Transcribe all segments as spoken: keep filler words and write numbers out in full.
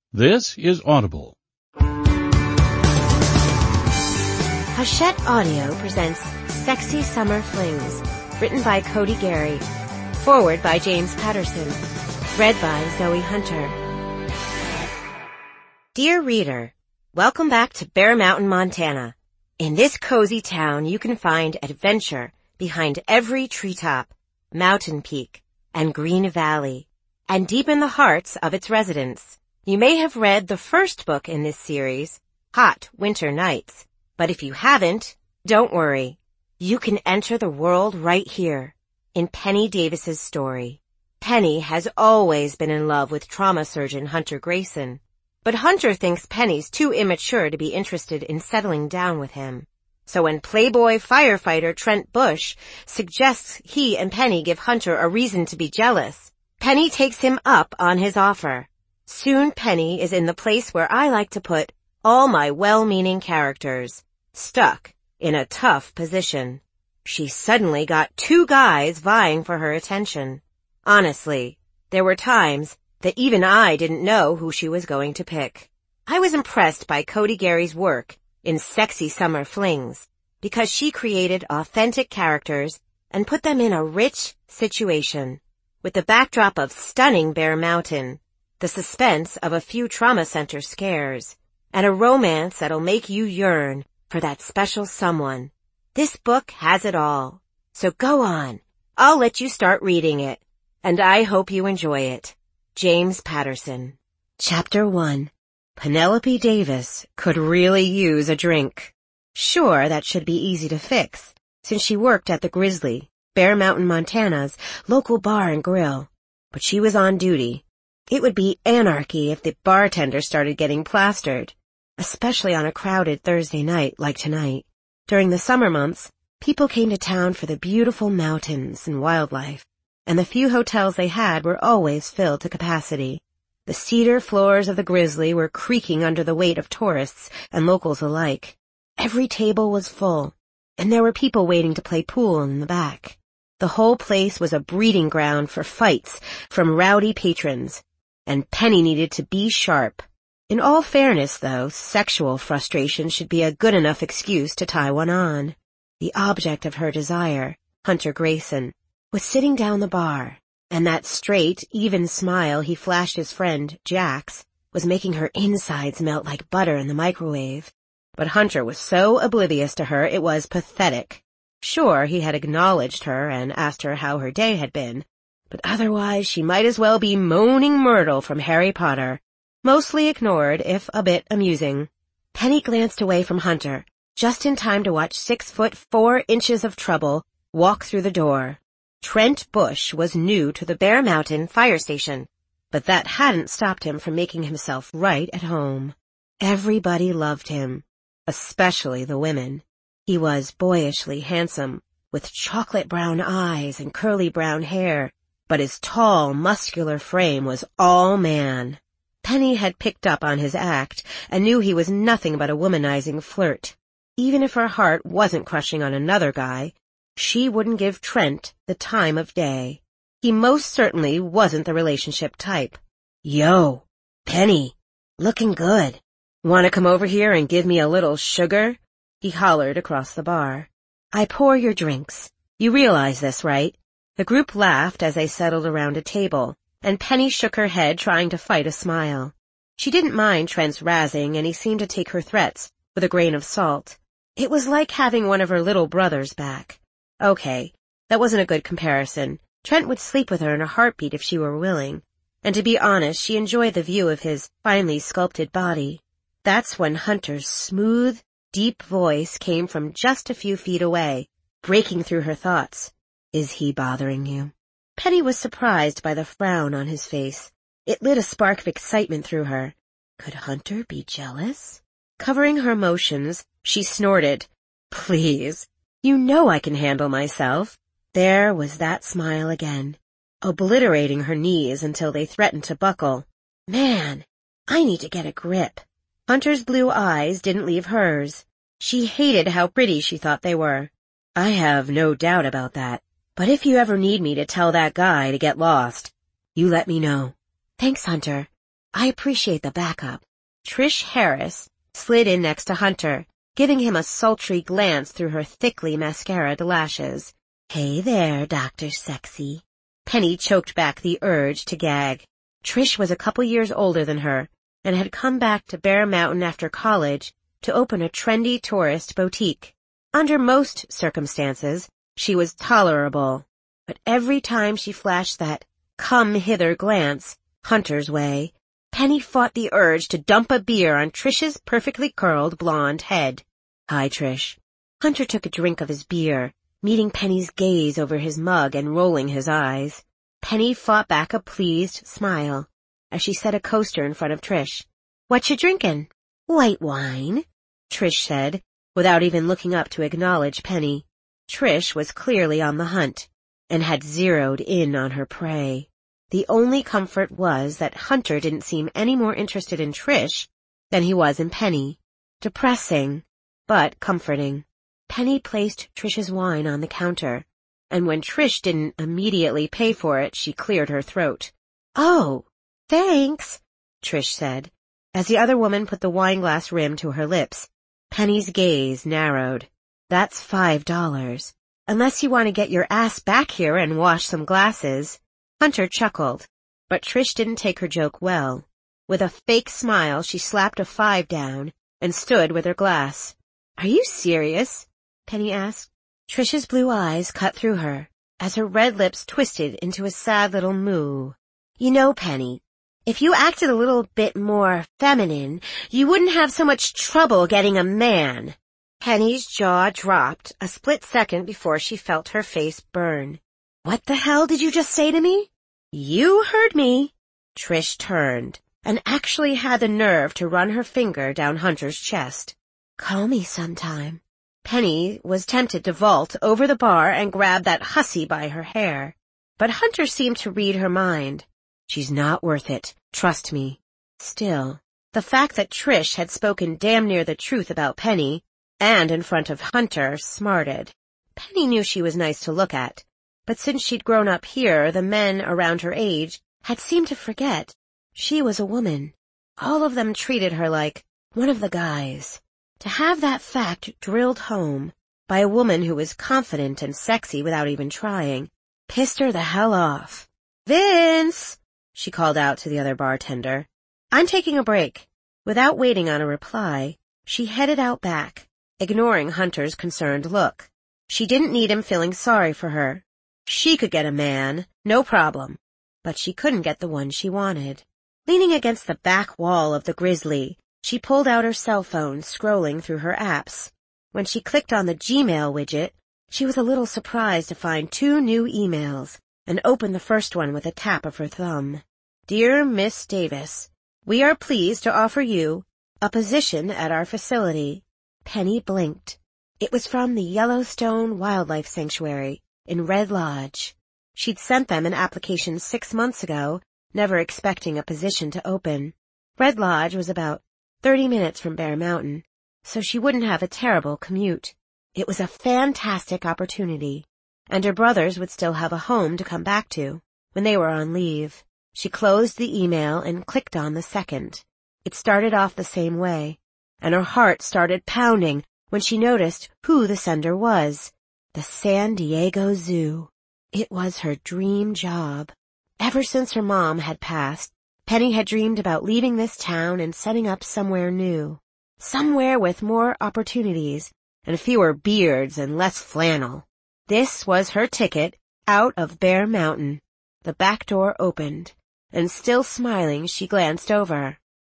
This is Audible. Hachette Audio presents Sexy Summer Flings, written by Cody Gary, forward by James Patterson, read by Zoe Hunter. Dear reader, welcome back to Bear Mountain, Montana. In this cozy town, you can find adventure behind every treetop, mountain peak, and green valley, and deep in the hearts of its residents. You may have read the first book in this series, Hot Winter Nights, but if you haven't, don't worry. You can enter the world right here in Penny Davis's story. Penny has always been in love with trauma surgeon Hunter Grayson, but Hunter thinks Penny's too immature to be interested in settling down with him. So when Playboy firefighter Trent Bush suggests he and Penny give Hunter a reason to be jealous, Penny takes him up on his offer. Soon Penny is in the place where I like to put all my well-meaning characters, stuck in a tough position. She suddenly got two guys vying for her attention. Honestly, there were times that even I didn't know who she was going to pick. I was impressed by Cody Gary's work in Sexy Summer Flings because she created authentic characters and put them in a rich situation with the backdrop of stunning Bear Mountain, the suspense of a few trauma center scares, and a romance that'll make you yearn for that special someone. This book has it all. So go on. I'll let you start reading it, and I hope you enjoy it. James Patterson. Chapter one. Penelope Davis could really use a drink. Sure, that should be easy to fix, since she worked at the Grizzly, Bear Mountain, Montana's local bar and grill. But she was on duty. It would be anarchy if the bartender started getting plastered, especially on a crowded Thursday night like tonight. During the summer months, people came to town for the beautiful mountains and wildlife, and the few hotels they had were always filled to capacity. The cedar floors of the Grizzly were creaking under the weight of tourists and locals alike. Every table was full, and there were people waiting to play pool in the back. The whole place was a breeding ground for fights from rowdy patrons, and Penny needed to be sharp. In all fairness, though, sexual frustration should be a good enough excuse to tie one on. The object of her desire, Hunter Grayson, was sitting down the bar, and that straight, even smile he flashed his friend, Jax, was making her insides melt like butter in the microwave. But Hunter was so oblivious to her it was pathetic. Sure, he had acknowledged her and asked her how her day had been, but otherwise she might as well be moaning Myrtle from Harry Potter, mostly ignored if a bit amusing. Penny glanced away from Hunter, just in time to watch six foot four inches of trouble walk through the door. Trent Bush was new to the Bear Mountain fire station, but that hadn't stopped him from making himself right at home. Everybody loved him, especially the women. He was boyishly handsome, with chocolate brown eyes and curly brown hair, but his tall, muscular frame was all man. Penny had picked up on his act and knew he was nothing but a womanizing flirt. Even if her heart wasn't crushing on another guy, she wouldn't give Trent the time of day. He most certainly wasn't the relationship type. "Yo, Penny, looking good. Want to come over here and give me a little sugar?" he hollered across the bar. "I pour your drinks. You realize this, right?" The group laughed as they settled around a table, and Penny shook her head trying to fight a smile. She didn't mind Trent's razzing, and he seemed to take her threats with a grain of salt. It was like having one of her little brothers back. Okay, that wasn't a good comparison. Trent would sleep with her in a heartbeat if she were willing, and to be honest, she enjoyed the view of his finely sculpted body. That's when Hunter's smooth, deep voice came from just a few feet away, breaking through her thoughts. "Is he bothering you?" Penny was surprised by the frown on his face. It lit a spark of excitement through her. Could Hunter be jealous? Covering her emotions, she snorted, "Please, you know I can handle myself." There was that smile again, obliterating her knees until they threatened to buckle. Man, I need to get a grip. Hunter's blue eyes didn't leave hers. She hated how pretty she thought they were. "I have no doubt about that. But if you ever need me to tell that guy to get lost, you let me know." "Thanks, Hunter. I appreciate the backup. Trish Harris slid in next to Hunter, giving him a sultry glance through her thickly mascaraed lashes. Hey there, Doctor Sexy. Penny choked back the urge to gag. Trish was a couple years older than her and had come back to Bear Mountain after college to open a trendy tourist boutique. Under most circumstances, she was tolerable, but every time she flashed that come-hither glance Hunter's way, Penny fought the urge to dump a beer on Trish's perfectly curled blonde head. Hi, Trish. Hunter took a drink of his beer, meeting Penny's gaze over his mug and rolling his eyes. Penny fought back a pleased smile as she set a coaster in front of Trish. What you drinking? White wine, Trish said, without even looking up to acknowledge Penny. Trish was clearly on the hunt and had zeroed in on her prey. The only comfort was that Hunter didn't seem any more interested in Trish than he was in Penny. Depressing, but comforting. Penny placed Trish's wine on the counter, and when Trish didn't immediately pay for it, she cleared her throat. Oh, thanks, Trish said, as the other woman put the wineglass rim to her lips. Penny's gaze narrowed. That's five dollars. Unless you want to get your ass back here and wash some glasses. Hunter chuckled, but Trish didn't take her joke well. With a fake smile, she slapped a five down and stood with her glass. Are you serious? Penny asked. Trish's blue eyes cut through her as her red lips twisted into a sad little moo. You know, Penny, if you acted a little bit more feminine, you wouldn't have so much trouble getting a man. Penny's jaw dropped a split second before she felt her face burn. What the hell did you just say to me? You heard me. Trish turned and actually had the nerve to run her finger down Hunter's chest. Call me sometime. Penny was tempted to vault over the bar and grab that hussy by her hair, but Hunter seemed to read her mind. She's not worth it, trust me. Still, the fact that Trish had spoken damn near the truth about Penny, and in front of Hunter, smarted. Penny knew she was nice to look at, but since she'd grown up here, the men around her age had seemed to forget. She was a woman. All of them treated her like one of the guys. To have that fact drilled home by a woman who was confident and sexy without even trying pissed her the hell off. Vince, she called out to the other bartender. I'm taking a break. Without waiting on a reply, she headed out back, ignoring Hunter's concerned look. She didn't need him feeling sorry for her. She could get a man, no problem, but she couldn't get the one she wanted. Leaning against the back wall of the Grizzly, she pulled out her cell phone, scrolling through her apps. When she clicked on the Gmail widget, she was a little surprised to find two new emails and opened the first one with a tap of her thumb. Dear Miss Davis, we are pleased to offer you a position at our facility. Penny blinked. It was from the Yellowstone Wildlife Sanctuary in Red Lodge. She'd sent them an application six months ago, never expecting a position to open. Red Lodge was about thirty minutes from Bear Mountain, so she wouldn't have a terrible commute. It was a fantastic opportunity, and her brothers would still have a home to come back to when they were on leave. She closed the email and clicked on the second. It started off the same way, and her heart started pounding when she noticed who the sender was. The San Diego Zoo. It was her dream job. Ever since her mom had passed, Penny had dreamed about leaving this town and setting up somewhere new. Somewhere with more opportunities and fewer beards and less flannel. This was her ticket out of Bear Mountain. The back door opened, and still smiling, she glanced over.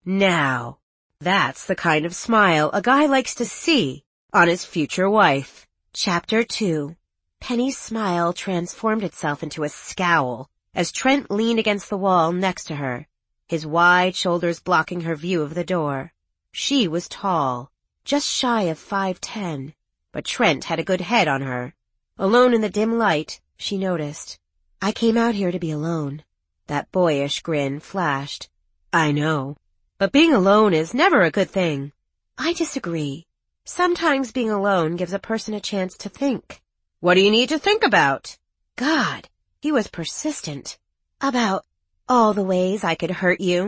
Now, that's the kind of smile a guy likes to see on his future wife. Chapter two. Penny's smile transformed itself into a scowl as Trent leaned against the wall next to her, his wide shoulders blocking her view of the door. She was tall, just shy of five ten, but Trent had a good head on her. Alone in the dim light, she noticed. I came out here to be alone. That boyish grin flashed. I know, but being alone is never a good thing. I disagree. Sometimes being alone gives a person a chance to think. What do you need to think about? God, he was persistent. About all the ways I could hurt you.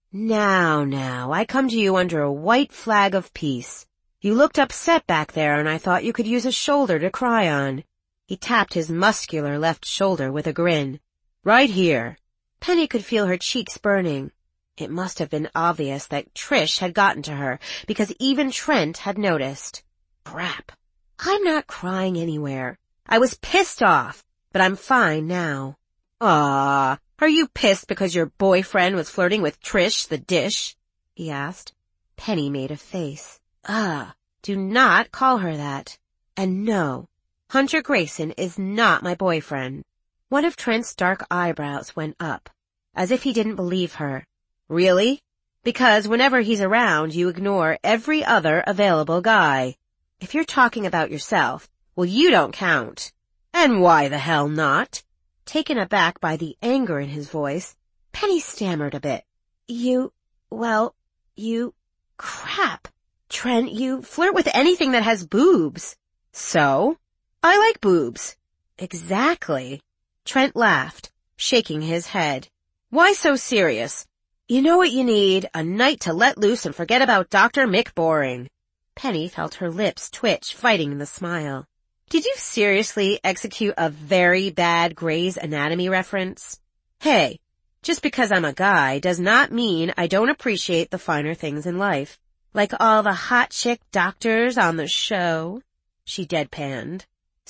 Now, now, I come to you under a white flag of peace. You looked upset back there and I thought you could use a shoulder to cry on. He tapped his muscular left shoulder with a grin. Right here. Penny could feel her cheeks burning. It must have been obvious that Trish had gotten to her, because even Trent had noticed. Crap. I'm not crying anywhere. I was pissed off, but I'm fine now. Aw, are you pissed because your boyfriend was flirting with Trish the dish? He asked. Penny made a face. Ah, do not call her that. And no, Hunter Grayson is not my boyfriend. One of Trent's dark eyebrows went up, as if he didn't believe her. Really? Because whenever he's around, you ignore every other available guy. If you're talking about yourself, well, you don't count. And why the hell not? Taken aback by the anger in his voice, Penny stammered a bit. You, well, you, crap. Trent, you flirt with anything that has boobs. So? I like boobs. Exactly. Trent laughed, shaking his head. Why so serious? You know what you need? A night to let loose and forget about Doctor Mick Boring. Penny felt her lips twitch, fighting the smile. Did you seriously execute a very bad Grey's Anatomy reference? Hey, just because I'm a guy does not mean I don't appreciate the finer things in life. Like all the hot chick doctors on the show. She deadpanned.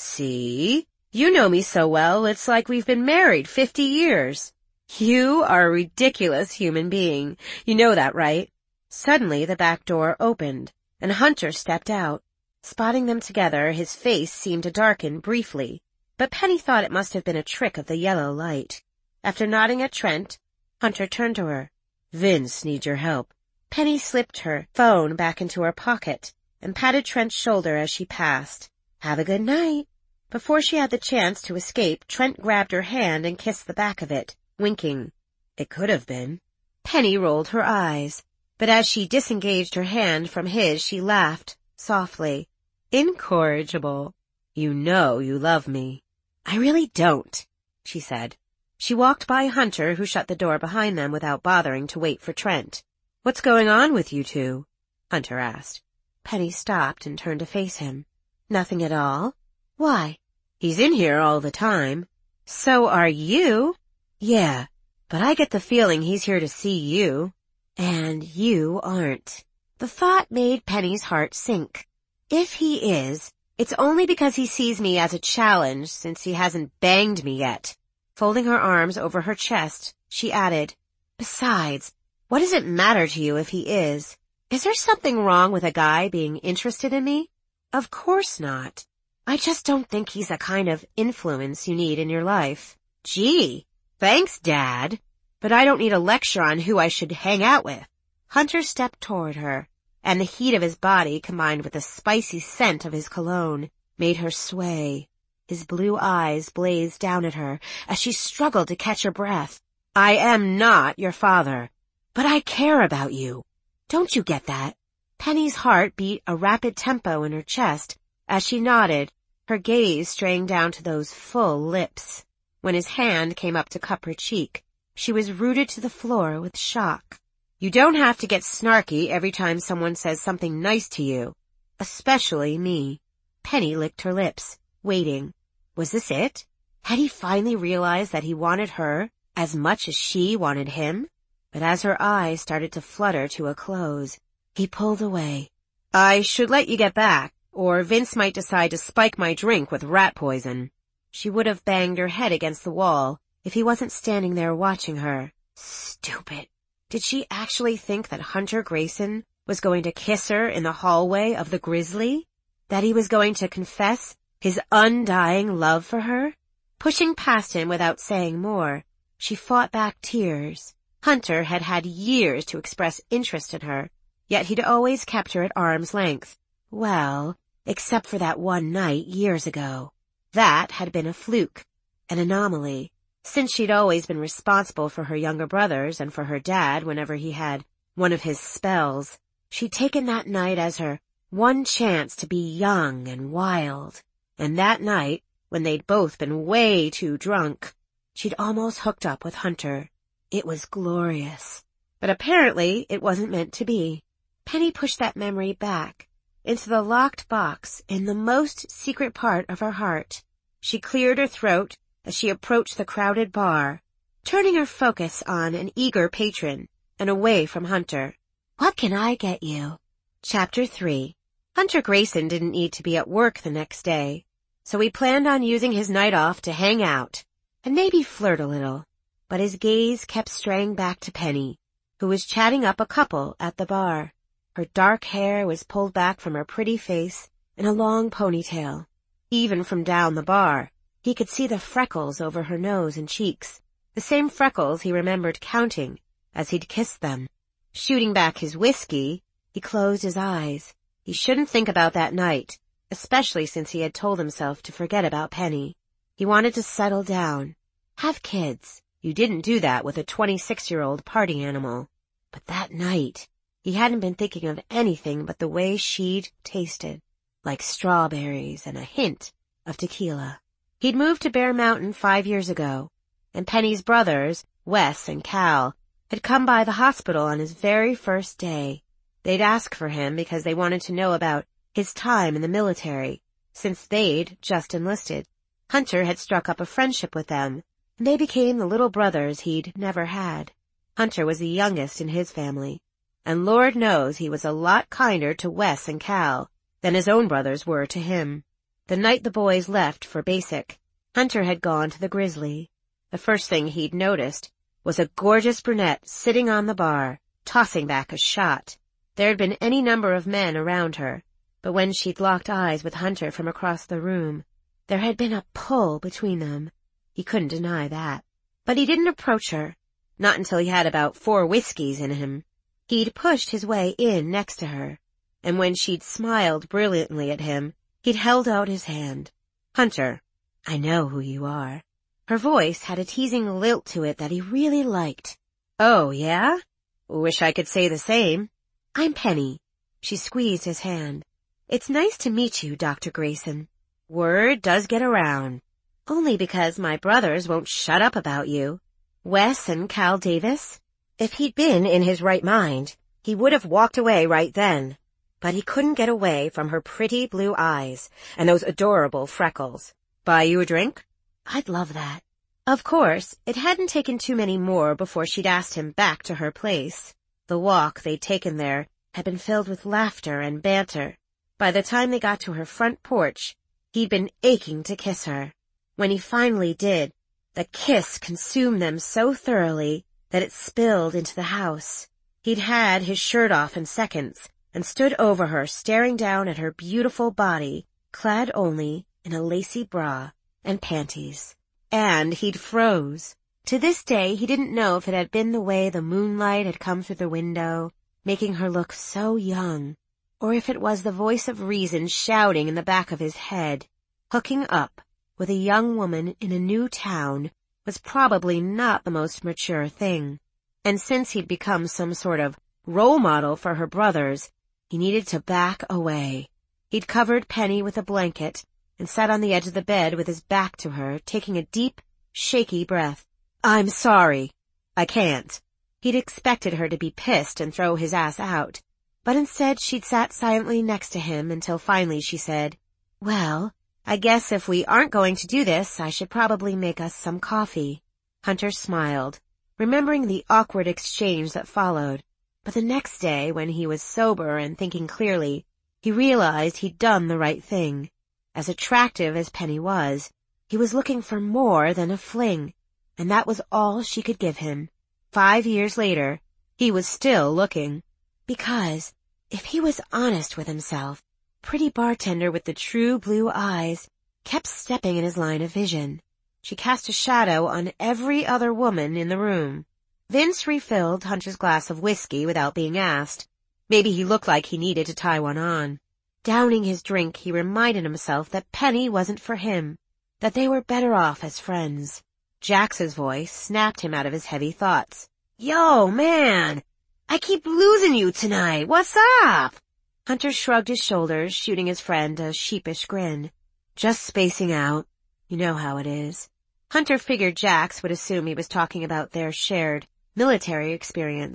See? You know me so well, it's like we've been married fifty years. You are a ridiculous human being. You know that, right? Suddenly the back door opened, and Hunter stepped out. Spotting them together, his face seemed to darken briefly, but Penny thought it must have been a trick of the yellow light. After nodding at Trent, Hunter turned to her. Vince needs your help. Penny slipped her phone back into her pocket and patted Trent's shoulder as she passed. Have a good night. Before she had the chance to escape, Trent grabbed her hand and kissed the back of it, winking. It could have been. Penny rolled her eyes, but as she disengaged her hand from his, she laughed softly. Incorrigible. You know you love me. I really don't, she said. She walked by Hunter, who shut the door behind them without bothering to wait for Trent. What's going on with you two? Hunter asked. Penny stopped and turned to face him. Nothing at all. Why? He's in here all the time. So are you? Yeah, but I get the feeling he's here to see you. And you aren't. The thought made Penny's heart sink. If he is, it's only because he sees me as a challenge since he hasn't banged me yet. Folding her arms over her chest, she added, Besides, what does it matter to you if he is? Is there something wrong with a guy being interested in me? Of course not. I just don't think he's the kind of influence you need in your life. Gee, thanks, Dad. But I don't need a lecture on who I should hang out with. Hunter stepped toward her, and the heat of his body combined with the spicy scent of his cologne made her sway. His blue eyes blazed down at her as she struggled to catch her breath. I am not your father, but I care about you. Don't you get that? Penny's heart beat a rapid tempo in her chest as she nodded, her gaze straying down to those full lips. When his hand came up to cup her cheek, she was rooted to the floor with shock. You don't have to get snarky every time someone says something nice to you, especially me. Penny licked her lips, waiting. Was this it? Had he finally realized that he wanted her as much as she wanted him? But as her eyes started to flutter to a close, he pulled away. I should let you get back, or Vince might decide to spike my drink with rat poison. She would have banged her head against the wall if he wasn't standing there watching her. Stupid. Did she actually think that Hunter Grayson was going to kiss her in the hallway of the Grizzly? That he was going to confess his undying love for her? Pushing past him without saying more, she fought back tears. Hunter had had years to express interest in her, yet he'd always kept her at arm's length. Well, except for that one night years ago. That had been a fluke, an anomaly, since she'd always been responsible for her younger brothers and for her dad whenever he had one of his spells. She'd taken that night as her one chance to be young and wild. And that night, when they'd both been way too drunk, she'd almost hooked up with Hunter. It was glorious. But apparently it wasn't meant to be. Penny pushed that memory back into the locked box in the most secret part of her heart. She cleared her throat as she approached the crowded bar, turning her focus on an eager patron and away from Hunter. What can I get you? Chapter three. Hunter Grayson didn't need to be at work the next day, so he planned on using his night off to hang out and maybe flirt a little. But his gaze kept straying back to Penny, who was chatting up a couple at the bar. Her dark hair was pulled back from her pretty face in a long ponytail. Even from down the bar, he could see the freckles over her nose and cheeks, the same freckles he remembered counting as he'd kissed them. Shooting back his whiskey, he closed his eyes. He shouldn't think about that night, especially since he had told himself to forget about Penny. He wanted to settle down, have kids. You didn't do that with a twenty-six-year-old party animal. But that night, he hadn't been thinking of anything but the way she'd tasted, like strawberries and a hint of tequila. He'd moved to Bear Mountain five years ago, and Penny's brothers, Wes and Cal, had come by the hospital on his very first day. They'd ask for him because they wanted to know about his time in the military, since they'd just enlisted. Hunter had struck up a friendship with them, and they became the little brothers he'd never had. Hunter was the youngest in his family, and Lord knows he was a lot kinder to Wes and Cal than his own brothers were to him. The night the boys left for basic, Hunter had gone to the Grizzly. The first thing he'd noticed was a gorgeous brunette sitting on the bar, tossing back a shot. There had been any number of men around her, but when she'd locked eyes with Hunter from across the room, there had been a pull between them. He couldn't deny that. But he didn't approach her, not until he had about four whiskeys in him. He'd pushed his way in next to her, and when she'd smiled brilliantly at him, he'd held out his hand. Hunter, I know who you are. Her voice had a teasing lilt to it that he really liked. Oh, yeah? Wish I could say the same. I'm Penny. She squeezed his hand. It's nice to meet you, Doctor Grayson. Word does get around. Only because my brothers won't shut up about you. Wes and Cal Davis? If he'd been in his right mind, he would have walked away right then. But he couldn't get away from her pretty blue eyes and those adorable freckles. Buy you a drink? I'd love that. Of course, it hadn't taken too many more before she'd asked him back to her place. The walk they'd taken there had been filled with laughter and banter. By the time they got to her front porch, he'd been aching to kiss her. When he finally did, the kiss consumed them so thoroughly that it spilled into the house. He'd had his shirt off in seconds and stood over her staring down at her beautiful body, clad only in a lacy bra and panties. And he'd froze. To this day, he didn't know if it had been the way the moonlight had come through the window, making her look so young, or if it was the voice of reason shouting in the back of his head. Hooking up with a young woman in a new town was probably not the most mature thing. And since he'd become some sort of role model for her brothers, he needed to back away. He'd covered Penny with a blanket and sat on the edge of the bed with his back to her, taking a deep, shaky breath. I'm sorry. I can't. He'd expected her to be pissed and throw his ass out, but instead she'd sat silently next to him until finally she said, Well, I guess if we aren't going to do this, I should probably make us some coffee. Hunter smiled, remembering the awkward exchange that followed. But the next day, when he was sober and thinking clearly, he realized he'd done the right thing. As attractive as Penny was, he was looking for more than a fling, and that was all she could give him. Five years later, he was still looking. Because, if he was honest with himself, pretty bartender with the true blue eyes kept stepping in his line of vision. She cast a shadow on every other woman in the room. Vince refilled Hunter's glass of whiskey without being asked. Maybe he looked like he needed to tie one on. Downing his drink, he reminded himself that Penny wasn't for him, that they were better off as friends. Jax's voice snapped him out of his heavy thoughts. Yo, man! I keep losing you tonight. What's up? Hunter shrugged his shoulders, shooting his friend a sheepish grin. Just spacing out. You know how it is. Hunter figured Jax would assume he was talking about their shared military experience.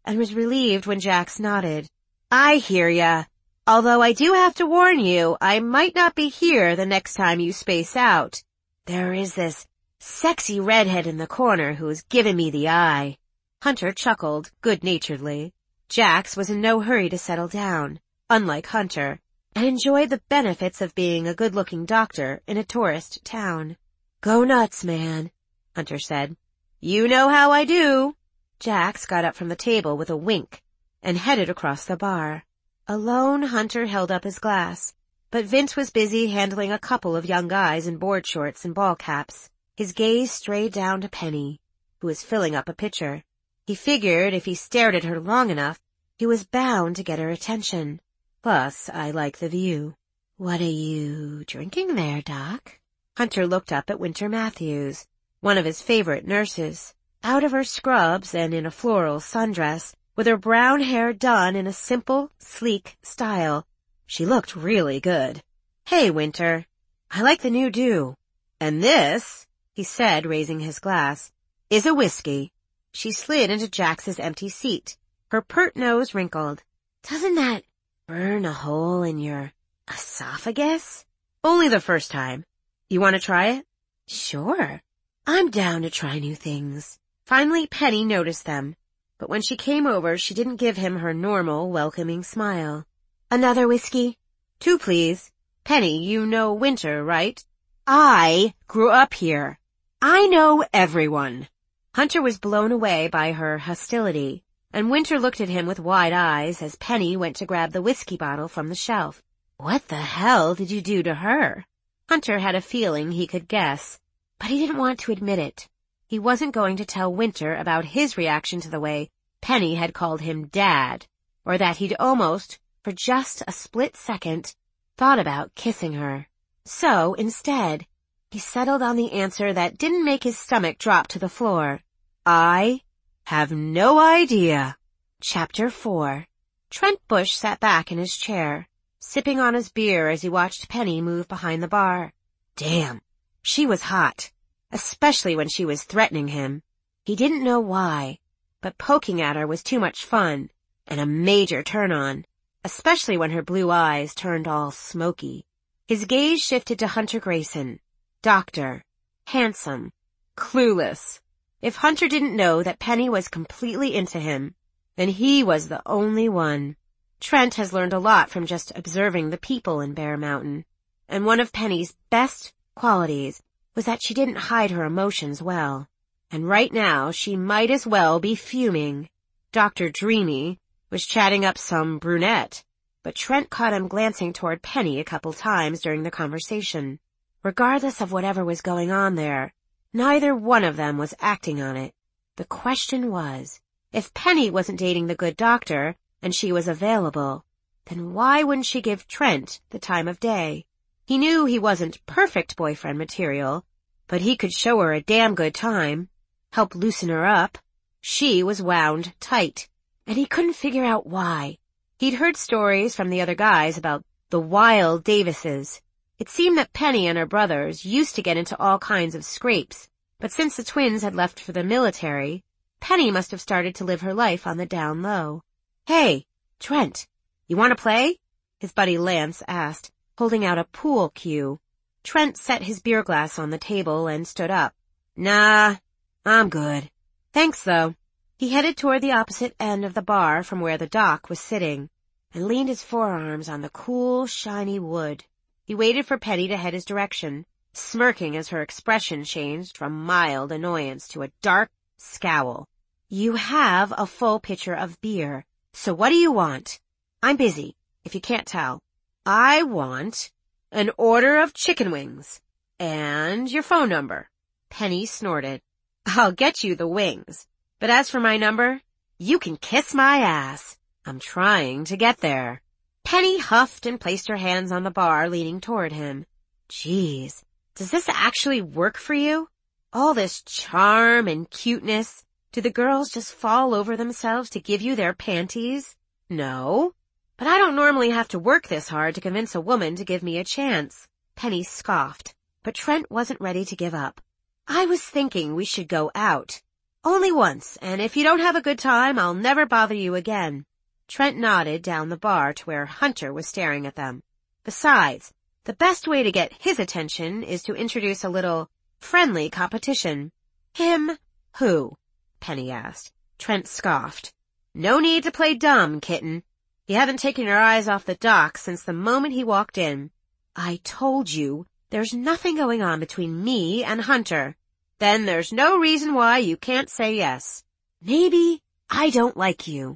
and was relieved when Jax nodded. I hear ya. Although I do have to warn you, I might not be here the next time you space out. There is this sexy redhead in the corner who's giving me the eye. Hunter chuckled good-naturedly. Jax was in no hurry to settle down, unlike Hunter, and enjoyed the benefits of being a good-looking doctor in a tourist town. Go nuts, man, Hunter said. You know how I do. Jax got up from the table with a wink and headed across the bar. Alone, Hunter held up his glass, but Vince was busy handling a couple of young guys in board shorts and ball caps. His gaze strayed down to Penny, who was filling up a pitcher. He figured if he stared at her long enough, he was bound to get her attention. Plus, I like the view. What are you drinking there, Doc? Hunter looked up at Winter Matthews, one of his favorite nurses, out of her scrubs and in a floral sundress, with her brown hair done in a simple, sleek style. She looked really good. Hey, Winter. I like the new do. And this, he said, raising his glass, is a whiskey. She slid into Jax's empty seat, her pert nose wrinkled. Doesn't that burn a hole in your esophagus? Only the first time. You want to try it? Sure. I'm down to try new things. Finally, Penny noticed them, but when she came over, she didn't give him her normal, welcoming smile. Another whiskey? Two, please. Penny, you know Winter, right? I grew up here. I know everyone. Hunter was blown away by her hostility, and Winter looked at him with wide eyes as Penny went to grab the whiskey bottle from the shelf. What the hell did you do to her? Hunter had a feeling he could guess, but he didn't want to admit it. He wasn't going to tell Winter about his reaction to the way Penny had called him Dad, or that he'd almost, for just a split second, thought about kissing her. So, instead, he settled on the answer that didn't make his stomach drop to the floor. I have no idea. Chapter four. Trent Bush sat back in his chair, sipping on his beer as he watched Penny move behind the bar. Damn, she was hot. Especially when she was threatening him. He didn't know why, but poking at her was too much fun, and a major turn-on, especially when her blue eyes turned all smoky. His gaze shifted to Hunter Grayson, doctor, handsome, clueless. If Hunter didn't know that Penny was completely into him, then he was the only one. Trent has learned a lot from just observing the people in Bear Mountain, and one of Penny's best qualities was that she didn't hide her emotions well. And right now, she might as well be fuming. Doctor Dreamy was chatting up some brunette, but Trent caught him glancing toward Penny a couple times during the conversation. Regardless of whatever was going on there, neither one of them was acting on it. The question was, if Penny wasn't dating the good doctor and she was available, then why wouldn't she give Trent the time of day? He knew he wasn't perfect boyfriend material, but he could show her a damn good time, help loosen her up. She was wound tight, and he couldn't figure out why. He'd heard stories from the other guys about the wild Davises. It seemed that Penny and her brothers used to get into all kinds of scrapes, but since the twins had left for the military, Penny must have started to live her life on the down low. Hey, Trent, you want to play? His buddy Lance asked, holding out a pool cue. Trent set his beer glass on the table and stood up. Nah, I'm good. Thanks, though. He headed toward the opposite end of the bar from where the doc was sitting, and leaned his forearms on the cool, shiny wood. He waited for Penny to head his direction, smirking as her expression changed from mild annoyance to a dark scowl. You have a full pitcher of beer, so what do you want? I'm busy, if you can't tell. I want an order of chicken wings and your phone number. Penny snorted. I'll get you the wings, but as for my number, you can kiss my ass. I'm trying to get there. Penny huffed and placed her hands on the bar, leaning toward him. Geez, does this actually work for you? All this charm and cuteness, do the girls just fall over themselves to give you their panties? No. But I don't normally have to work this hard to convince a woman to give me a chance. Penny scoffed, but Trent wasn't ready to give up. I was thinking we should go out. Only once, and if you don't have a good time, I'll never bother you again. Trent nodded down the bar to where Hunter was staring at them. Besides, the best way to get his attention is to introduce a little friendly competition. Him? Who? Penny asked. Trent scoffed. No need to play dumb, kitten. You haven't taken your eyes off the dock since the moment he walked in. I told you there's nothing going on between me and Hunter. Then there's no reason why you can't say yes. Maybe I don't like you.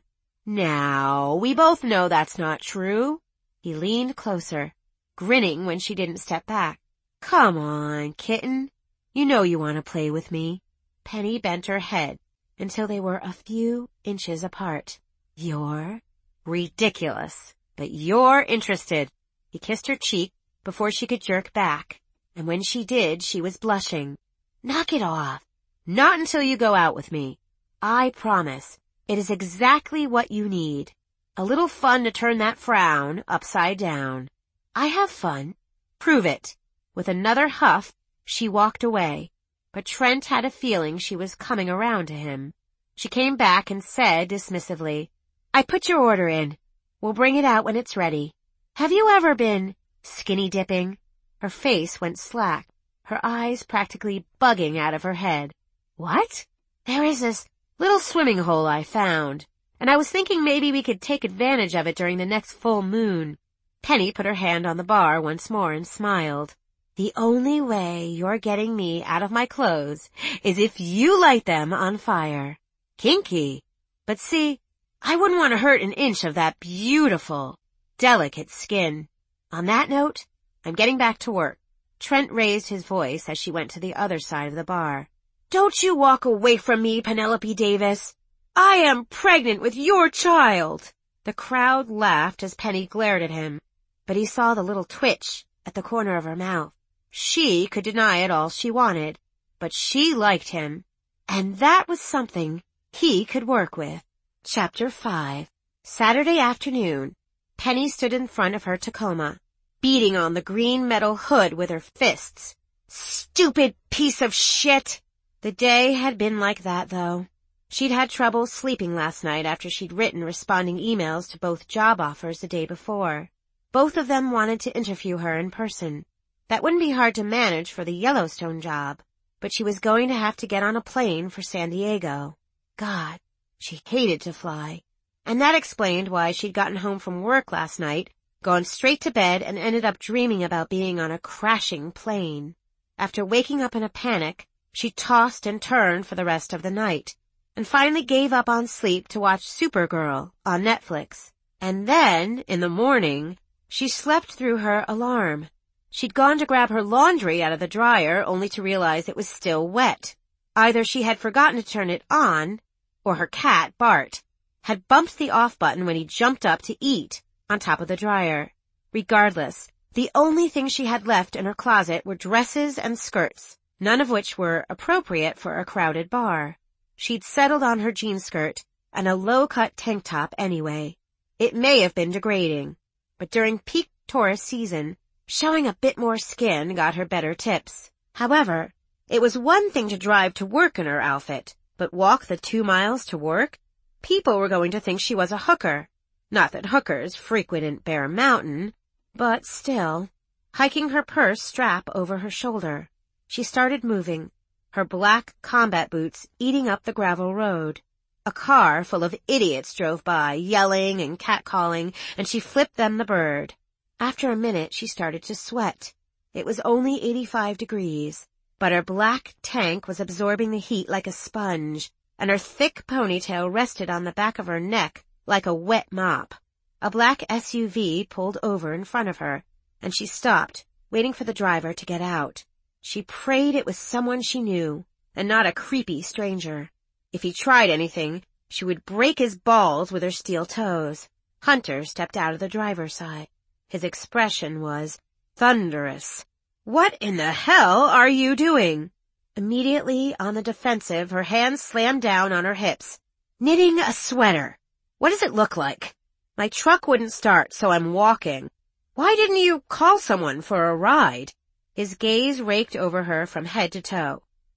Now, we both know that's not true. He leaned closer, grinning when she didn't step back. Come on, kitten. You know you want to play with me. Penny bent her head until they were a few inches apart. You're ridiculous, but you're interested. He kissed her cheek before she could jerk back, and when she did, she was blushing. Knock it off. Not until you go out with me. I promise. It is exactly what you need. A little fun to turn that frown upside down. I have fun. Prove it. With another huff, she walked away, but Trent had a feeling she was coming around to him. She came back and said dismissively, I put your order in. We'll bring it out when it's ready. Have you ever been skinny dipping? Her face went slack, her eyes practically bugging out of her head. What? There is this little swimming hole I found, and I was thinking maybe we could take advantage of it during the next full moon. Penny put her hand on the bar once more and smiled. The only way you're getting me out of my clothes is if you light them on fire. Kinky. But see, I wouldn't want to hurt an inch of that beautiful, delicate skin. On that note, I'm getting back to work. Trent raised his voice as she went to the other side of the bar. Don't you walk away from me, Penelope Davis. I am pregnant with your child. The crowd laughed as Penny glared at him, but he saw the little twitch at the corner of her mouth. She could deny it all she wanted, but she liked him, and that was something he could work with. Chapter five. Saturday afternoon, Penny stood in front of her Tacoma, beating on the green metal hood with her fists. Stupid piece of shit! The day had been like that, though. She'd had trouble sleeping last night after she'd written responding emails to both job offers the day before. Both of them wanted to interview her in person. That wouldn't be hard to manage for the Yellowstone job, but she was going to have to get on a plane for San Diego. God, she hated to fly. And that explained why she'd gotten home from work last night, gone straight to bed, and ended up dreaming about being on a crashing plane. After waking up in a panic, she tossed and turned for the rest of the night, and finally gave up on sleep to watch Supergirl on Netflix. And then, in the morning, she slept through her alarm. She'd gone to grab her laundry out of the dryer only to realize it was still wet. Either she had forgotten to turn it on, or her cat, Bart, had bumped the off button when he jumped up to eat on top of the dryer. Regardless, the only thing she had left in her closet were dresses and skirts, none of which were appropriate for a crowded bar. She'd settled on her jean skirt and a low-cut tank top anyway. It may have been degrading, but during peak tourist season, showing a bit more skin got her better tips. However, it was one thing to drive to work in her outfit, but walk the two miles to work? People were going to think she was a hooker. Not that hookers frequented Bear Mountain, but still. Hiking her purse strap over her shoulder, she started moving, her black combat boots eating up the gravel road. A car full of idiots drove by, yelling and catcalling, and she flipped them the bird. After a minute, she started to sweat. It was only eighty-five degrees, but her black tank was absorbing the heat like a sponge, and her thick ponytail rested on the back of her neck like a wet mop. A black S U V pulled over in front of her, and she stopped, waiting for the driver to get out. She prayed it was someone she knew, and not a creepy stranger. If he tried anything, she would break his balls with her steel toes. Hunter stepped out of the driver's side. His expression was thunderous. What in the hell are you doing? Immediately on the defensive, her hands slammed down on her hips. Knitting a sweater. What does it look like? My truck wouldn't start, so I'm walking. Why didn't you call someone for a ride? His gaze raked over her from head to toe.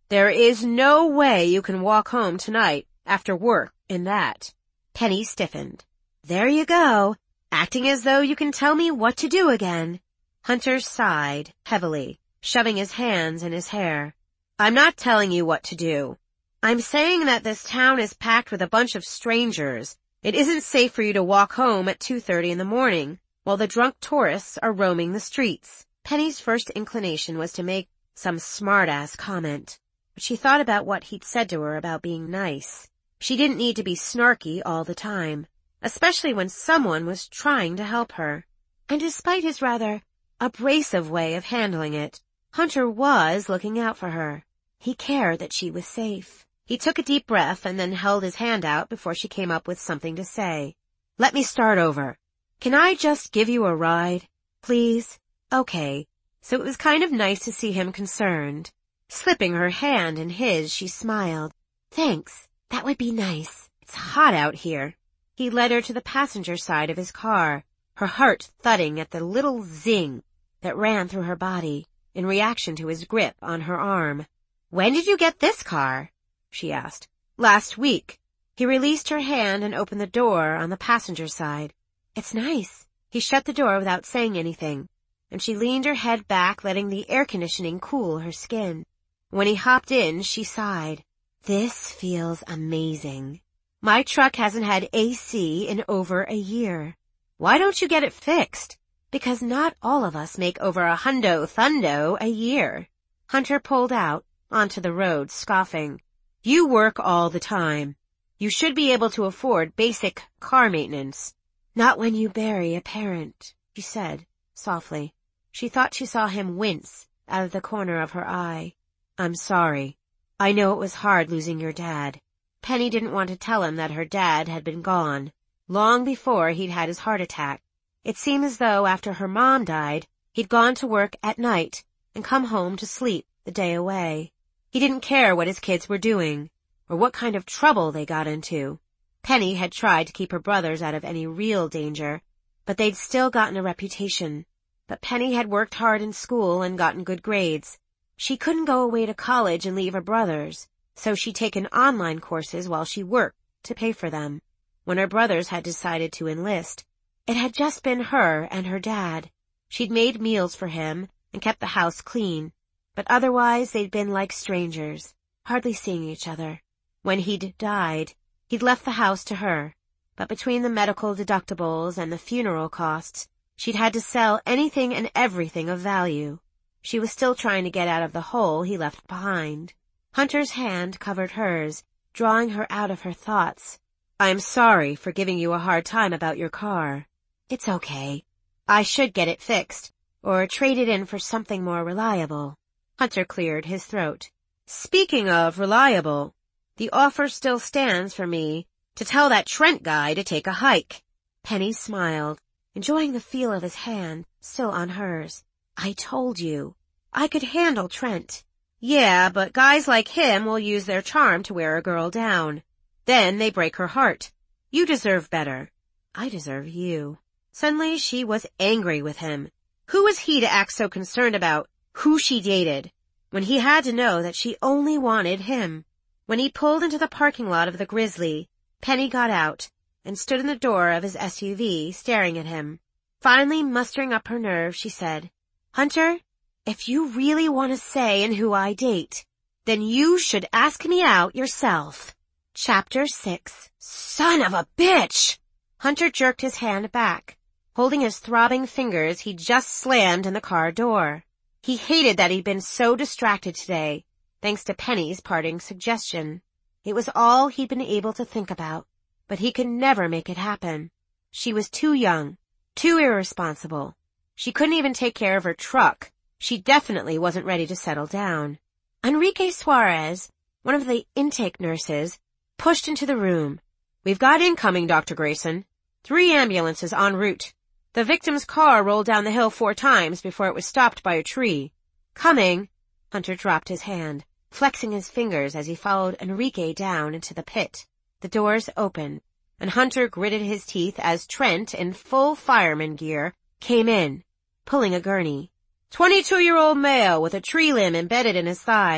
There is no way you can walk home tonight after work in that. Penny stiffened. There you go, acting as though you can tell me what to do again. Hunter sighed heavily, shoving his hands in his hair. I'm not telling you what to do. I'm saying that this town is packed with a bunch of strangers. It isn't safe for you to walk home at two thirty in the morning while the drunk tourists are roaming the streets. Penny's first inclination was to make some smart-ass comment, but she thought about what he'd said to her about being nice. She didn't need to be snarky all the time, especially when someone was trying to help her. And despite his rather abrasive way of handling it, Hunter was looking out for her. He cared that she was safe. He took a deep breath and then held his hand out before she came up with something to say. Let me start over. Can I just give you a ride, please? Okay. So it was kind of nice to see him concerned. Slipping her hand in his, she smiled. Thanks. That would be nice. It's hot out here. He led her to the passenger side of his car, her heart thudding at the little zing that ran through her body in reaction to his grip on her arm. When did you get this car? She asked. Last week. He released her hand and opened the door on the passenger side. It's nice. He shut the door without saying anything, and she leaned her head back, letting the air conditioning cool her skin. When he hopped in, she sighed. This feels amazing. My truck hasn't had A C in over a year. Why don't you get it fixed? Because not all of us make over a hundo thundo a year. Hunter pulled out onto the road, scoffing. You work all the time. You should be able to afford basic car maintenance. Not when you bury a parent, she said softly. She thought she saw him wince out of the corner of her eye. I'm sorry. I know it was hard losing your dad. Penny didn't want to tell him that her dad had been gone long before he'd had his heart attack. It seemed as though after her mom died, he'd gone to work at night and come home to sleep the day away. He didn't care what his kids were doing, or what kind of trouble they got into. Penny had tried to keep her brothers out of any real danger, but they'd still gotten a reputation. But Penny had worked hard in school and gotten good grades. She couldn't go away to college and leave her brothers, so she'd taken online courses while she worked to pay for them. When her brothers had decided to enlist, it had just been her and her dad. She'd made meals for him and kept the house clean, but otherwise they'd been like strangers, hardly seeing each other. When he'd died, he'd left the house to her, but between the medical deductibles and the funeral costs, she'd had to sell anything and everything of value. She was still trying to get out of the hole he left behind. Hunter's hand covered hers, drawing her out of her thoughts. I'm sorry for giving you a hard time about your car. It's okay. I should get it fixed, or trade it in for something more reliable. Hunter cleared his throat. Speaking of reliable, the offer still stands for me to tell that Trent guy to take a hike. Penny smiled, enjoying the feel of his hand still on hers. I told you. I could handle Trent. Yeah, but guys like him will use their charm to wear a girl down. Then they break her heart. You deserve better. I deserve you. Suddenly she was angry with him. Who was he to act so concerned about who she dated, when he had to know that she only wanted him? When he pulled into the parking lot of the Grizzly, Penny got out and stood in the door of his S U V staring at him. Finally mustering up her nerve, she said, Hunter, if you really want to say in who I date, then you should ask me out yourself. Chapter six. Son of a bitch! Hunter jerked his hand back, holding his throbbing fingers he'd just slammed in the car door. He hated that he'd been so distracted today, thanks to Penny's parting suggestion. It was all he'd been able to think about, but he could never make it happen. She was too young, too irresponsible. She couldn't even take care of her truck. She definitely wasn't ready to settle down. Enrique Suarez, one of the intake nurses, pushed into the room. We've got incoming, Doctor Grayson. Three ambulances en route. The victim's car rolled down the hill four times before it was stopped by a tree. Coming. Hunter dropped his hand, flexing his fingers as he followed Enrique down into the pit. The doors opened, and Hunter gritted his teeth as Trent, in full fireman gear, came in, pulling a gurney. Twenty-two-year-old male with a tree limb embedded in his thigh.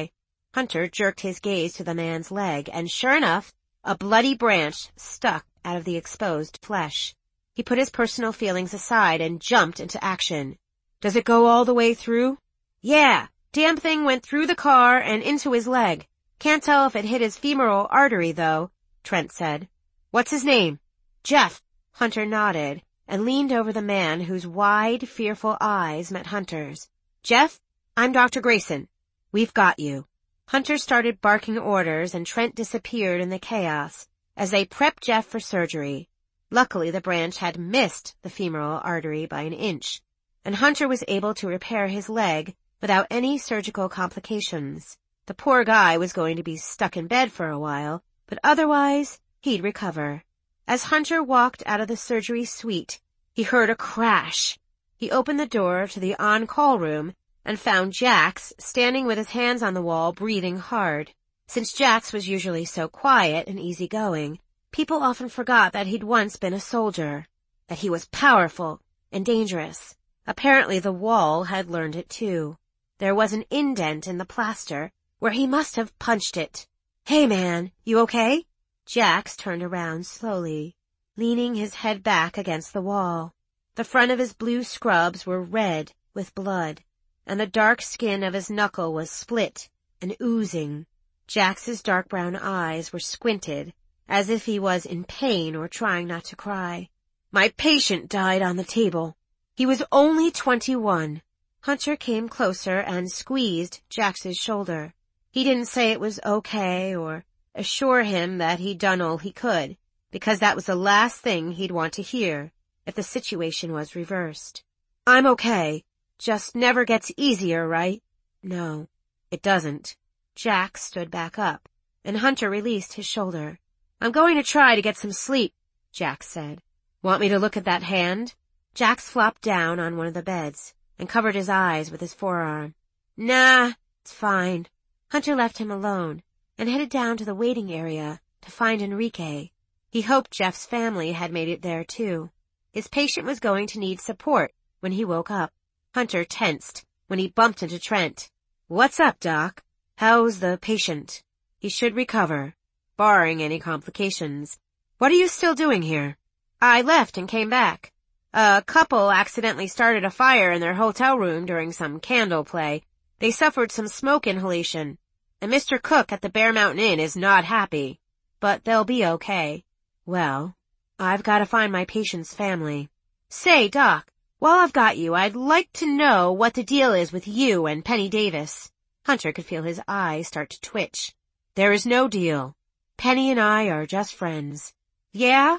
Hunter jerked his gaze to the man's leg, and sure enough, a bloody branch stuck out of the exposed flesh. He put his personal feelings aside and jumped into action. Does it go all the way through? Yeah, damn thing went through the car and into his leg. Can't tell if it hit his femoral artery, though, Trent said. What's his name? Jeff. Hunter nodded and leaned over the man whose wide, fearful eyes met Hunter's. Jeff, I'm Doctor Grayson. We've got you. Hunter started barking orders and Trent disappeared in the chaos as they prepped Jeff for surgery. Luckily, the branch had missed the femoral artery by an inch, and Hunter was able to repair his leg without any surgical complications. The poor guy was going to be stuck in bed for a while, but otherwise, he'd recover. As Hunter walked out of the surgery suite, he heard a crash. He opened the door to the on-call room and found Jax standing with his hands on the wall, breathing hard. Since Jax was usually so quiet and easygoing, people often forgot that he'd once been a soldier, that he was powerful and dangerous. Apparently the wall had learned it too. There was an indent in the plaster where he must have punched it. Hey man, you okay? Jax turned around slowly, leaning his head back against the wall. The front of his blue scrubs were red with blood, and the dark skin of his knuckle was split and oozing. Jax's dark brown eyes were squinted, as if he was in pain or trying not to cry. My patient died on the table. He was only twenty-one. Hunter came closer and squeezed Jax's shoulder. He didn't say it was okay or assure him that he'd done all he could, because that was the last thing he'd want to hear if the situation was reversed. I'm okay. Just never gets easier, right? No, it doesn't. Jax stood back up, and Hunter released his shoulder. I'm going to try to get some sleep, Jax said. Want me to look at that hand? Jax flopped down on one of the beds and covered his eyes with his forearm. Nah, it's fine. Hunter left him alone and headed down to the waiting area to find Enrique. He hoped Jeff's family had made it there too. His patient was going to need support when he woke up. Hunter tensed when he bumped into Trent. What's up, Doc? How's the patient? He should recover, barring any complications. What are you still doing here? I left and came back. A couple accidentally started a fire in their hotel room during some candle play. They suffered some smoke inhalation, and Mister Cook at the Bear Mountain Inn is not happy. But they'll be okay. Well, I've got to find my patient's family. Say, Doc, while I've got you, I'd like to know what the deal is with you and Penny Davis. Hunter could feel his eyes start to twitch. There is no deal. Penny and I are just friends. Yeah?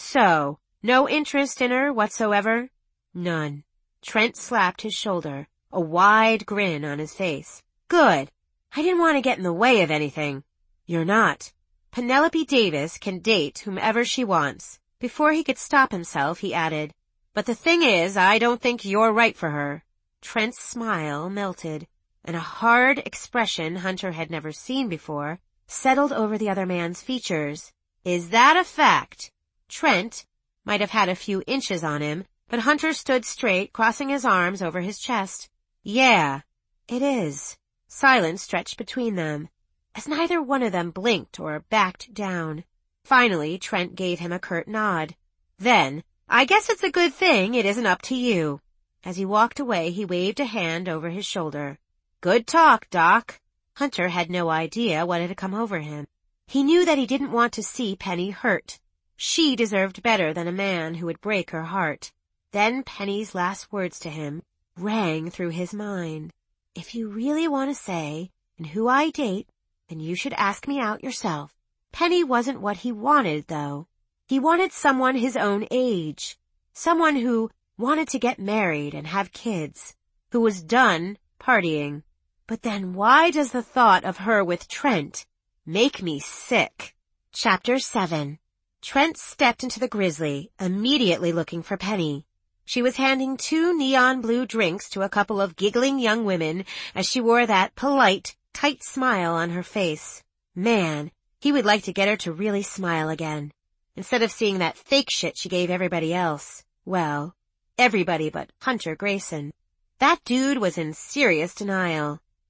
So, no interest in her whatsoever? None. Trent slapped his shoulder, a wide grin on his face. Good. I didn't want to get in the way of anything. You're not. Penelope Davis can date whomever she wants. Before he could stop himself, he added, but the thing is, I don't think you're right for her. Trent's smile melted, and a hard expression Hunter had never seen before settled over the other man's features. Is that a fact? Trent might have had a few inches on him, but Hunter stood straight, crossing his arms over his chest. Yeah, it is. Silence stretched between them, as neither one of them blinked or backed down. Finally, Trent gave him a curt nod. Then, I guess it's a good thing it isn't up to you. As he walked away, he waved a hand over his shoulder. Good talk, Doc. Hunter had no idea what had come over him. He knew that he didn't want to see Penny hurt. She deserved better than a man who would break her heart. Then Penny's last words to him rang through his mind. If you really want to say, and who I date, then you should ask me out yourself. Penny wasn't what he wanted, though. He wanted someone his own age. Someone who wanted to get married and have kids. Who was done partying. But then why does the thought of her with Trent make me sick? Chapter seven. Trent stepped into the Grizzly, immediately looking for Penny. She was handing two neon blue drinks to a couple of giggling young women as she wore that polite, tight smile on her face. Man, he would like to get her to really smile again, instead of seeing that fake shit she gave everybody else. Well, everybody but Hunter Grayson. That dude was in serious denial.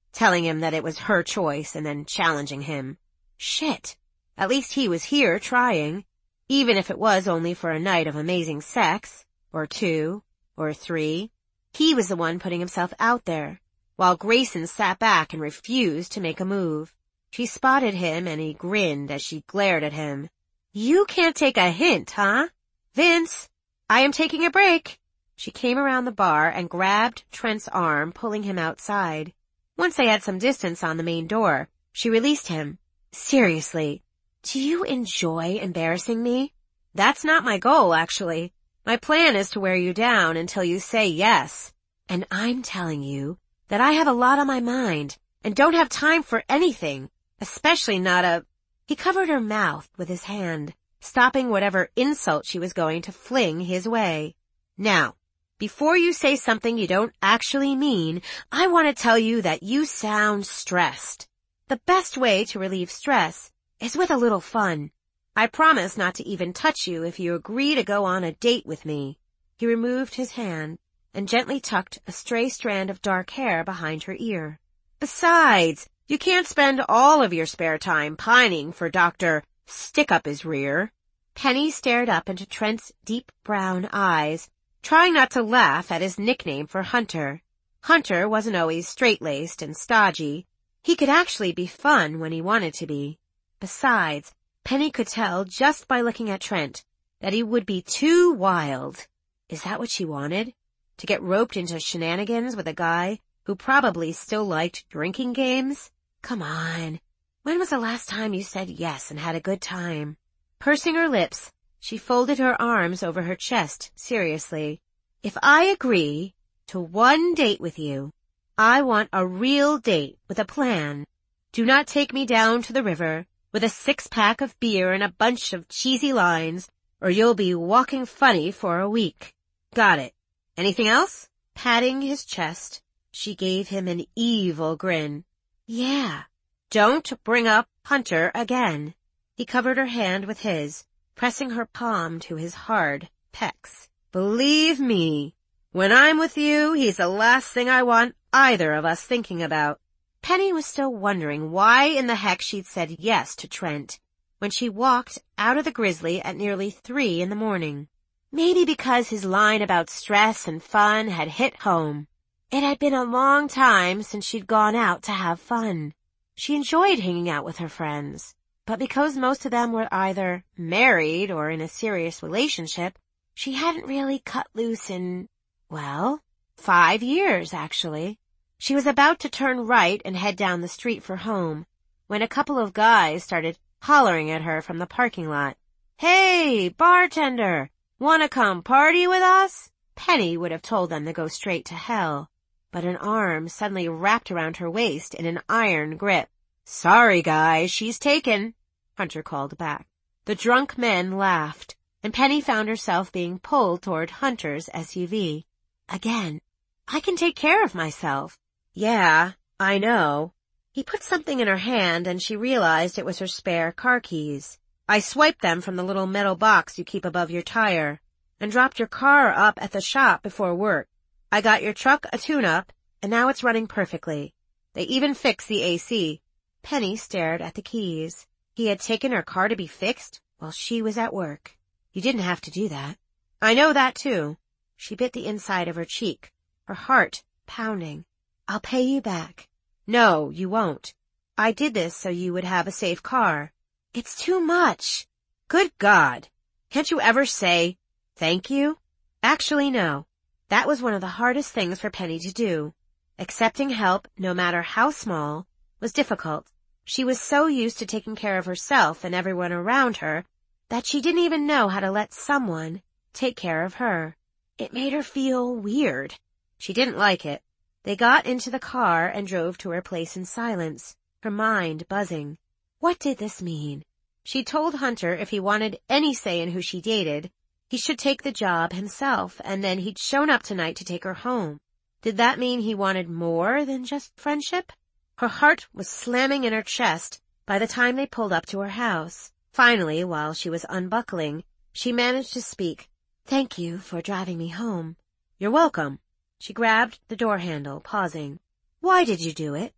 telling him that it was her choice and then challenging him. Shit. At least he was here trying, even if it was only for a night of amazing sex, or two, or three. He was the one putting himself out there, while Grayson sat back and refused to make a move. She spotted him and he grinned as she glared at him. You can't take a hint, huh? Vince, I am taking a break. She came around the bar and grabbed Trent's arm, pulling him outside. Once they had some distance on the main door, she released him. Seriously, do you enjoy embarrassing me? That's not my goal, actually. My plan is to wear you down until you say yes. And I'm telling you that I have a lot on my mind and don't have time for anything, especially not a... He covered her mouth with his hand, stopping whatever insult she was going to fling his way. Now, before you say something you don't actually mean, I want to tell you that you sound stressed. The best way to relieve stress is with a little fun. I promise not to even touch you if you agree to go on a date with me. He removed his hand and gently tucked a stray strand of dark hair behind her ear. Besides, you can't spend all of your spare time pining for Doctor Stick-Up-His-Rear. Penny stared up into Trent's deep brown eyes, trying not to laugh at his nickname for Hunter. Hunter wasn't always straight-laced and stodgy. He could actually be fun when he wanted to be. Besides, Penny could tell just by looking at Trent that he would be too wild. Is that what she wanted? To get roped into shenanigans with a guy who probably still liked drinking games? Come on. When was the last time you said yes and had a good time? Pursing her lips, she folded her arms over her chest seriously. If I agree to one date with you, I want a real date with a plan. Do not take me down to the river with a six-pack of beer and a bunch of cheesy lines, or you'll be walking funny for a week. Got it. Anything else? Patting his chest, she gave him an evil grin. Yeah. Don't bring up Hunter again. He covered her hand with his, pressing her palm to his hard pecs. Believe me, when I'm with you, he's the last thing I want either of us thinking about. Penny was still wondering why in the heck she'd said yes to Trent when she walked out of the Grizzly at nearly three in the morning. Maybe because his line about stress and fun had hit home. It had been a long time since she'd gone out to have fun. She enjoyed hanging out with her friends, but because most of them were either married or in a serious relationship, she hadn't really cut loose in, well, five years, actually. She was about to turn right and head down the street for home when a couple of guys started hollering at her from the parking lot. Hey, bartender, wanna come party with us? Penny would have told them to go straight to hell, but an arm suddenly wrapped around her waist in an iron grip. Sorry, guys, she's taken, Hunter called back. The drunk men laughed, and Penny found herself being pulled toward Hunter's S U V. Again, I can take care of myself. Yeah, I know. He put something in her hand and she realized it was her spare car keys. I swiped them from the little metal box you keep above your tire and dropped your car up at the shop before work. I got your truck a tune-up and now it's running perfectly. They even fixed the A C. Penny stared at the keys. He had taken her car to be fixed while she was at work. You didn't have to do that. I know that too. She bit the inside of her cheek, her heart pounding. I'll pay you back. No, you won't. I did this so you would have a safe car. It's too much. Good God. Can't you ever say, thank you? Actually, no. That was one of the hardest things for Penny to do. Accepting help, no matter how small, was difficult. She was so used to taking care of herself and everyone around her that she didn't even know how to let someone take care of her. It made her feel weird. She didn't like it. They got into the car and drove to her place in silence, her mind buzzing. What did this mean? She told Hunter if he wanted any say in who she dated, he should take the job himself, and then he'd shown up tonight to take her home. Did that mean he wanted more than just friendship? Her heart was slamming in her chest by the time they pulled up to her house. Finally, while she was unbuckling, she managed to speak. Thank you for driving me home. You're welcome. She grabbed the door handle, pausing. Why did you do it?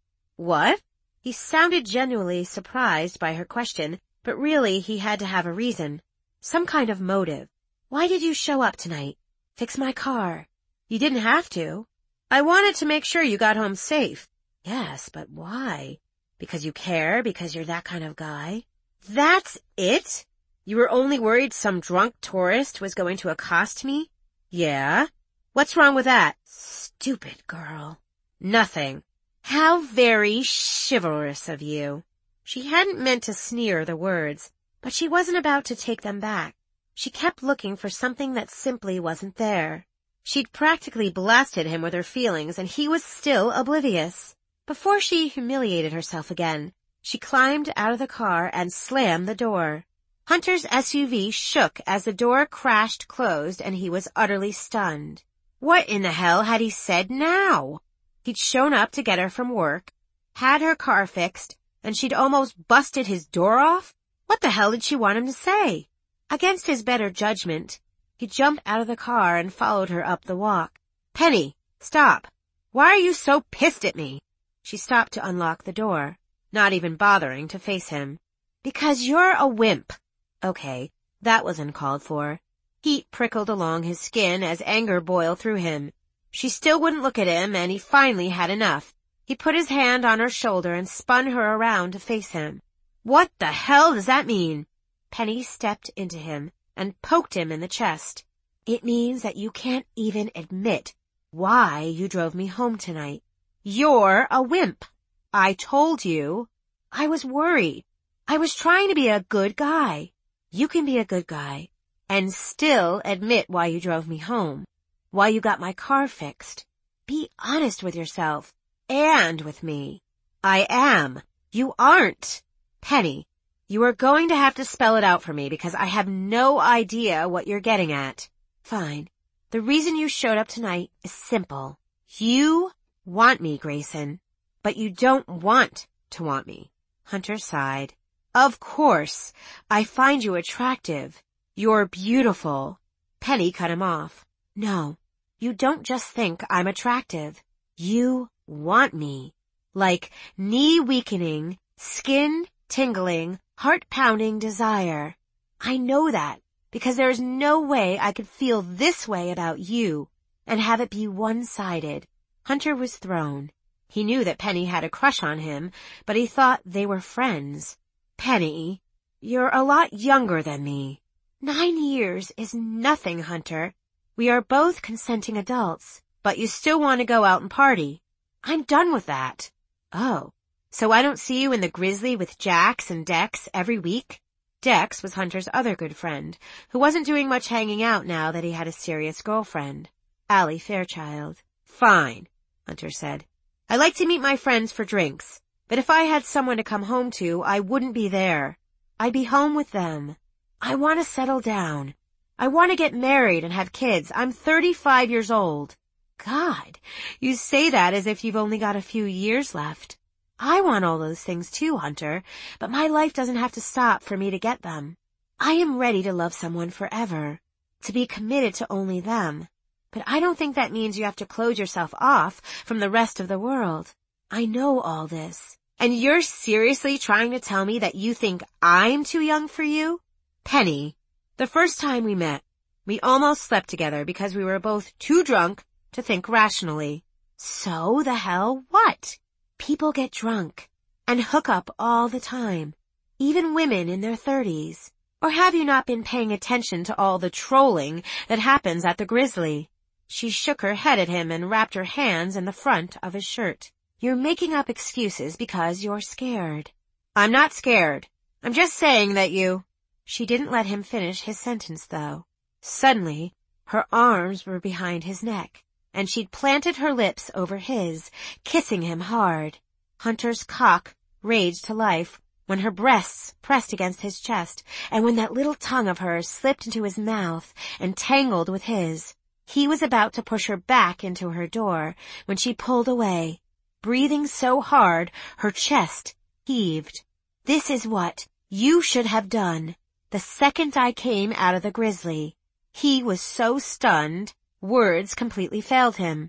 What? He sounded genuinely surprised by her question, but really he had to have a reason. Some kind of motive. Why did you show up tonight? Fix my car. You didn't have to. I wanted to make sure you got home safe. Yes, but why? Because you care? Because you're that kind of guy? That's it? You were only worried some drunk tourist was going to accost me? Yeah? What's wrong with that? Stupid girl. Nothing. How very chivalrous of you. She hadn't meant to sneer the words, but she wasn't about to take them back. She kept looking for something that simply wasn't there. She'd practically blasted him with her feelings, and he was still oblivious. Before she humiliated herself again, she climbed out of the car and slammed the door. Hunter's S U V shook as the door crashed closed, and he was utterly stunned. What in the hell had he said now? He'd shown up to get her from work, had her car fixed, and she'd almost busted his door off? What the hell did she want him to say? Against his better judgment, he jumped out of the car and followed her up the walk. Penny, stop. Why are you so pissed at me? She stopped to unlock the door, not even bothering to face him. Because you're a wimp. Okay, that was uncalled for. Heat prickled along his skin as anger boiled through him. She still wouldn't look at him, and he finally had enough. He put his hand on her shoulder and spun her around to face him. What the hell does that mean? Penny stepped into him and poked him in the chest. It means that you can't even admit why you drove me home tonight. You're a wimp. I told you. I was worried. I was trying to be a good guy. You can be a good guy and still admit why you drove me home, why you got my car fixed. Be honest with yourself and with me. I am. You aren't. Penny, you are going to have to spell it out for me because I have no idea what you're getting at. Fine. The reason you showed up tonight is simple. You want me, Grayson, but you don't want to want me. Hunter sighed. Of course. I find you attractive. You're beautiful. Penny cut him off. No, you don't just think I'm attractive. You want me. Like knee-weakening, skin-tingling, heart-pounding desire. I know that because there is no way I could feel this way about you and have it be one-sided. Hunter was thrown. He knew that Penny had a crush on him, but he thought they were friends. Penny, you're a lot younger than me. Nine years is nothing, Hunter. We are both consenting adults, but you still want to go out and party. I'm done with that. Oh, so I don't see you in the Grizzly with Jax and Dex every week? Dex was Hunter's other good friend, who wasn't doing much hanging out now that he had a serious girlfriend, Allie Fairchild. Fine, Hunter said. I like to meet my friends for drinks, but if I had someone to come home to, I wouldn't be there. I'd be home with them. I want to settle down. I want to get married and have kids. I'm thirty-five years old. God, you say that as if you've only got a few years left. I want all those things too, Hunter, but my life doesn't have to stop for me to get them. I am ready to love someone forever, to be committed to only them. But I don't think that means you have to close yourself off from the rest of the world. I know all this. And you're seriously trying to tell me that you think I'm too young for you? Penny, the first time we met, we almost slept together because we were both too drunk to think rationally. So the hell what? People get drunk and hook up all the time, even women in their thirties. Or have you not been paying attention to all the trolling that happens at the Grizzly? She shook her head at him and wrapped her hands in the front of his shirt. You're making up excuses because you're scared. I'm not scared. I'm just saying that you... She didn't let him finish his sentence, though. Suddenly, her arms were behind his neck, and she'd planted her lips over his, kissing him hard. Hunter's cock raged to life when her breasts pressed against his chest, and when that little tongue of hers slipped into his mouth and tangled with his. He was about to push her back into her door when she pulled away, breathing so hard her chest heaved. This is what you should have done the second I came out of the Grizzly. He was so stunned, words completely failed him.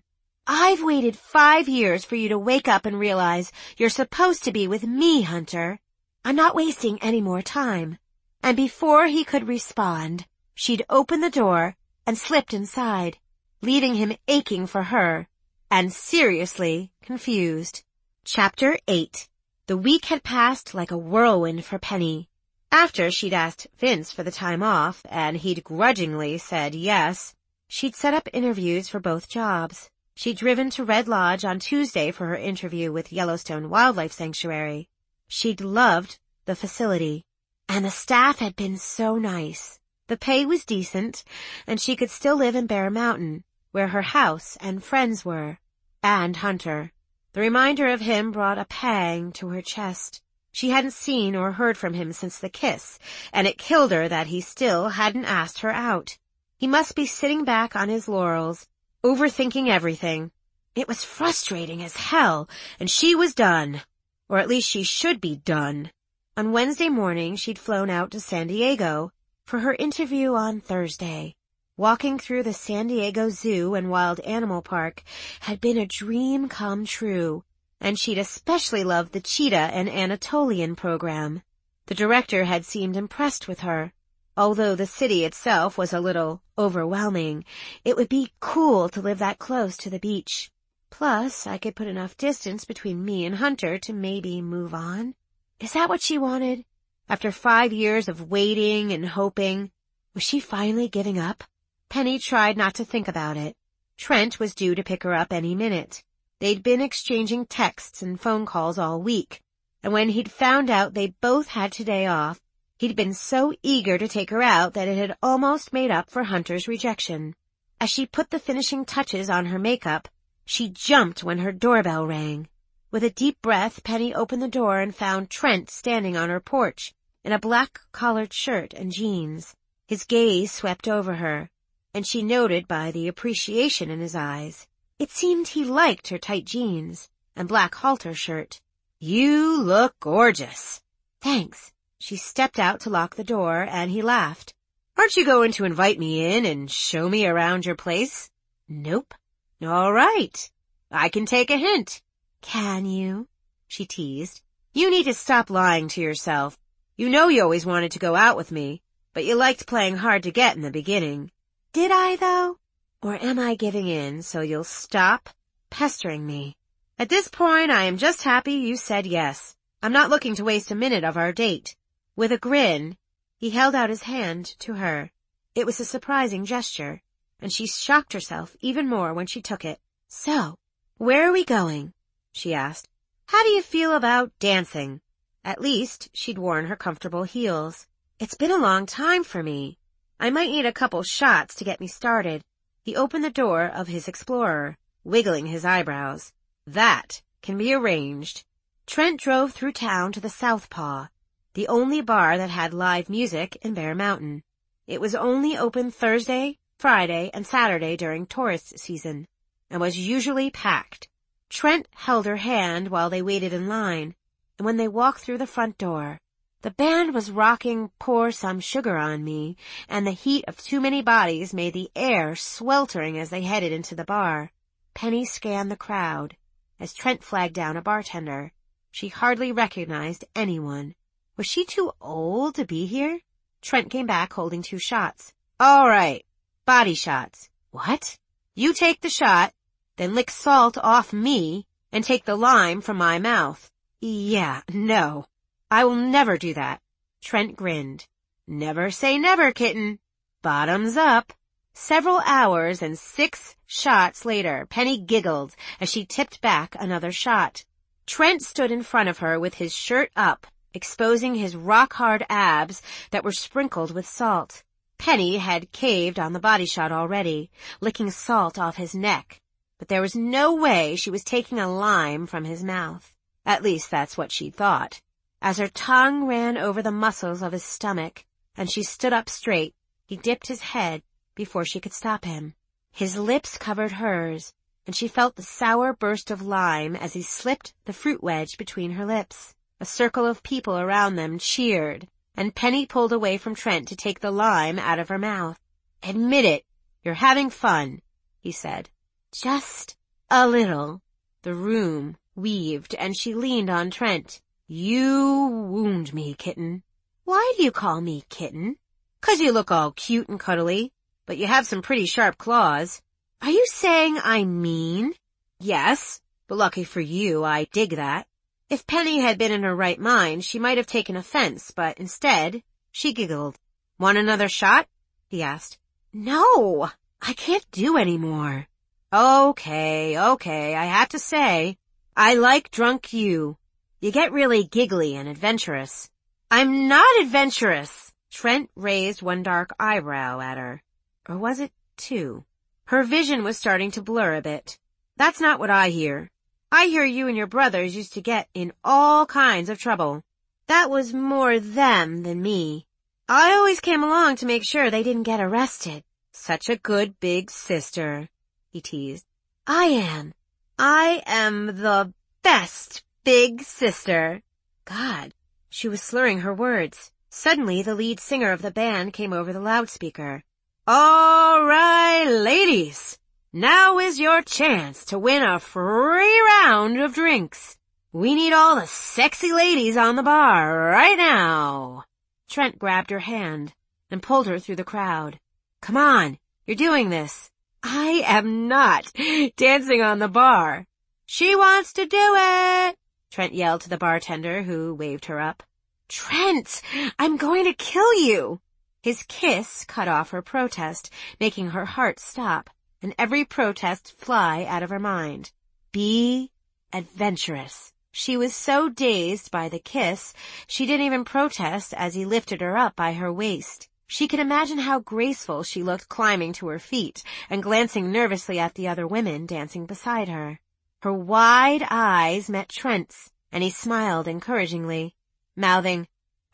I've waited five years for you to wake up and realize you're supposed to be with me, Hunter. I'm not wasting any more time. And before he could respond, she'd opened the door and slipped inside, leaving him aching for her and seriously confused. Chapter eight. The week had passed like a whirlwind for Penny. After she'd asked Vince for the time off, and he'd grudgingly said yes, she'd set up interviews for both jobs. She'd driven to Red Lodge on Tuesday for her interview with Yellowstone Wildlife Sanctuary. She'd loved the facility, and the staff had been so nice. The pay was decent, and she could still live in Bear Mountain, where her house and friends were. And Hunter. The reminder of him brought a pang to her chest. She hadn't seen or heard from him since the kiss, and it killed her that he still hadn't asked her out. He must be sitting back on his laurels, overthinking everything. It was frustrating as hell, and she was done. Or at least she should be done. On Wednesday morning, she'd flown out to San Diego for her interview on Thursday. Walking through the San Diego Zoo and Wild Animal Park had been a dream come true, and she'd especially loved the cheetah and Anatolian program. The director had seemed impressed with her. Although the city itself was a little overwhelming, it would be cool to live that close to the beach. Plus, I could put enough distance between me and Hunter to maybe move on. Is that what she wanted? After five years of waiting and hoping, was she finally giving up? Penny tried not to think about it. Trent was due to pick her up any minute. They'd been exchanging texts and phone calls all week, and when he'd found out they both had today off, he'd been so eager to take her out that it had almost made up for Hunter's rejection. As she put the finishing touches on her makeup, she jumped when her doorbell rang. With a deep breath, Penny opened the door and found Trent standing on her porch in a black collared shirt and jeans. His gaze swept over her, and she noted by the appreciation in his eyes. It seemed he liked her tight jeans and black halter shirt. "You look gorgeous." "Thanks." She stepped out to lock the door, and he laughed. "Aren't you going to invite me in and show me around your place?" "Nope." "All right. I can take a hint." "Can you?" she teased. "You need to stop lying to yourself. You know you always wanted to go out with me, but you liked playing hard to get in the beginning." "Did I, though? Or am I giving in so you'll stop pestering me?" "At this point, I am just happy you said yes. I'm not looking to waste a minute of our date." With a grin, he held out his hand to her. It was a surprising gesture, and she shocked herself even more when she took it. "So, where are we going?" she asked. "How do you feel about dancing?" At least, she'd worn her comfortable heels. "It's been a long time for me. I might need a couple shots to get me started." He opened the door of his Explorer, wiggling his eyebrows. "That can be arranged." Trent drove through town to the Southpaw, the only bar that had live music in Bear Mountain. It was only open Thursday, Friday, and Saturday during tourist season, and was usually packed. Trent held her hand while they waited in line, and when they walked through the front door, the band was rocking Pour Some Sugar on Me, and the heat of too many bodies made the air sweltering as they headed into the bar. Penny scanned the crowd as Trent flagged down a bartender. She hardly recognized anyone. Was she too old to be here? Trent came back holding two shots. "All right, body shots." "What?" "You take the shot, then lick salt off me and take the lime from my mouth." "Yeah, no. I will never do that." Trent grinned. "Never say never, kitten. Bottoms up." Several hours and six shots later, Penny giggled as she tipped back another shot. Trent stood in front of her with his shirt up, exposing his rock-hard abs that were sprinkled with salt. Penny had caved on the body shot already, licking salt off his neck, but there was no way she was taking a lime from his mouth. At least that's what she thought. As her tongue ran over the muscles of his stomach, and she stood up straight, he dipped his head before she could stop him. His lips covered hers, and she felt the sour burst of lime as he slipped the fruit wedge between her lips. A circle of people around them cheered, and Penny pulled away from Trent to take the lime out of her mouth. "Admit it, you're having fun," he said. "Just A little. The room weaved, and she leaned on Trent. You wound me, kitten. Why do you call me kitten? 'Cause you look all cute and cuddly, but you have some pretty sharp claws. Are you saying I'm mean? Yes, but lucky for you, I dig that. If Penny had been in her right mind, she might have taken offense, but instead, she giggled. Want another shot? He asked. No, I can't do any more. Okay, okay, I have to say, I like drunk you. You get really giggly and adventurous. I'm not adventurous. Trent raised one dark eyebrow at her. Or was it two? Her vision was starting to blur a bit. That's not what I hear. I hear you and your brothers used to get in all kinds of trouble. That was more them than me. I always came along to make sure they didn't get arrested. Such a good big sister, he teased. I am. I am the best big sister. God, she was slurring her words. Suddenly, the lead singer of the band came over the loudspeaker. All right, ladies. Now is your chance to win a free round of drinks. We need all the sexy ladies on the bar right now. Trent grabbed her hand and pulled her through the crowd. Come on, you're doing this. I am not dancing on the bar. She wants to do it, Trent yelled to the bartender who waved her up. Trent, I'm going to kill you. His kiss cut off her protest, making her heart stop, and every protest fly out of her mind. Be adventurous. She was so dazed by the kiss, she didn't even protest as he lifted her up by her waist. She could imagine how graceful she looked climbing to her feet and glancing nervously at the other women dancing beside her. Her wide eyes met Trent's, and he smiled encouragingly, mouthing,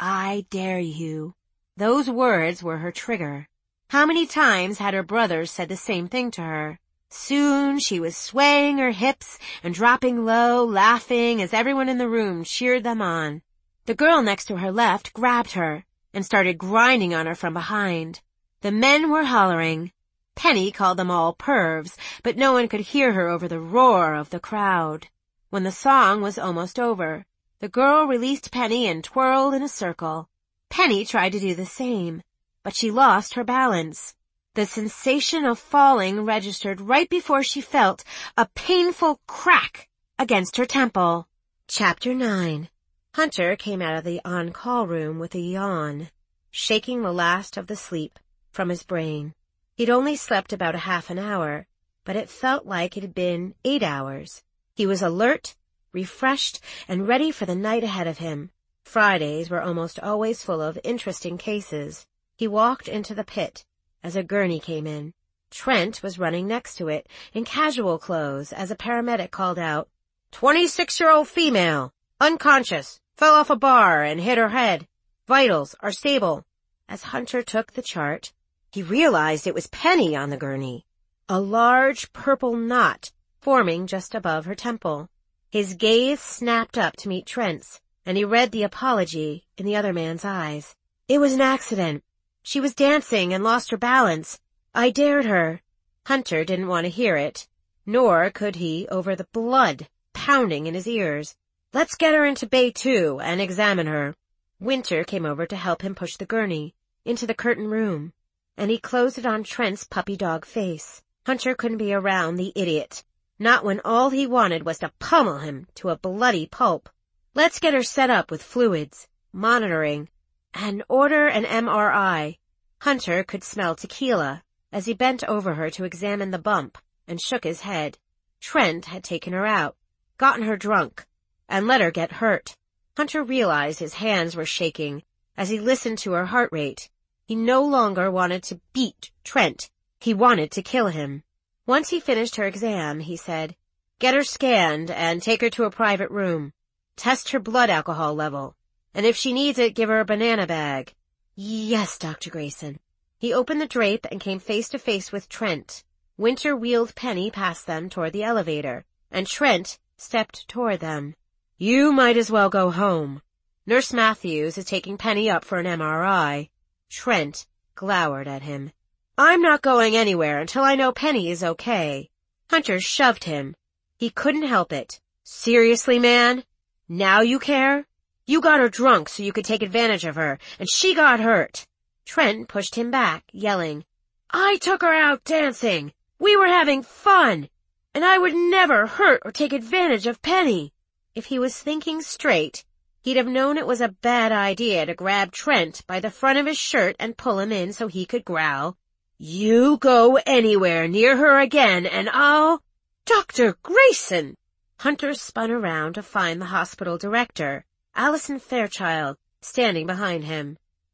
I dare you. Those words were her trigger. How many times had her brothers said the same thing to her? Soon she was swaying her hips and dropping low, laughing as everyone in the room cheered them on. The girl next to her left grabbed her and started grinding on her from behind. The men were hollering. Penny called them all pervs, but no one could hear her over the roar of the crowd. When the song was almost over, the girl released Penny and twirled in a circle. Penny tried to do the same, but she lost her balance. The sensation of falling registered right before she felt a painful crack against her temple. Chapter nine. Hunter came out of the on-call room with a yawn, shaking the last of the sleep from his brain. He'd only slept about a half an hour, but it felt like it had been eight hours. He was alert, refreshed, and ready for the night ahead of him. Fridays were almost always full of interesting cases. He walked into the pit as a gurney came in. Trent was running next to it in casual clothes as a paramedic called out, twenty-six-year-old female, unconscious, fell off a bar and hit her head. Vitals are stable. As Hunter took the chart, he realized it was Penny on the gurney, a large purple knot forming just above her temple. His gaze snapped up to meet Trent's, and he read the apology in the other man's eyes. It was an accident. She was dancing and lost her balance. I dared her. Hunter didn't want to hear it, nor could he over the blood pounding in his ears. Let's get her into Bay two and examine her. Winter came over to help him push the gurney into the curtained room, and he closed it on Trent's puppy dog face. Hunter couldn't be around the idiot, not when all he wanted was to pummel him to a bloody pulp. Let's get her set up with fluids, monitoring, and order an M R I. Hunter could smell tequila as he bent over her to examine the bump and shook his head. Trent had taken her out, gotten her drunk, and let her get hurt. Hunter realized his hands were shaking as he listened to her heart rate. He no longer wanted to beat Trent. He wanted to kill him. Once he finished her exam, he said, get her scanned and take her to a private room. Test her blood alcohol level, and if she needs it, give her a banana bag. Yes, Doctor Grayson. He opened the drape and came face to face with Trent. Winter wheeled Penny past them toward the elevator, and Trent stepped toward them. You might as well go home. Nurse Matthews is taking Penny up for an M R I. Trent glowered at him. I'm not going anywhere until I know Penny is okay. Hunter shoved him. He couldn't help it. Seriously, man? Now you care? You got her drunk so you could take advantage of her, and she got hurt. Trent pushed him back, yelling, I took her out dancing. We were having fun. And I would never hurt or take advantage of Penny. If he was thinking straight, he'd have known it was a bad idea to grab Trent by the front of his shirt and pull him in so he could growl, You go anywhere near her again and I'll... Doctor Grayson! Hunter spun around to find the hospital director, Allison Fairchild, standing behind him.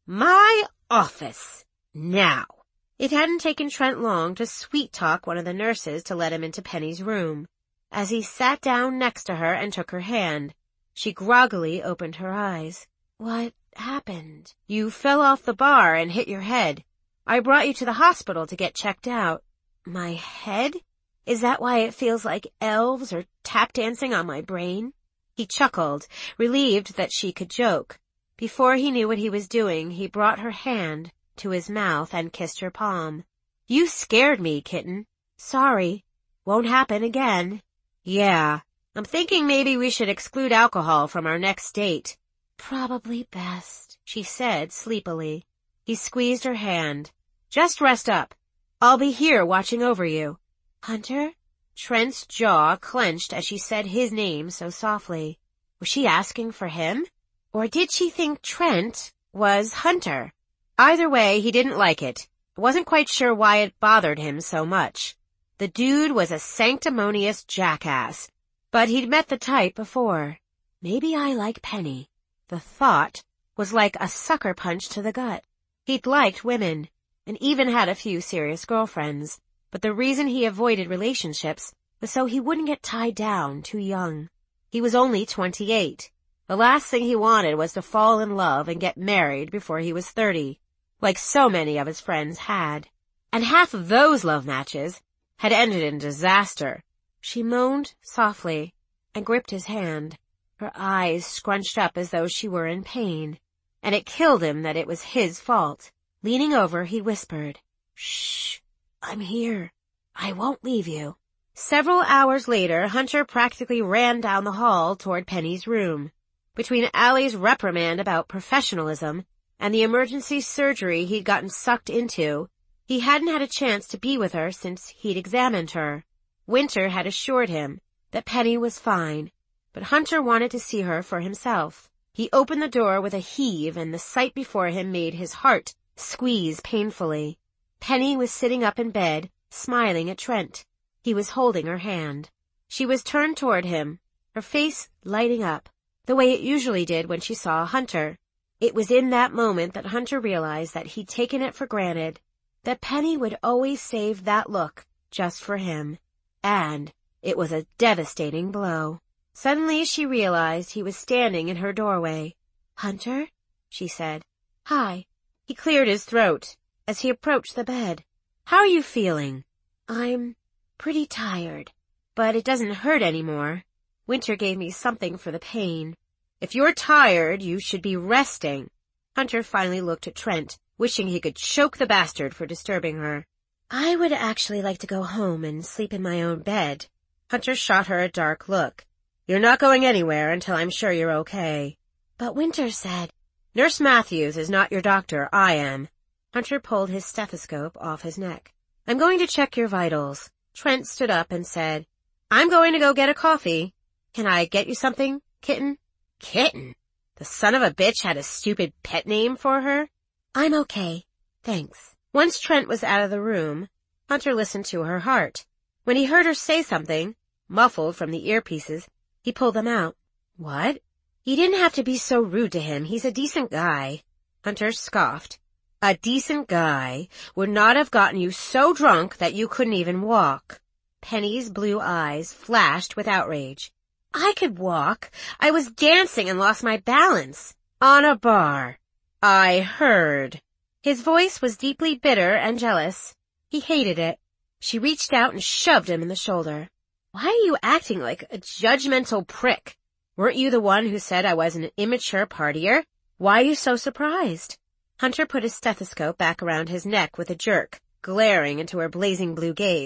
My office. Now. It hadn't taken Trent long to sweet-talk one of the nurses to let him into Penny's room. As he sat down next to her and took her hand, she groggily opened her eyes. What happened? You fell off the bar and hit your head. I brought you to the hospital to get checked out. My head? Is that why it feels like elves are tap dancing on my brain? He chuckled, relieved that she could joke. Before he knew what he was doing, he brought her hand to his mouth and kissed her palm. You scared me, kitten. Sorry. Won't happen again. Yeah. I'm thinking maybe we should exclude alcohol from our next date. Probably best, she said sleepily. He squeezed her hand. Just rest up. I'll be here watching over you. Hunter? Trent's jaw clenched as she said his name so softly. Was she asking for him? Or did she think Trent was Hunter? Either way, he didn't like it. Wasn't quite sure why it bothered him so much. The dude was a sanctimonious jackass, but he'd met the type before. Maybe I like Penny. The thought was like a sucker punch to the gut. He'd liked women, and even had a few serious girlfriends, but the reason he avoided relationships was so he wouldn't get tied down too young. He was only twenty-eight. The last thing he wanted was to fall in love and get married before he was thirty, like so many of his friends had. And half of those love matches had ended in disaster. She moaned softly and gripped his hand, her eyes scrunched up as though she were in pain, and it killed him that it was his fault. Leaning over, he whispered, Shh, I'm here. I won't leave you. Several hours later, Hunter practically ran down the hall toward Penny's room. Between Allie's reprimand about professionalism and the emergency surgery he'd gotten sucked into, he hadn't had a chance to be with her since he'd examined her. Winter had assured him that Penny was fine, but Hunter wanted to see her for himself. He opened the door with a heave, and the sight before him made his heart squeeze painfully. Penny was sitting up in bed, smiling at Trent. He was holding her hand. She was turned toward him, her face lighting up, the way it usually did when she saw Hunter. It was in that moment that Hunter realized that he'd taken it for granted, that Penny would always save that look just for him. And it was a devastating blow. Suddenly she realized he was standing in her doorway. Hunter? She said. Hi. He cleared his throat as he approached the bed. How are you feeling? I'm pretty tired, but it doesn't hurt anymore. Winter gave me something for the pain. If you're tired, you should be resting. Hunter finally looked at Trent, wishing he could choke the bastard for disturbing her. I would actually like to go home and sleep in my own bed. Hunter shot her a dark look. You're not going anywhere until I'm sure you're okay. But Winter said, Nurse Matthews is not your doctor, I am. Hunter pulled his stethoscope off his neck. I'm going to check your vitals. Trent stood up and said, I'm going to go get a coffee. Can I get you something, kitten? Kitten? The son of a bitch had a stupid pet name for her? I'm okay. Thanks. Once Trent was out of the room, Hunter listened to her heart. When he heard her say something, muffled from the earpieces, he pulled them out. What? You didn't have to be so rude to him. He's a decent guy. Hunter scoffed. A decent guy would not have gotten you so drunk that you couldn't even walk. Penny's blue eyes flashed with outrage. I could walk. I was dancing and lost my balance. On a bar. I heard. His voice was deeply bitter and jealous. He hated it. She reached out and shoved him in the shoulder. Why are you acting like a judgmental prick? Weren't you the one who said I was an immature partier? Why are you so surprised? Hunter put his stethoscope back around his neck with a jerk, glaring into her blazing blue gaze.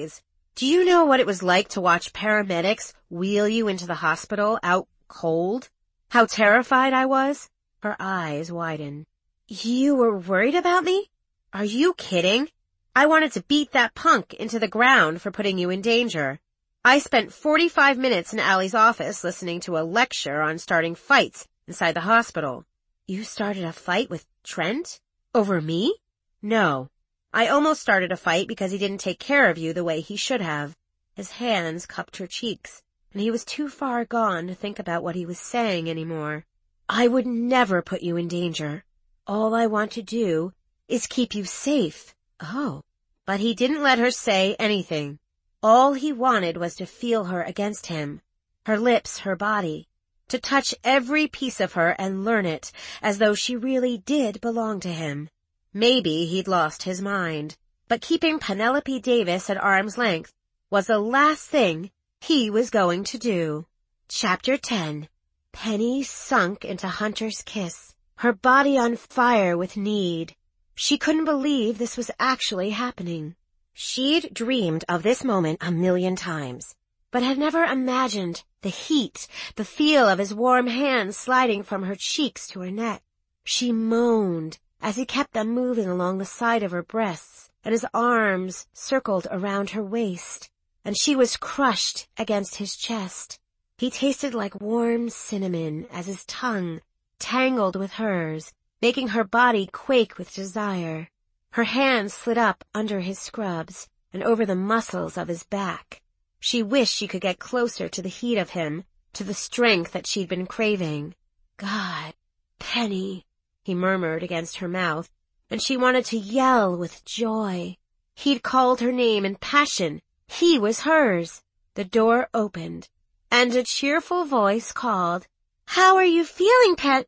Do you know what it was like to watch paramedics wheel you into the hospital out cold? How terrified I was? Her eyes widened. You were worried about me? Are you kidding? I wanted to beat that punk into the ground for putting you in danger. I spent forty-five minutes in Allie's office listening to a lecture on starting fights inside the hospital. You started a fight with Trent? Over me? No. I almost started a fight because he didn't take care of you the way he should have. His hands cupped her cheeks, and he was too far gone to think about what he was saying anymore. I would never put you in danger. All I want to do is keep you safe. Oh. But he didn't let her say anything. All he wanted was to feel her against him, her lips, her body, to touch every piece of her and learn it as though she really did belong to him. Maybe he'd lost his mind, but keeping Penelope Davis at arm's length was the last thing he was going to do. Chapter ten. Penny sunk into Hunter's kiss, her body on fire with need. She couldn't believe this was actually happening. She'd dreamed of this moment a million times, but had never imagined the heat, the feel of his warm hands sliding from her cheeks to her neck. She moaned as he kept them moving along the side of her breasts, and his arms circled around her waist, and she was crushed against his chest. He tasted like warm cinnamon as his tongue tangled with hers, making her body quake with desire. Her hands slid up under his scrubs and over the muscles of his back. She wished she could get closer to the heat of him, to the strength that she'd been craving. God, Penny, he murmured against her mouth, and she wanted to yell with joy. He'd called her name in passion. He was hers. The door opened, and a cheerful voice called, "How are you feeling, Pen—"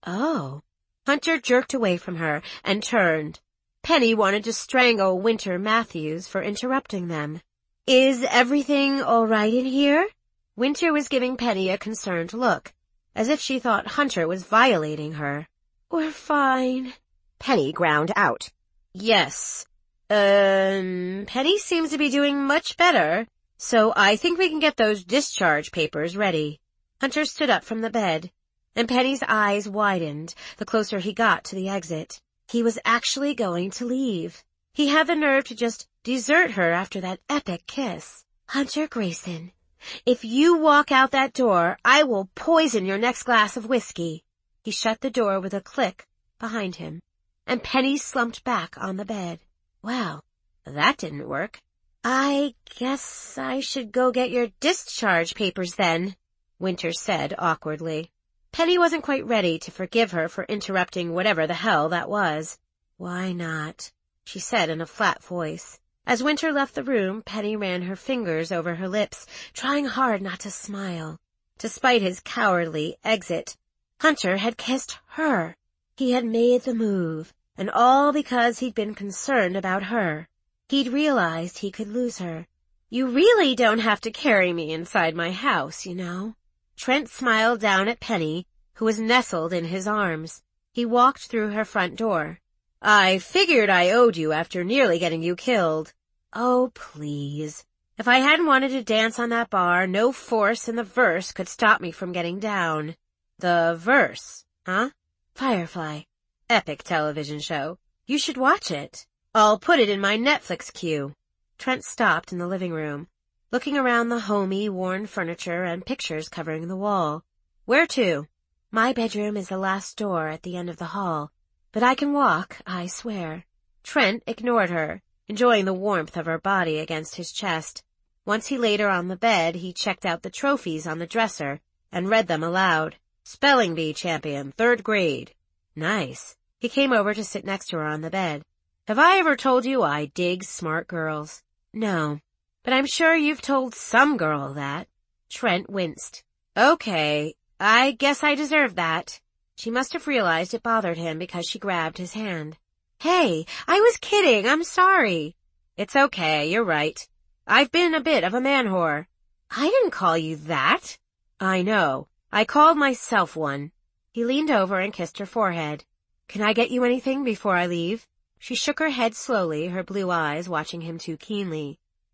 Oh. Hunter jerked away from her and turned. Penny wanted to strangle Winter Matthews for interrupting them. Is everything all right in here? Winter was giving Penny a concerned look, as if she thought Hunter was violating her. We're fine, Penny ground out. Yes. Um, Penny seems to be doing much better, so I think we can get those discharge papers ready. Hunter stood up from the bed, and Penny's eyes widened the closer he got to the exit. He was actually going to leave. He had the nerve to just desert her after that epic kiss. Hunter Grayson, if you walk out that door, I will poison your next glass of whiskey. He shut the door with a click behind him, and Penny slumped back on the bed. Well, that didn't work. I guess I should go get your discharge papers then, Winter said awkwardly. Penny wasn't quite ready to forgive her for interrupting whatever the hell that was. Why not? She said in a flat voice. As Winter left the room, Penny ran her fingers over her lips, trying hard not to smile. Despite his cowardly exit, Hunter had kissed her. He had made the move, and all because he'd been concerned about her. He'd realized he could lose her. You really don't have to carry me inside my house, you know. Trent smiled down at Penny, who was nestled in his arms. He walked through her front door. I figured I owed you after nearly getting you killed. Oh, please. If I hadn't wanted to dance on that bar, no force in the verse could stop me from getting down. The verse, huh? Firefly. Epic television show. You should watch it. I'll put it in my Netflix queue. Trent stopped in the living room, looking around the homey, worn furniture and pictures covering the wall. Where to? My bedroom is the last door at the end of the hall, but I can walk, I swear. Trent ignored her, enjoying the warmth of her body against his chest. Once he laid her on the bed, he checked out the trophies on the dresser and read them aloud. Spelling bee champion, third grade. Nice. He came over to sit next to her on the bed. Have I ever told you I dig smart girls? No. But I'm sure you've told some girl that. Trent winced. Okay, I guess I deserve that. She must have realized it bothered him because she grabbed his hand. Hey, I was kidding, I'm sorry. It's okay, you're right. I've been a bit of a man whore. I didn't call you that. I know. I called myself one. He leaned over and kissed her forehead. Can I get you anything before I leave? She shook her head slowly, her blue eyes watching him too keenly.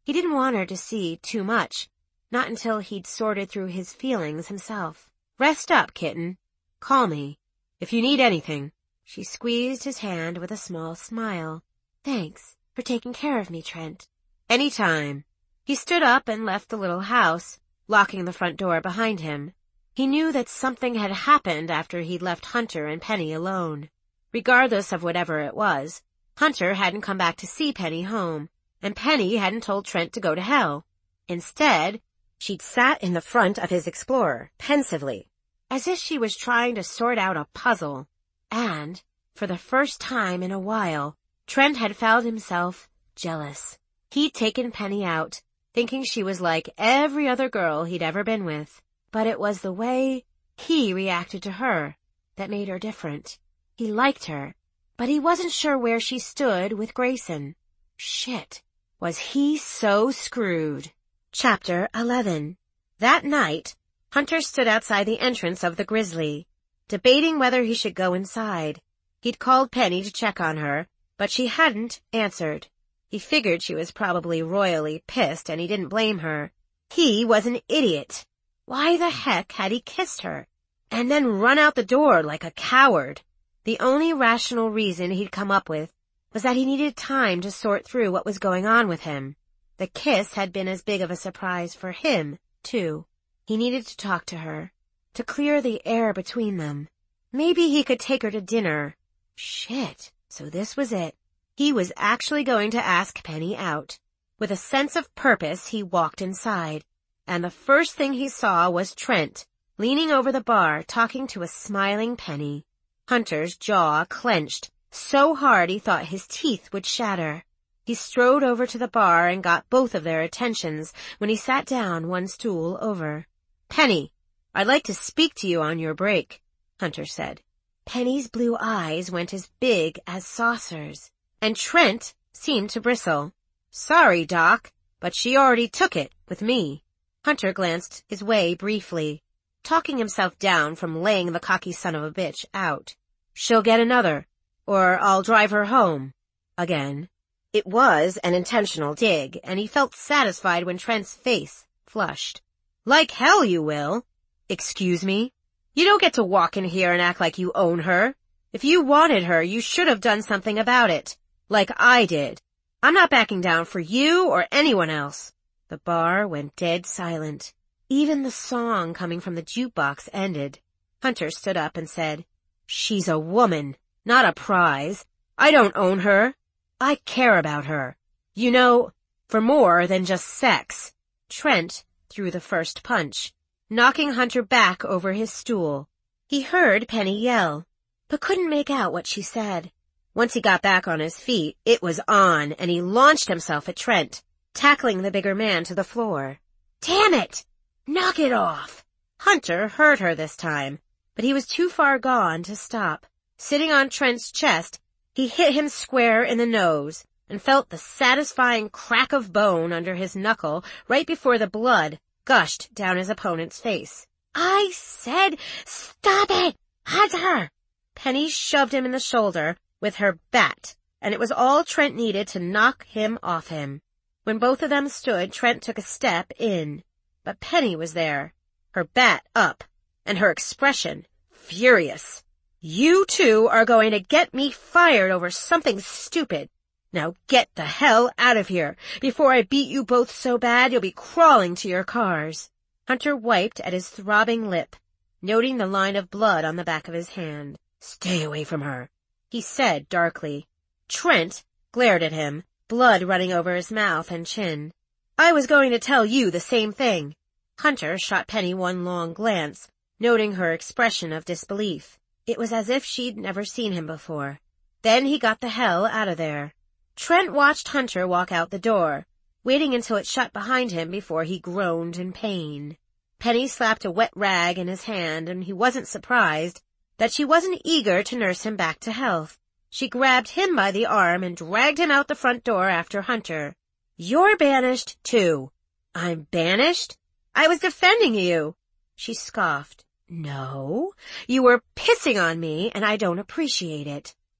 He didn't want her to see too much, not until he'd sorted through his feelings himself. Rest up, kitten. Call me if you need anything. She squeezed his hand with a small smile. Thanks for taking care of me, Trent. Any time. He stood up and left the little house, locking the front door behind him. He knew that something had happened after he'd left Hunter and Penny alone. Regardless of whatever it was, Hunter hadn't come back to see Penny home, and Penny hadn't told Trent to go to hell. Instead, she'd sat in the front of his Explorer, pensively, as if she was trying to sort out a puzzle. And, for the first time in a while, Trent had found himself jealous. He'd taken Penny out, thinking she was like every other girl he'd ever been with. But it was the way he reacted to her that made her different. He liked her, but he wasn't sure where she stood with Grayson. Shit. Was he so screwed? Chapter eleven. That night, Hunter stood outside the entrance of the Grizzly, debating whether he should go inside. He'd called Penny to check on her, but she hadn't answered. He figured she was probably royally pissed, and he didn't blame her. He was an idiot. Why the heck had he kissed her, and then run out the door like a coward? The only rational reason he'd come up with was that he needed time to sort through what was going on with him. The kiss had been as big of a surprise for him, too. He needed to talk to her, to clear the air between them. Maybe he could take her to dinner. Shit, so this was it. He was actually going to ask Penny out. With a sense of purpose, he walked inside, and the first thing he saw was Trent, leaning over the bar, talking to a smiling Penny. Hunter's jaw clenched so hard he thought his teeth would shatter. He strode over to the bar and got both of their attentions when he sat down one stool over. Penny, I'd like to speak to you on your break, Hunter said. Penny's blue eyes went as big as saucers, and Trent seemed to bristle. Sorry, Doc, but she already took it with me. Hunter glanced his way briefly, talking himself down from laying the cocky son of a bitch out. She'll get another, or I'll drive her home. Again. It was an intentional dig, and he felt satisfied when Trent's face flushed. Like hell you will. Excuse me? You don't get to walk in here and act like you own her. If you wanted her, you should have done something about it, like I did. I'm not backing down for you or anyone else. The bar went dead silent. Even the song coming from the jukebox ended. Hunter stood up and said, She's a woman, not a prize. I don't own her. I care about her. You know, for more than just sex. Trent threw the first punch, knocking Hunter back over his stool. He heard Penny yell, but couldn't make out what she said. Once he got back on his feet, it was on, and he launched himself at Trent, tackling the bigger man to the floor. Damn it! Knock it off! Hunter heard her this time, but he was too far gone to stop. Sitting on Trent's chest, he hit him square in the nose and felt the satisfying crack of bone under his knuckle right before the blood gushed down his opponent's face. I said, stop it, Hunter! Penny shoved him in the shoulder with her bat, and it was all Trent needed to knock him off him. When both of them stood, Trent took a step in, but Penny was there, her bat up, and her expression furious. You two are going to get me fired over something stupid. Now get the hell out of here before I beat you both so bad you'll be crawling to your cars. Hunter wiped at his throbbing lip, noting the line of blood on the back of his hand. Stay away from her, he said darkly. Trent glared at him, blood running over his mouth and chin. I was going to tell you the same thing. Hunter shot Penny one long glance, noting her expression of disbelief. It was as if she'd never seen him before. Then he got the hell out of there. Trent watched Hunter walk out the door, waiting until it shut behind him before he groaned in pain. Penny slapped a wet rag in his hand, and he wasn't surprised that she wasn't eager to nurse him back to health. She grabbed him by the arm and dragged him out the front door after Hunter. You're banished, too. I'm banished? I was defending you. She scoffed. No, you were pissing on me, and I don't appreciate it.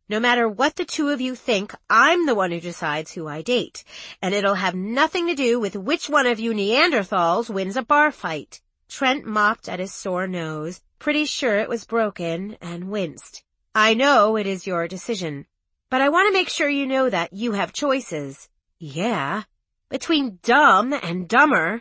No matter what the two of you think, I'm the one who decides who I date, and it'll have nothing to do with which one of you Neanderthals wins a bar fight. Trent mopped at his sore nose, pretty sure it was broken, and winced. I know it is your decision, but I want to make sure you know that you have choices. Yeah? Between dumb and dumber?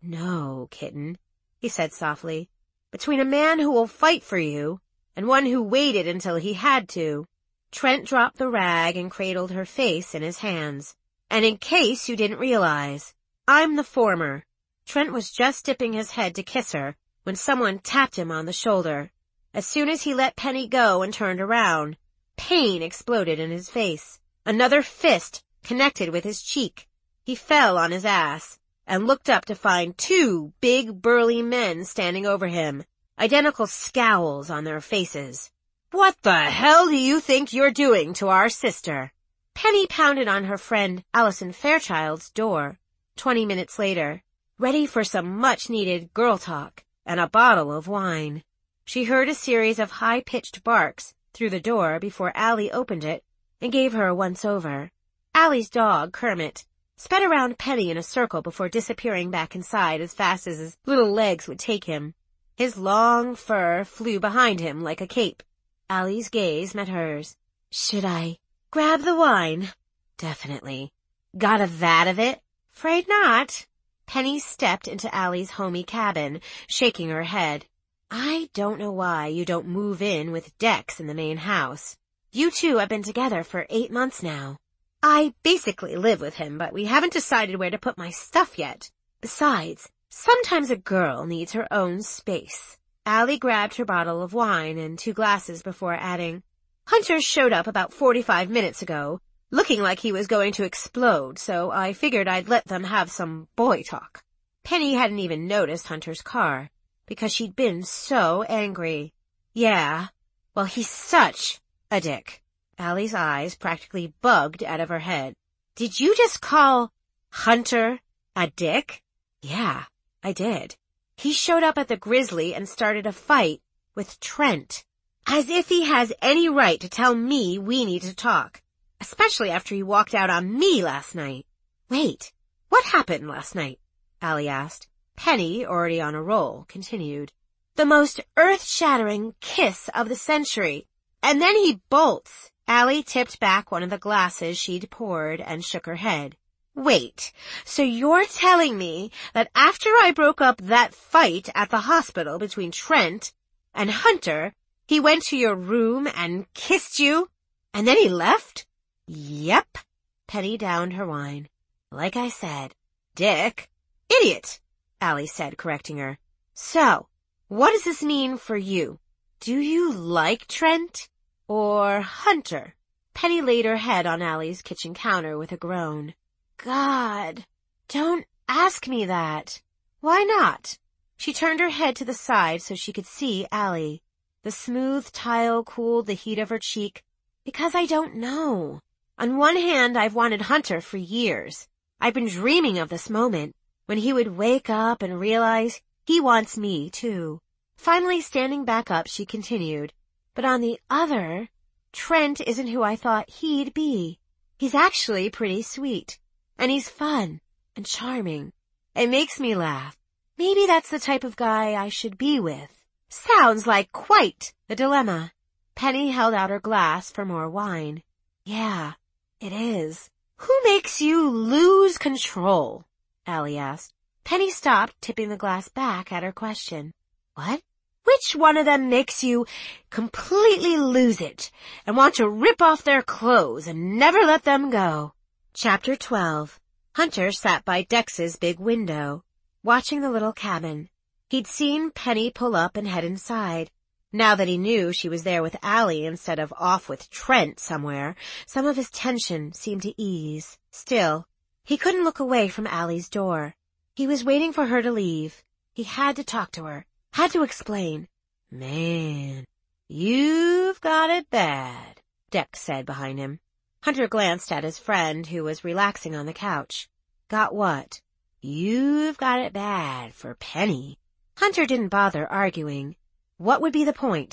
No, kitten, he said softly. Between a man who will fight for you and one who waited until he had to. Trent dropped the rag and cradled her face in his hands. And in case you didn't realize, I'm the former. Trent was just dipping his head to kiss her when someone tapped him on the shoulder. As soon as he let Penny go and turned around, pain exploded in his face. Another fist connected with his cheek. He fell on his ass and looked up to find two big burly men standing over him, identical scowls on their faces. What the hell do you think you're doing to our sister? Penny pounded on her friend Allison Fairchild's door. Twenty minutes later, ready for some much-needed girl talk and a bottle of wine. She heard a series of high-pitched barks through the door before Allie opened it and gave her a once-over. Allie's dog, Kermit, sped around Penny in a circle before disappearing back inside as fast as his little legs would take him. His long fur flew behind him like a cape. Allie's gaze met hers. Should I grab the wine? Definitely. Got a vat of it? Afraid not. Penny stepped into Allie's homey cabin, shaking her head. I don't know why you don't move in with Dex in the main house. You two have been together for eight months now. I basically live with him, but we haven't decided where to put my stuff yet. Besides, sometimes a girl needs her own space. Allie grabbed her bottle of wine and two glasses before adding, Hunter showed up about forty-five minutes ago, looking like he was going to explode, so I figured I'd let them have some boy talk. Penny hadn't even noticed Hunter's car, because she'd been so angry. Yeah, well, he's such a dick. Allie's eyes practically bugged out of her head. Did you just call Hunter a dick? Yeah, I did. He showed up at the Grizzly and started a fight with Trent. As if he has any right to tell me we need to talk. Especially after he walked out on me last night. Wait, what happened last night? Allie asked. Penny, already on a roll, continued. The most earth-shattering kiss of the century. And then he bolts. Allie tipped back one of the glasses she'd poured and shook her head. Wait, so you're telling me that after I broke up that fight at the hospital between Trent and Hunter, he went to your room and kissed you, and then he left? Yep. Penny downed her wine. Like I said, dick. Idiot, Allie said, correcting her. So, what does this mean for you? Do you like Trent or Hunter? Penny laid her head on Allie's kitchen counter with a groan. God, don't ask me that. Why not? She turned her head to the side so she could see Allie. The smooth tile cooled the heat of her cheek. Because I don't know. On one hand, I've wanted Hunter for years. I've been dreaming of this moment, when he would wake up and realize he wants me too. Finally standing back up, she continued. But on the other, Trent isn't who I thought he'd be. He's actually pretty sweet. And he's fun and charming. It makes me laugh. Maybe that's the type of guy I should be with. Sounds like quite the dilemma. Penny held out her glass for more wine. Yeah, it is. Who makes you lose control? Allie asked. Penny stopped, tipping the glass back at her question. What? Which one of them makes you completely lose it and want to rip off their clothes and never let them go? Chapter twelve. Hunter sat by Dex's big window, watching the little cabin. He'd seen Penny pull up and head inside. Now that he knew she was there with Allie instead of off with Trent somewhere, some of his tension seemed to ease. Still, he couldn't look away from Allie's door. He was waiting for her to leave. He had to talk to her, had to explain. Man, you've got it bad, Dex said behind him. Hunter glanced at his friend, who was relaxing on the couch. Got what? You've got it bad for Penny. Hunter didn't bother arguing. What would be the point?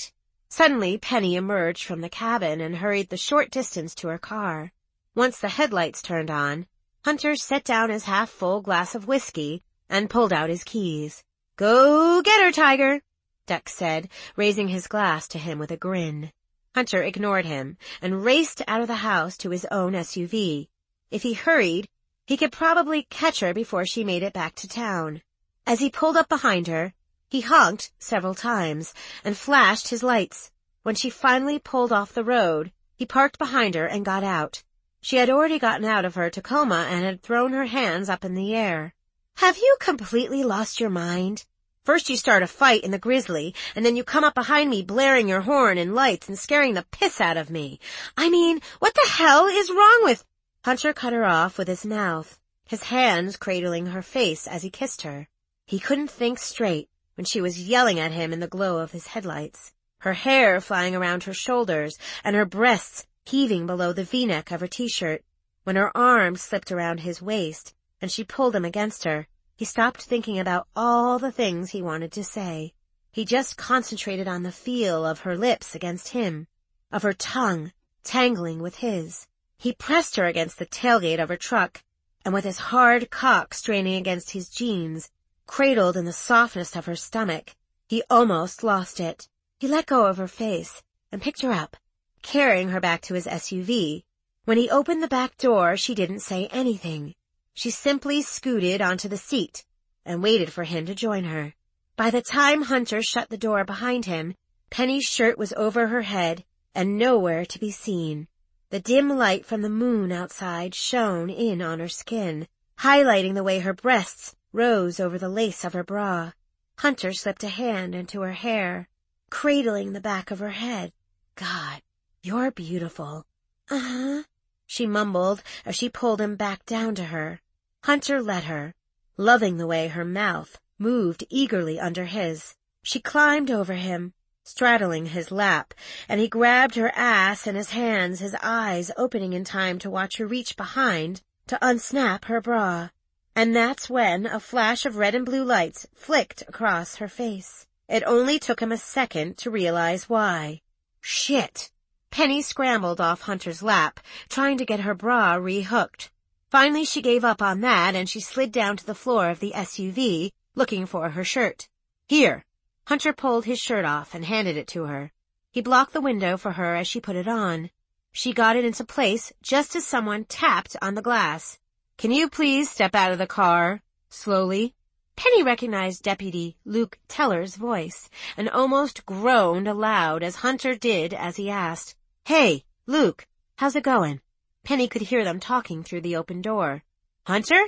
Suddenly, Penny emerged from the cabin and hurried the short distance to her car. Once the headlights turned on, Hunter set down his half-full glass of whiskey and pulled out his keys. "Go get her, Tiger," Duck said, raising his glass to him with a grin. Hunter ignored him and raced out of the house to his own S U V. If he hurried, he could probably catch her before she made it back to town. As he pulled up behind her, he honked several times and flashed his lights. When she finally pulled off the road, he parked behind her and got out. She had already gotten out of her Tacoma and had thrown her hands up in the air. "Have you completely lost your mind? First you start a fight in the Grizzly, and then you come up behind me blaring your horn and lights and scaring the piss out of me. I mean, what the hell is wrong with—" Hunter cut her off with his mouth, his hands cradling her face as he kissed her. He couldn't think straight when she was yelling at him in the glow of his headlights, her hair flying around her shoulders and her breasts heaving below the V-neck of her t-shirt. When her arms slipped around his waist and she pulled him against her, he stopped thinking about all the things he wanted to say. He just concentrated on the feel of her lips against him, of her tongue tangling with his. He pressed her against the tailgate of her truck, and with his hard cock straining against his jeans, cradled in the softness of her stomach, he almost lost it. He let go of her face and picked her up, carrying her back to his S U V. When he opened the back door, she didn't say anything. She simply scooted onto the seat and waited for him to join her. By the time Hunter shut the door behind him, Penny's shirt was over her head and nowhere to be seen. The dim light from the moon outside shone in on her skin, highlighting the way her breasts rose over the lace of her bra. Hunter slipped a hand into her hair, cradling the back of her head. "God, you're beautiful." "Uh-huh," she mumbled as she pulled him back down to her. Hunter let her, loving the way her mouth moved eagerly under his. She climbed over him, straddling his lap, and he grabbed her ass in his hands, his eyes opening in time to watch her reach behind to unsnap her bra. And that's when a flash of red and blue lights flicked across her face. It only took him a second to realize why. Shit! Penny scrambled off Hunter's lap, trying to get her bra rehooked. Finally she gave up on that and she slid down to the floor of the S U V, looking for her shirt. "Here." Hunter pulled his shirt off and handed it to her. He blocked the window for her as she put it on. She got it into place just as someone tapped on the glass. "Can you please step out of the car?" Slowly. Penny recognized Deputy Luke Teller's voice and almost groaned aloud as Hunter did as he asked, "Hey, Luke, how's it going?" Penny could hear them talking through the open door. "Hunter?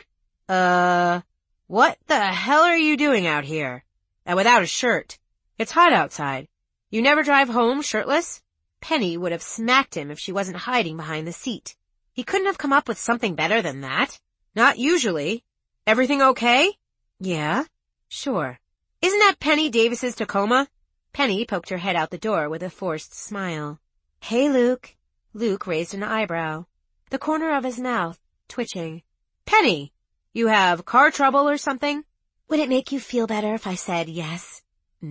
Uh, what the hell are you doing out here? And without a shirt? It's hot outside. You never drive home shirtless?" Penny would have smacked him if she wasn't hiding behind the seat. He couldn't have come up with something better than that. "Not usually. Everything okay?" "Yeah, sure." "Isn't that Penny Davis's Tacoma?" Penny poked her head out the door with a forced smile. "Hey, Luke." Luke raised an eyebrow, the corner of his mouth twitching. "Penny, you have car trouble or something?" "Would it make you feel better if I said yes?"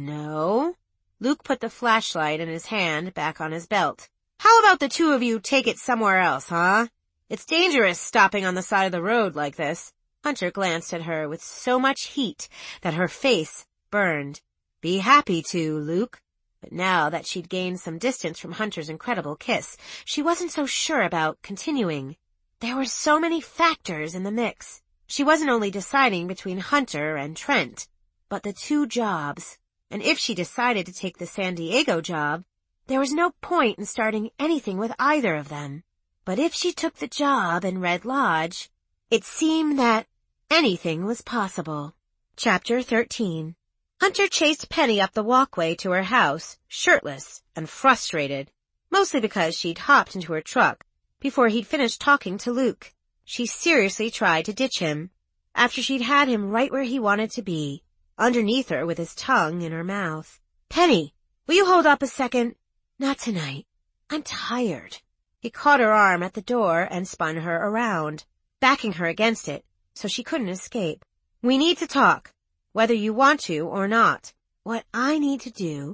"No." Luke put the flashlight in his hand back on his belt. "How about the two of you take it somewhere else, huh? It's dangerous stopping on the side of the road like this." Hunter glanced at her with so much heat that her face burned. "Be happy to, Luke." But now that she'd gained some distance from Hunter's incredible kiss, she wasn't so sure about continuing. There were so many factors in the mix. She wasn't only deciding between Hunter and Trent, but the two jobs. And if she decided to take the San Diego job, there was no point in starting anything with either of them. But if she took the job in Red Lodge, it seemed that anything was possible. Chapter thirteen. Hunter chased Penny up the walkway to her house, shirtless and frustrated, mostly because she'd hopped into her truck before he'd finished talking to Luke. She seriously tried to ditch him, after she'd had him right where he wanted to be, underneath her with his tongue in her mouth. "Penny, will you hold up a second?" "Not tonight. I'm tired." He caught her arm at the door and spun her around, backing her against it so she couldn't escape. "We need to talk, whether you want to or not." "What I need to do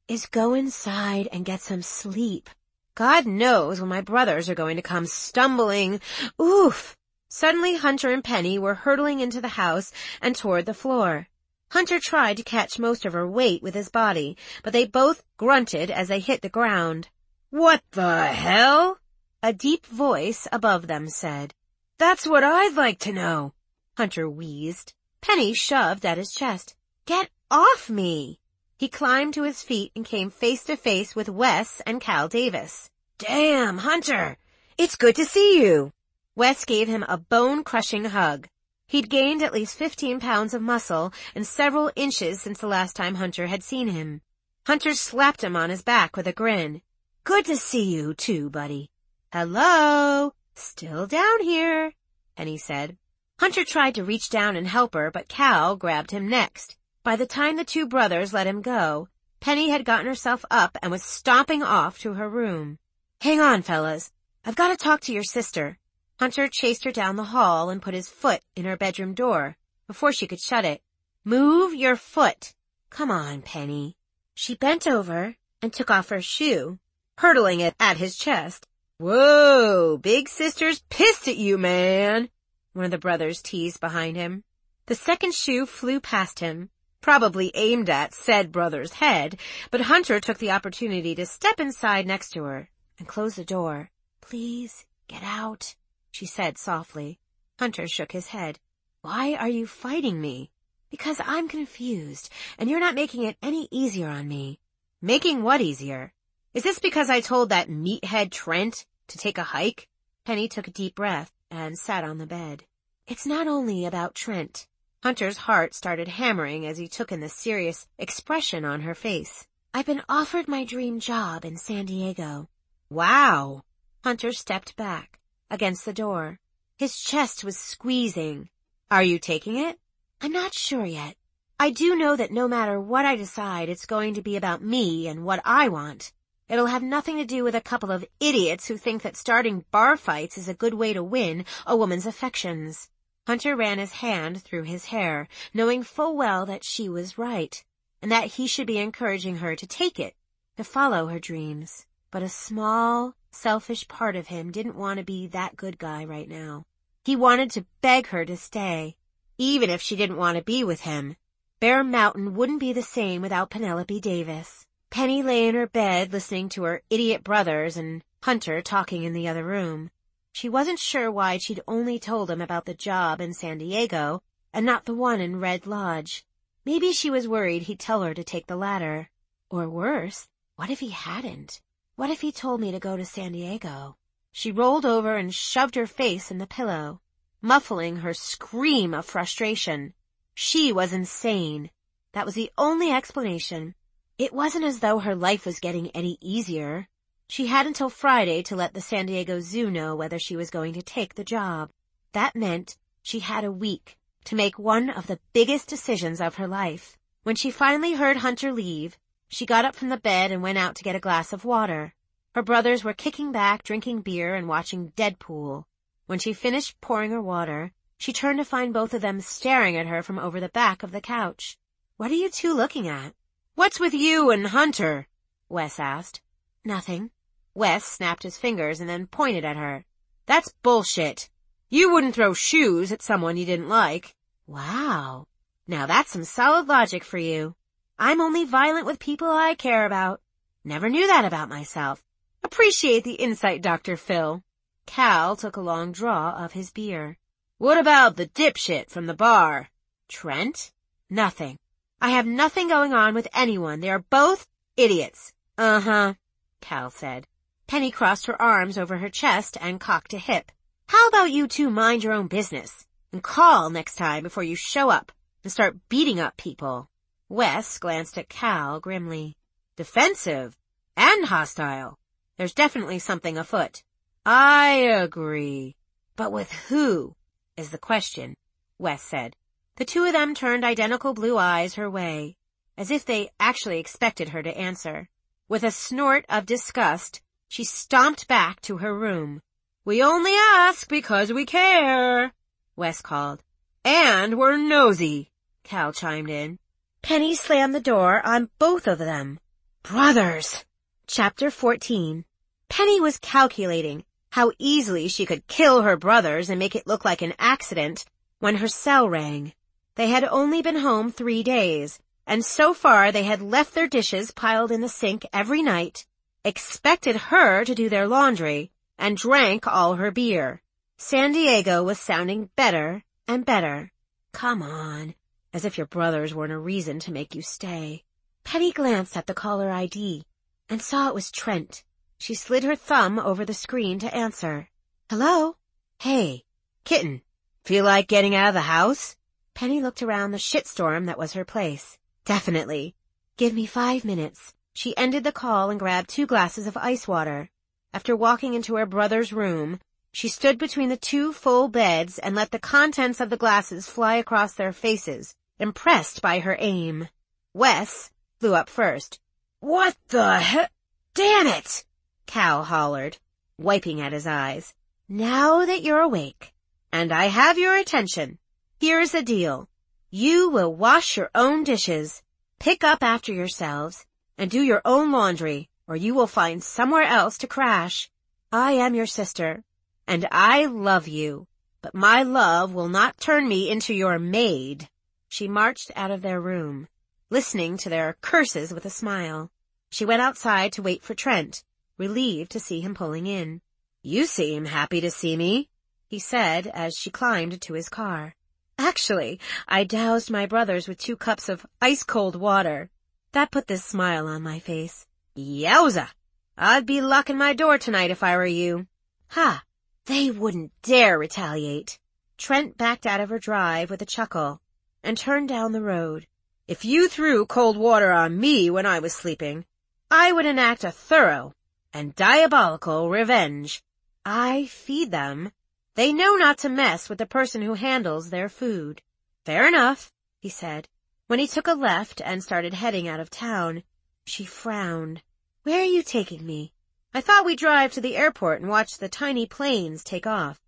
is go inside and get some sleep. God knows when my brothers are going to come stumbling. Oof! Suddenly Hunter and Penny were hurtling into the house and toward the floor. Hunter tried to catch most of her weight with his body, but they both grunted as they hit the ground. What the hell? A deep voice above them said. That's what I'd like to know. Hunter wheezed. Penny shoved at his chest. Get off me! He climbed to his feet and came face to face with Wes and Cal Davis. Damn, Hunter! It's good to see you! Wes gave him a bone-crushing hug. He'd gained at least fifteen pounds of muscle and several inches since the last time Hunter had seen him. Hunter slapped him on his back with a grin. Good to see you, too, buddy. Hello? Still down here, Penny said. Hunter tried to reach down and help her, but Cal grabbed him next. By the time the two brothers let him go, Penny had gotten herself up and was stomping off to her room. Hang on, fellas. I've got to talk to your sister. Hunter chased her down the hall and put his foot in her bedroom door before she could shut it. Move your foot. Come on, Penny. She bent over and took off her shoe, hurtling it at his chest. Whoa, big sister's pissed at you, man, one of the brothers teased behind him. The second shoe flew past him, probably aimed at said brother's head, but Hunter took the opportunity to step inside next to her and close the door. Please, get out, she said softly. Hunter shook his head. Why are you fighting me? Because I'm confused, and you're not making it any easier on me. Making what easier? Is this because I told that meathead Trent to take a hike? Penny took a deep breath and sat on the bed. It's not only about Trent. Hunter's heart started hammering as he took in the serious expression on her face. I've been offered my dream job in San Diego. Wow! Hunter stepped back against the door. His chest was squeezing. Are you taking it? I'm not sure yet. I do know that no matter what I decide, it's going to be about me and what I want. It'll have nothing to do with a couple of idiots who think that starting bar fights is a good way to win a woman's affections. Hunter ran his hand through his hair, knowing full well that she was right, and that he should be encouraging her to take it, to follow her dreams. But a small, selfish part of him didn't want to be that good guy right now. He wanted to beg her to stay, even if she didn't want to be with him. Bear Mountain wouldn't be the same without Penelope Davis. Penny lay in her bed listening to her idiot brothers and Hunter talking in the other room. She wasn't sure why she'd only told him about the job in San Diego and not the one in Red Lodge. Maybe she was worried he'd tell her to take the latter. Or worse, what if he hadn't? What if he told me to go to San Diego? She rolled over and shoved her face in the pillow, muffling her scream of frustration. She was insane. That was the only explanation. It wasn't as though her life was getting any easier. She had until Friday to let the San Diego Zoo know whether she was going to take the job. That meant she had a week to make one of the biggest decisions of her life. When she finally heard Hunter leave, she got up from the bed and went out to get a glass of water. Her brothers were kicking back, drinking beer, and watching Deadpool. When she finished pouring her water, she turned to find both of them staring at her from over the back of the couch. What are you two looking at? What's with you and Hunter? Wes asked. Nothing. Wes snapped his fingers and then pointed at her. That's bullshit. You wouldn't throw shoes at someone you didn't like. Wow. Now that's some solid logic for you. I'm only violent with people I care about. Never knew that about myself. Appreciate the insight, Doctor Phil. Cal took a long draw of his beer. What about the dipshit from the bar? Trent? Nothing. I have nothing going on with anyone. They are both idiots. Uh-huh, Cal said. Penny crossed her arms over her chest and cocked a hip. How about you two mind your own business and call next time before you show up and start beating up people? Wes glanced at Cal grimly. Defensive and hostile. There's definitely something afoot. I agree. But with who is the question, Wes said. The two of them turned identical blue eyes her way, as if they actually expected her to answer. With a snort of disgust, she stomped back to her room. We only ask because we care, Wes called. And we're nosy, Cal chimed in. Penny slammed the door on both of them. Brothers! Chapter fourteen. Penny was calculating how easily she could kill her brothers and make it look like an accident when her cell rang. They had only been home three days, and so far they had left their dishes piled in the sink every night, expected her to do their laundry, and drank all her beer. San Diego was sounding better and better. Come on, as if your brothers weren't a reason to make you stay. Penny glanced at the caller I D and saw it was Trent. She slid her thumb over the screen to answer. Hello? Hey, kitten, feel like getting out of the house? Penny looked around the shitstorm that was her place. Definitely. Give me five minutes. She ended the call and grabbed two glasses of ice water. After walking into her brother's room, she stood between the two full beds and let the contents of the glasses fly across their faces, impressed by her aim. Wes flew up first. What the he- Damn it! Cal hollered, wiping at his eyes. Now that you're awake, and I have your attention, here's the deal. You will wash your own dishes, pick up after yourselves, and do your own laundry, or you will find somewhere else to crash. I am your sister, and I love you, but my love will not turn me into your maid. She marched out of their room, listening to their curses with a smile. She went outside to wait for Trent, relieved to see him pulling in. You seem happy to see me, he said as she climbed to his car. Actually, I doused my brothers with two cups of ice-cold water. That put this smile on my face. Yowza! I'd be locking my door tonight if I were you. Ha! They wouldn't dare retaliate. Trent backed out of her drive with a chuckle and turned down the road. If you threw cold water on me when I was sleeping, I would enact a thorough and diabolical revenge. I feed them. They know not to mess with the person who handles their food. Fair enough, he said. When he took a left and started heading out of town, she frowned. Where are you taking me? I thought we'd drive to the airport and watch the tiny planes take off.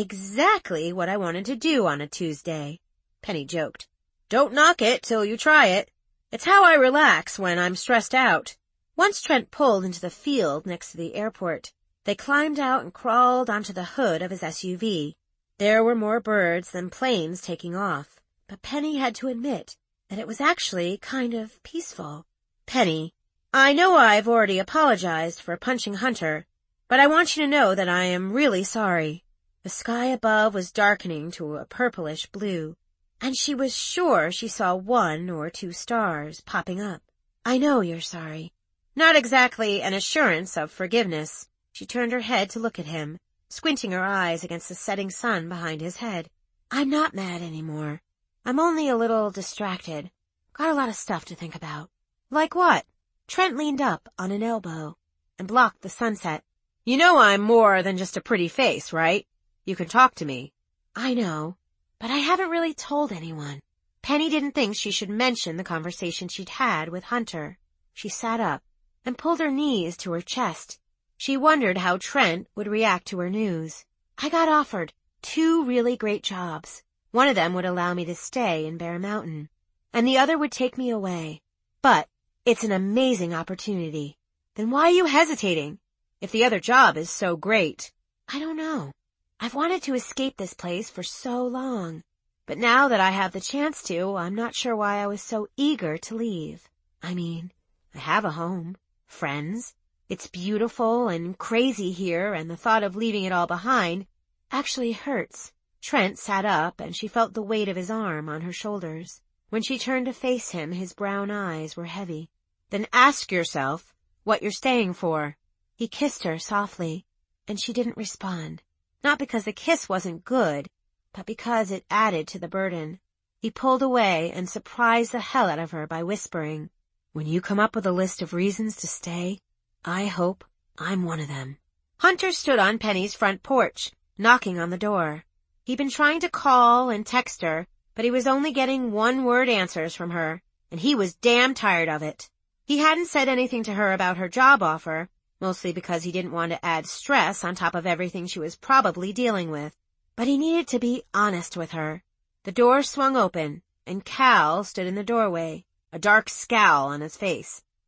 Exactly what I wanted to do on a Tuesday. Penny joked. Don't knock it till you try it. It's how I relax when I'm stressed out. Once Trent pulled into the field next to the airport, they climbed out and crawled onto the hood of his S U V. There were more birds than planes taking off, but Penny had to admit that it was actually kind of peaceful. Penny, I know I've already apologized for punching Hunter, but I want you to know that I am really sorry. The sky above was darkening to a purplish blue, and she was sure she saw one or two stars popping up. I know you're sorry. Not exactly an assurance of forgiveness. She turned her head to look at him, squinting her eyes against the setting sun behind his head. I'm not mad anymore. I'm only a little distracted. Got a lot of stuff to think about. Like what? Trent leaned up on an elbow and blocked the sunset. You know I'm more than just a pretty face, right? You can talk to me. I know, but I haven't really told anyone. Penny didn't think she should mention the conversation she'd had with Hunter. She sat up and pulled her knees to her chest. She wondered how Trent would react to her news. I got offered two really great jobs. One of them would allow me to stay in Bear Mountain, and the other would take me away. But it's an amazing opportunity. Then why are you hesitating? If the other job is so great. I don't know. I've wanted to escape this place for so long. But now that I have the chance to, I'm not sure why I was so eager to leave. I mean, I have a home, friends. It's beautiful and crazy here, and the thought of leaving it all behind actually hurts. Trent sat up, and she felt the weight of his arm on her shoulders. When she turned to face him, his brown eyes were heavy. Then ask yourself what you're staying for. He kissed her softly, and she didn't respond. Not because the kiss wasn't good, but because it added to the burden. He pulled away and surprised the hell out of her by whispering, When you come up with a list of reasons to stay, I hope I'm one of them. Hunter stood on Penny's front porch, knocking on the door. He'd been trying to call and text her, but he was only getting one-word answers from her, and he was damn tired of it. He hadn't said anything to her about her job offer, mostly because he didn't want to add stress on top of everything she was probably dealing with. But he needed to be honest with her. The door swung open, and Cal stood in the doorway, a dark scowl on his face.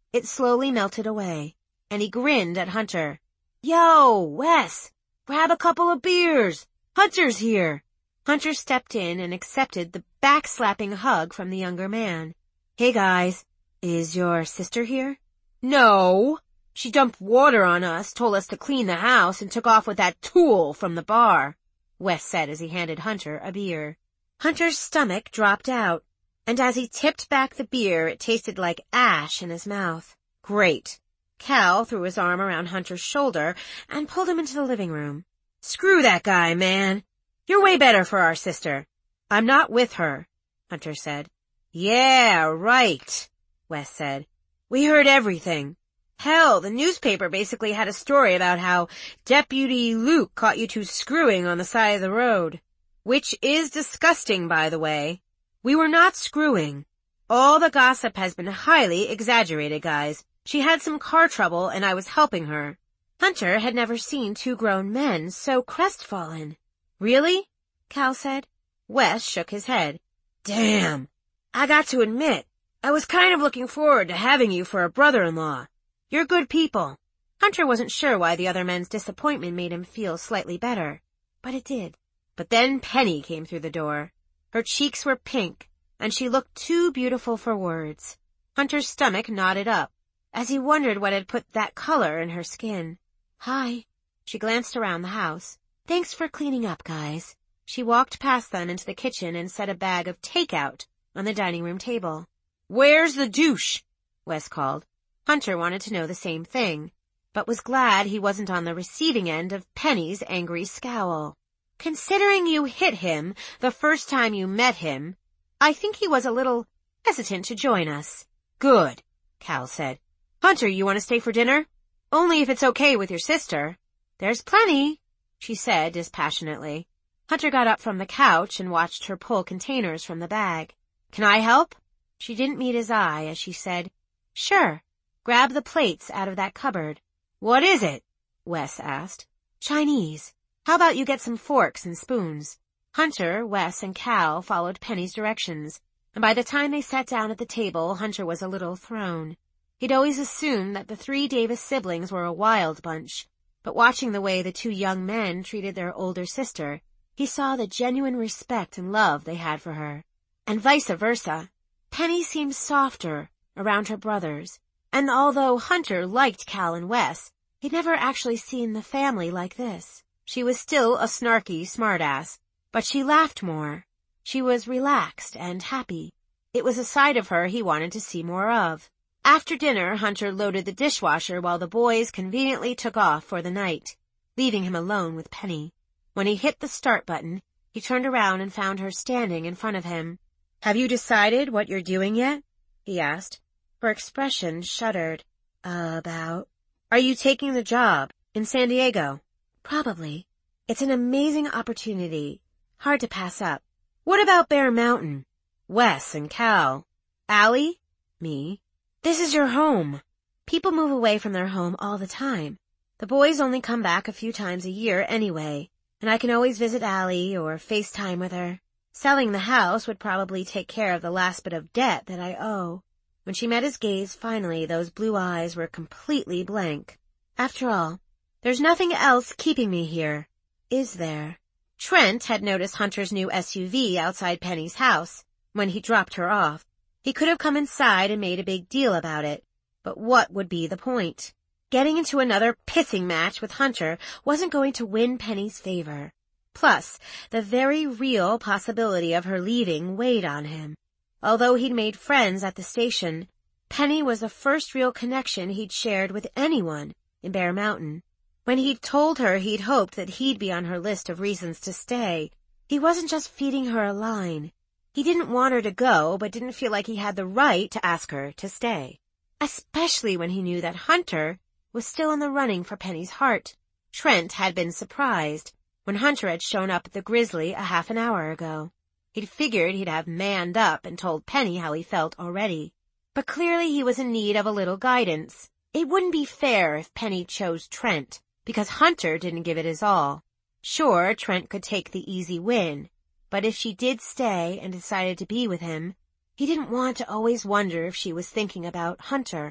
It slowly melted away, and he grinned at Hunter. "Yo, Wes, grab a couple of beers. Hunter's here." Hunter stepped in and accepted the backslapping hug from the younger man. "Hey guys, is your sister here?" "No. She dumped water on us, told us to clean the house, and took off with that tool from the bar," Wes said as he handed Hunter a beer. Hunter's stomach dropped out, and as he tipped back the beer, it tasted like ash in his mouth. "Great." Cal threw his arm around Hunter's shoulder and pulled him into the living room. "Screw that guy, man. You're way better for our sister." "I'm not with her," Hunter said. "Yeah, right," Wes said. "We heard everything. Hell, the newspaper basically had a story about how Deputy Luke caught you two screwing on the side of the road. Which is disgusting, by the way. We were not screwing. All the gossip has been highly exaggerated, guys. She had some car trouble and I was helping her." Hunter had never seen two grown men so crestfallen. "Really?" Cal said. Wes shook his head. "Damn. I got to admit, I was kind of looking forward to having you for a brother-in-law. You're good people." Hunter wasn't sure why the other men's disappointment made him feel slightly better, but it did. But then Penny came through the door. Her cheeks were pink, and she looked too beautiful for words. Hunter's stomach knotted up, as he wondered what had put that color in her skin. "Hi." She glanced around the house. "Thanks for cleaning up, guys." She walked past them into the kitchen and set a bag of takeout on the dining room table. "Where's the douche?" Wes called. Hunter wanted to know the same thing, but was glad he wasn't on the receiving end of Penny's angry scowl. "Considering you hit him the first time you met him, I think he was a little hesitant to join us." "Good," Cal said. "Hunter, you want to stay for dinner? Only if it's okay with your sister." "There's plenty," she said dispassionately. Hunter got up from the couch and watched her pull containers from the bag. "Can I help?" She didn't meet his eye as she said, "Sure. Grab the plates out of that cupboard." "What is it?" Wes asked. "Chinese. How about you get some forks and spoons?" Hunter, Wes, and Cal followed Penny's directions, and by the time they sat down at the table, Hunter was a little thrown. He'd always assumed that the three Davis siblings were a wild bunch, but watching the way the two young men treated their older sister, he saw the genuine respect and love they had for her. And vice versa. Penny seemed softer around her brothers, and although Hunter liked Cal and Wes, he'd never actually seen the family like this. She was still a snarky smartass, but she laughed more. She was relaxed and happy. It was a side of her he wanted to see more of. After dinner, Hunter loaded the dishwasher while the boys conveniently took off for the night, leaving him alone with Penny. When he hit the start button, he turned around and found her standing in front of him. "Have you decided what you're doing yet?" he asked. Her expression shuddered. Uh, about? "Are you taking the job in San Diego?" "Probably. It's an amazing opportunity. Hard to pass up." "What about Bear Mountain?" "Wes and Cal." "Allie?" "Me." "This is your home." People move away from their home all the time. The boys only come back a few times a year anyway, and I can always visit Allie or FaceTime with her. Selling the house would probably take care of the last bit of debt that I owe. When she met his gaze finally, those blue eyes were completely blank. "After all, there's nothing else keeping me here, is there?" Trent had noticed Hunter's new S U V outside Penny's house when he dropped her off. He could have come inside and made a big deal about it, but what would be the point? Getting into another pissing match with Hunter wasn't going to win Penny's favor. Plus, the very real possibility of her leaving weighed on him. Although he'd made friends at the station, Penny was the first real connection he'd shared with anyone in Bear Mountain. When he'd told her he'd hoped that he'd be on her list of reasons to stay, he wasn't just feeding her a line. He didn't want her to go, but didn't feel like he had the right to ask her to stay. Especially when he knew that Hunter was still in the running for Penny's heart. Trent had been surprised when Hunter had shown up at the Grizzly a half an hour ago. He'd figured he'd have manned up and told Penny how he felt already. But clearly he was in need of a little guidance. It wouldn't be fair if Penny chose Trent, because Hunter didn't give it his all. Sure, Trent could take the easy win, but if she did stay and decided to be with him, he didn't want to always wonder if she was thinking about Hunter.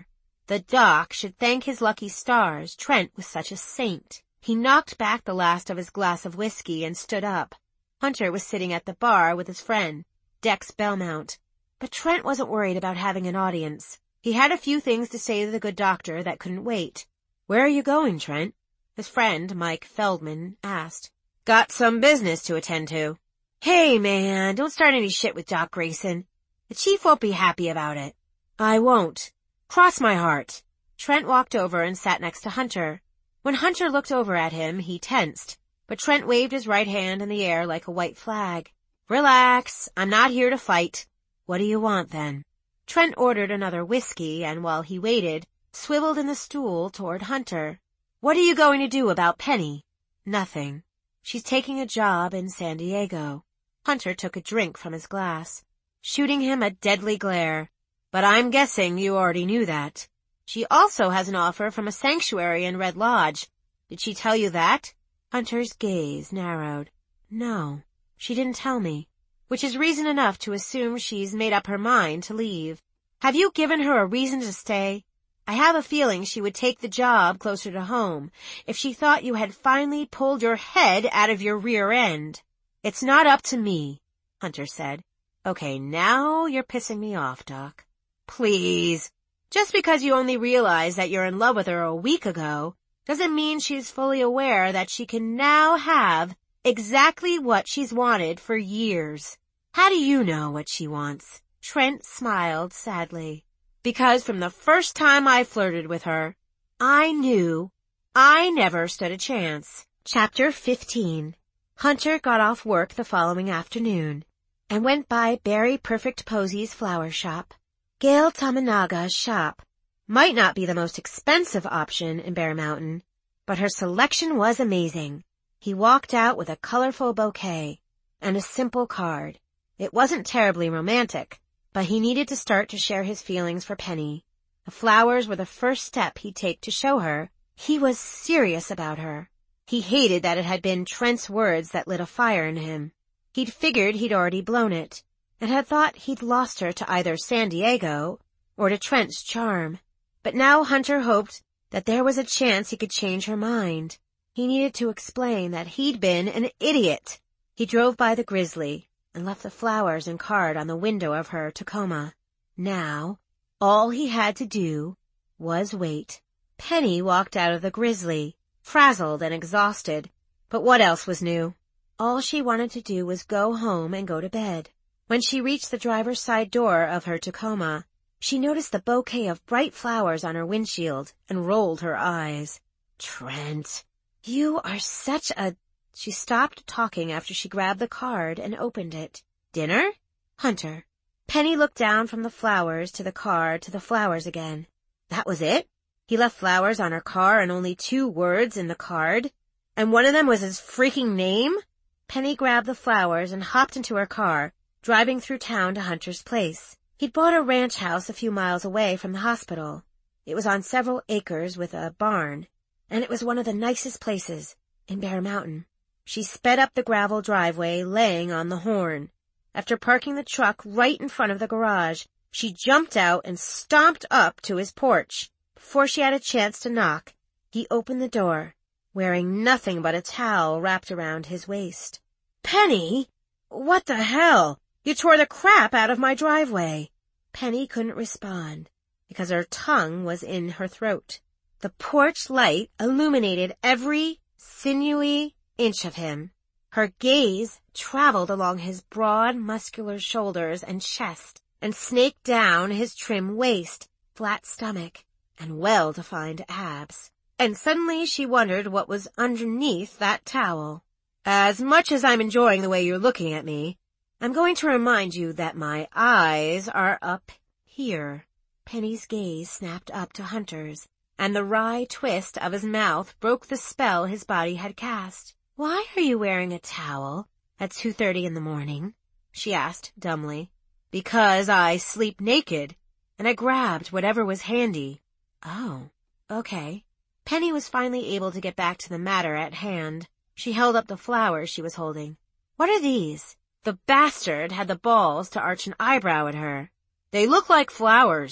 The doc should thank his lucky stars Trent was such a saint. He knocked back the last of his glass of whiskey and stood up. Hunter was sitting at the bar with his friend, Dex Belmont. But Trent wasn't worried about having an audience. He had a few things to say to the good doctor that couldn't wait. "Where are you going, Trent?" his friend, Mike Feldman, asked. "Got some business to attend to." "Hey, man, don't start any shit with Doc Grayson. The chief won't be happy about it." "I won't. Cross my heart." Trent walked over and sat next to Hunter. When Hunter looked over at him, he tensed, but Trent waved his right hand in the air like a white flag. "Relax. I'm not here to fight." "What do you want, then?" Trent ordered another whiskey, and while he waited, swiveled in the stool toward Hunter. "What are you going to do about Penny?" "Nothing. She's taking a job in San Diego." Hunter took a drink from his glass, shooting him a deadly glare. "But I'm guessing you already knew that." "She also has an offer from a sanctuary in Red Lodge. Did she tell you that?" Hunter's gaze narrowed. "No, she didn't tell me." "Which is reason enough to assume she's made up her mind to leave. Have you given her a reason to stay? I have a feeling she would take the job closer to home if she thought you had finally pulled your head out of your rear end." "It's not up to me," Hunter said. "Okay, now you're pissing me off, Doc." "Please. Just because you only realized that you're in love with her a week ago doesn't mean she's fully aware that she can now have exactly what she's wanted for years." "How do you know what she wants?" Trent smiled sadly. "Because from the first time I flirted with her, I knew I never stood a chance." Chapter fifteen. Hunter got off work the following afternoon and went by Berry Perfect Posey's flower shop. Gail Tominaga's shop might not be the most expensive option in Bear Mountain, but her selection was amazing. He walked out with a colorful bouquet and a simple card. It wasn't terribly romantic, but he needed to start to share his feelings for Penny. The flowers were the first step he'd take to show her he was serious about her. He hated that it had been Trent's words that lit a fire in him. He'd figured he'd already blown it, and had thought he'd lost her to either San Diego or to Trent's charm. But now Hunter hoped that there was a chance he could change her mind. He needed to explain that he'd been an idiot. He drove by the Grizzly and left the flowers and card on the window of her Tacoma. Now, all he had to do was wait. Penny walked out of the Grizzly, frazzled and exhausted, but what else was new? All she wanted to do was go home and go to bed. When she reached the driver's side door of her Tacoma, she noticed the bouquet of bright flowers on her windshield and rolled her eyes. "Trent, you are such a..." She stopped talking after she grabbed the card and opened it. "Dinner?" "Hunter." Penny looked down from the flowers to the card to the flowers again. That was it? He left flowers on her car and only two words in the card? And one of them was his freaking name? Penny grabbed the flowers and hopped into her car, driving through town to Hunter's place. He'd bought a ranch house a few miles away from the hospital. It was on several acres with a barn, and it was one of the nicest places in Bear Mountain. She sped up the gravel driveway, laying on the horn. After parking the truck right in front of the garage, she jumped out and stomped up to his porch. Before she had a chance to knock, he opened the door, wearing nothing but a towel wrapped around his waist. "Penny! What the hell? You tore the crap out of my driveway." Penny couldn't respond, because her tongue was in her throat. The porch light illuminated every sinewy inch of him. Her gaze traveled along his broad, muscular shoulders and chest, and snaked down his trim waist, flat stomach, and well-defined abs. And suddenly she wondered what was underneath that towel. "As much as I'm enjoying the way you're looking at me, I'm going to remind you that my eyes are up here." Penny's gaze snapped up to Hunter's, and the wry twist of his mouth broke the spell his body had cast. "Why are you wearing a towel at two thirty in the morning?" she asked dumbly. "Because I sleep naked, and I grabbed whatever was handy." "Oh, okay." Penny was finally able to get back to the matter at hand. She held up the flowers she was holding. "What are these?" The bastard had the balls to arch an eyebrow at her. "They look like flowers.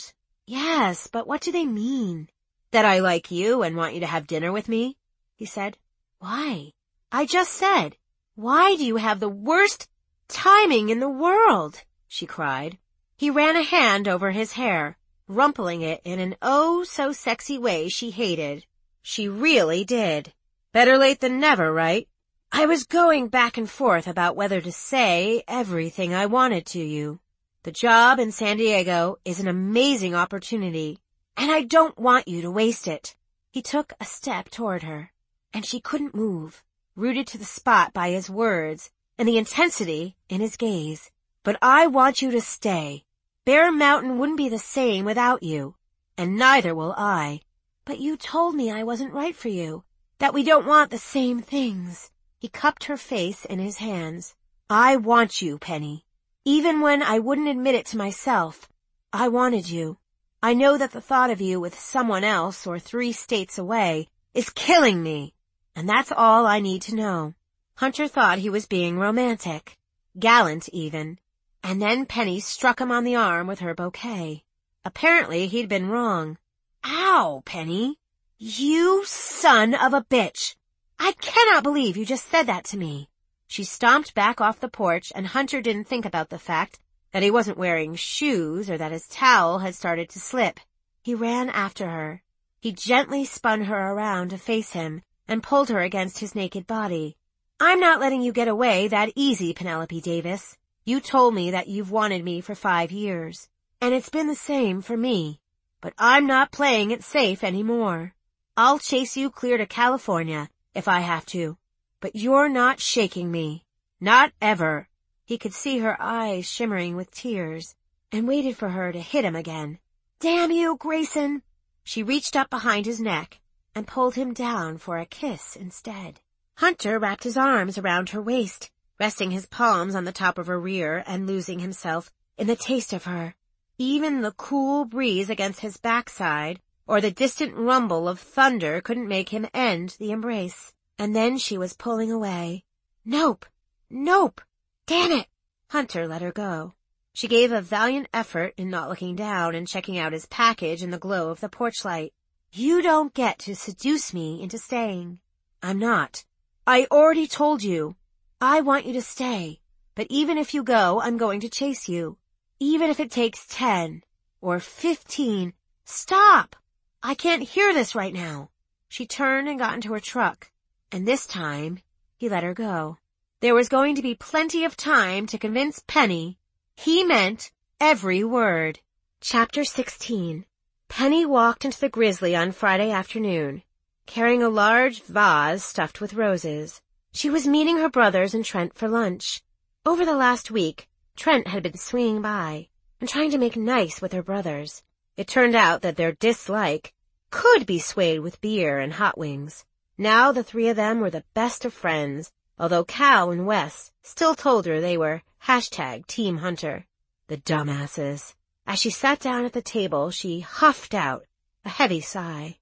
Yes, but what do they mean? That I like you and want you to have dinner with me? He said. Why? I just said. Why do you have the worst timing in the world? She cried. He ran a hand over his hair, rumpling it in an oh-so-sexy way she hated. She really did. Better late than never, right? I was going back and forth about whether to say everything I wanted to you. The job in San Diego is an amazing opportunity, and I don't want you to waste it. He took a step toward her, and she couldn't move, rooted to the spot by his words and the intensity in his gaze. But I want you to stay. Bear Mountain wouldn't be the same without you, and neither will I. But you told me I wasn't right for you, that we don't want the same things. He cupped her face in his hands. I want you, Penny. Even when I wouldn't admit it to myself, I wanted you. I know that the thought of you with someone else or three states away is killing me, and that's all I need to know. Hunter thought he was being romantic, gallant even, and then Penny struck him on the arm with her bouquet. Apparently he'd been wrong. Ow, Penny! You son of a bitch! I cannot believe you just said that to me. She stomped back off the porch, and Hunter didn't think about the fact that he wasn't wearing shoes or that his towel had started to slip. He ran after her. He gently spun her around to face him and pulled her against his naked body. I'm not letting you get away that easy, Penelope Davis. You told me that you've wanted me for five years, and it's been the same for me. But I'm not playing it safe anymore. I'll chase you clear to California if I have to. But you're not shaking me. Not ever. He could see her eyes shimmering with tears and waited for her to hit him again. Damn you, Grayson! She reached up behind his neck and pulled him down for a kiss instead. Hunter wrapped his arms around her waist, resting his palms on the top of her rear and losing himself in the taste of her. Even the cool breeze against his backside or the distant rumble of thunder couldn't make him end the embrace. And then she was pulling away. Nope! Nope! Damn it! Hunter let her go. She gave a valiant effort in not looking down and checking out his package in the glow of the porch light. You don't get to seduce me into staying. I'm not. I already told you. I want you to stay. But even if you go, I'm going to chase you. Even if it takes ten or fifteen. Stop! I can't hear this right now. She turned and got into her truck. And this time, he let her go. There was going to be plenty of time to convince Penny he meant every word. Chapter sixteen. Penny walked into the Grizzly on Friday afternoon, carrying a large vase stuffed with roses. She was meeting her brothers and Trent for lunch. Over the last week, Trent had been swinging by and trying to make nice with her brothers. It turned out that their dislike could be swayed with beer and hot wings. Now the three of them were the best of friends, although Cal and Wes still told her they were hashtag Team Hunter. The dumbasses. As she sat down at the table, she huffed out a heavy sigh.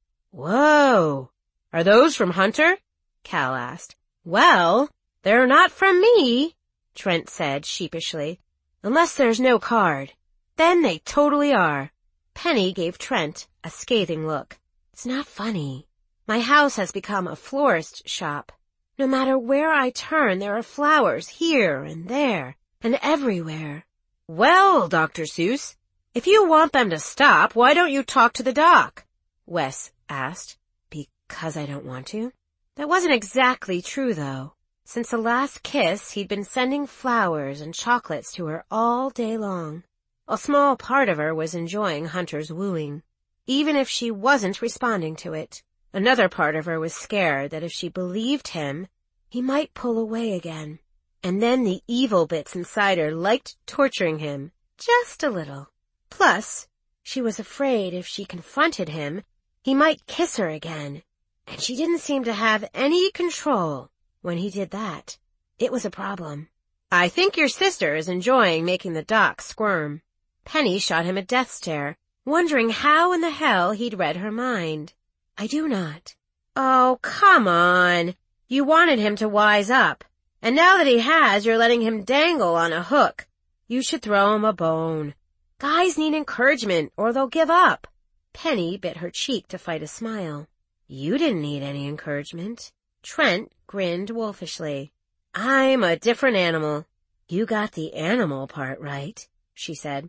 Whoa! Are those from Hunter? Cal asked. Well, they're not from me, Trent said sheepishly. Unless there's no card. Then they totally are. Penny gave Trent a scathing look. It's not funny. My house has become a florist shop. No matter where I turn, there are flowers here and there and everywhere. Well, Doctor Seuss, if you want them to stop, why don't you talk to the doc? Wes asked. Because I don't want to? That wasn't exactly true, though. Since the last kiss, he'd been sending flowers and chocolates to her all day long. A small part of her was enjoying Hunter's wooing, even if she wasn't responding to it. Another part of her was scared that if she believed him, he might pull away again. And then the evil bits inside her liked torturing him, just a little. Plus, she was afraid if she confronted him, he might kiss her again. And she didn't seem to have any control when he did that. It was a problem. I think your sister is enjoying making the doc squirm. Penny shot him a death stare, wondering how in the hell he'd read her mind. I do not. Oh, come on. You wanted him to wise up. And now that he has, you're letting him dangle on a hook. You should throw him a bone. Guys need encouragement or they'll give up. Penny bit her cheek to fight a smile. You didn't need any encouragement. Trent grinned wolfishly. I'm a different animal. You got the animal part right, she said.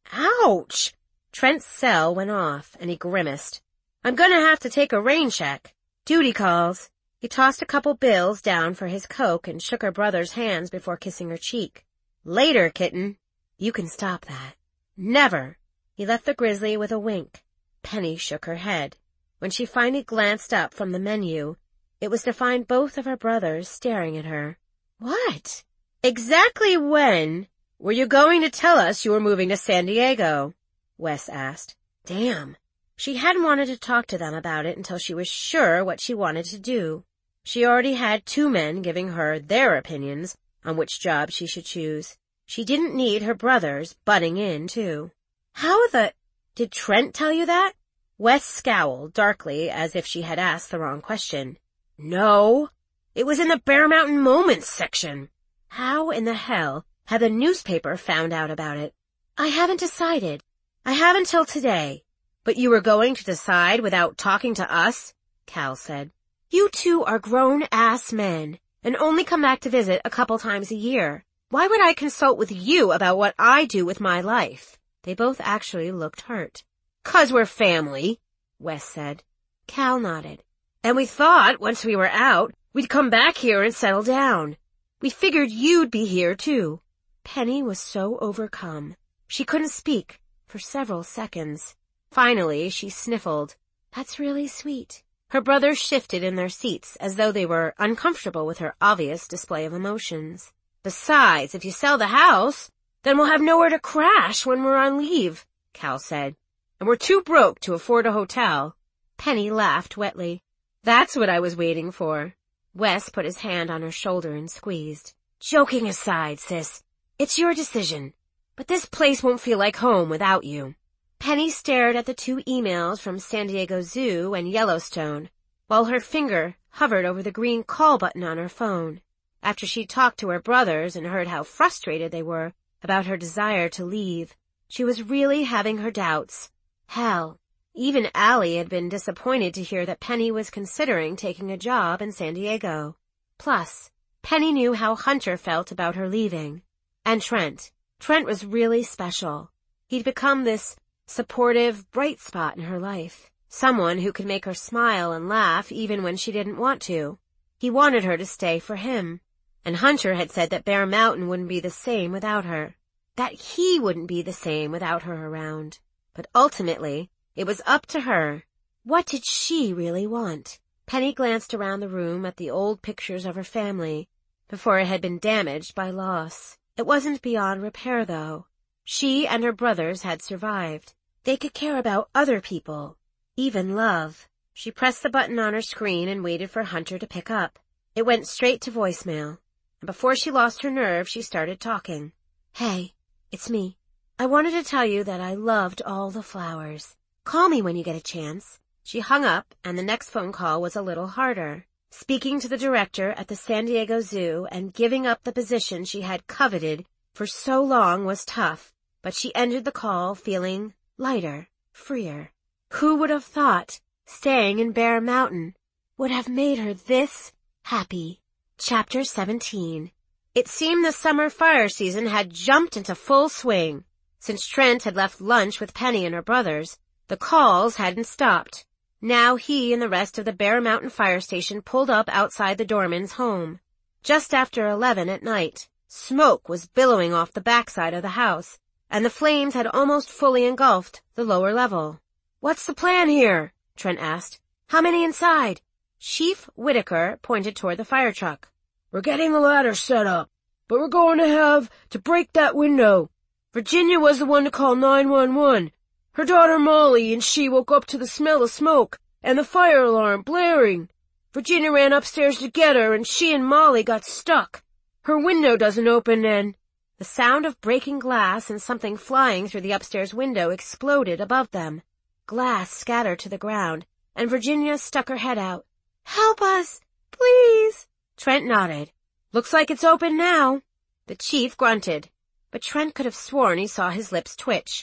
Ouch! Trent's cell went off and he grimaced. I'm gonna have to take a rain check. Duty calls. He tossed a couple bills down for his Coke and shook her brother's hands before kissing her cheek. Later, kitten. You can stop that. Never. He left the grizzly with a wink. Penny shook her head. When she finally glanced up from the menu, it was to find both of her brothers staring at her. What? Exactly when were you going to tell us you were moving to San Diego? Wes asked. Damn. She hadn't wanted to talk to them about it until she was sure what she wanted to do. She already had two men giving her their opinions on which job she should choose. She didn't need her brothers butting in, too. How the... Did Trent tell you that? Wes scowled darkly as if she had asked the wrong question. No. It was in the Bear Mountain Moments section. How in the hell had the newspaper found out about it? I haven't decided. I have until today. But you were going to decide without talking to us? Cal said. You two are grown-ass men and only come back to visit a couple times a year. Why would I consult with you about what I do with my life? They both actually looked hurt. 'Cause we're family, Wes said. Cal nodded. And we thought once we were out, we'd come back here and settle down. We figured you'd be here too. Penny was so overcome. She couldn't speak for several seconds. Finally, she sniffled. That's really sweet. Her brothers shifted in their seats as though they were uncomfortable with her obvious display of emotions. Besides, if you sell the house, then we'll have nowhere to crash when we're on leave, Cal said. And we're too broke to afford a hotel. Penny laughed wetly. That's what I was waiting for. Wes put his hand on her shoulder and squeezed. Joking aside, sis, it's your decision. But this place won't feel like home without you. Penny stared at the two emails from San Diego Zoo and Yellowstone, while her finger hovered over the green call button on her phone. After she talked to her brothers and heard how frustrated they were about her desire to leave, she was really having her doubts. Hell, even Allie had been disappointed to hear that Penny was considering taking a job in San Diego. Plus, Penny knew how Hunter felt about her leaving. And Trent. Trent was really special. He'd become this supportive, bright spot in her life. Someone who could make her smile and laugh even when she didn't want to. He wanted her to stay for him. And Hunter had said that Bear Mountain wouldn't be the same without her. That he wouldn't be the same without her around. But ultimately, it was up to her. What did she really want? Penny glanced around the room at the old pictures of her family before it had been damaged by loss. It wasn't beyond repair, though. She and her brothers had survived. They could care about other people, even love. She pressed the button on her screen and waited for Hunter to pick up. It went straight to voicemail, and before she lost her nerve, she started talking. Hey, it's me. I wanted to tell you that I loved all the flowers. Call me when you get a chance. She hung up, and the next phone call was a little harder. Speaking to the director at the San Diego Zoo and giving up the position she had coveted for so long was tough, but she ended the call feeling lighter, freer. Who would have thought staying in Bear Mountain would have made her this happy? Chapter seventeen. It seemed the summer fire season had jumped into full swing. Since Trent had left lunch with Penny and her brothers, the calls hadn't stopped. Now he and the rest of the Bear Mountain Fire Station pulled up outside the Dormans' home. Just after eleven at night, smoke was billowing off the backside of the house, and the flames had almost fully engulfed the lower level. What's the plan here? Trent asked. How many inside? Chief Whitaker pointed toward the fire truck. We're getting the ladder set up, but we're going to have to break that window. Virginia was the one to call nine one one. Her daughter Molly and she woke up to the smell of smoke and the fire alarm blaring. Virginia ran upstairs to get her, and she and Molly got stuck. Her window doesn't open and... The sound of breaking glass and something flying through the upstairs window exploded above them. Glass scattered to the ground, and Virginia stuck her head out. Help us, please. Trent nodded. Looks like it's open now. The chief grunted, but Trent could have sworn he saw his lips twitch.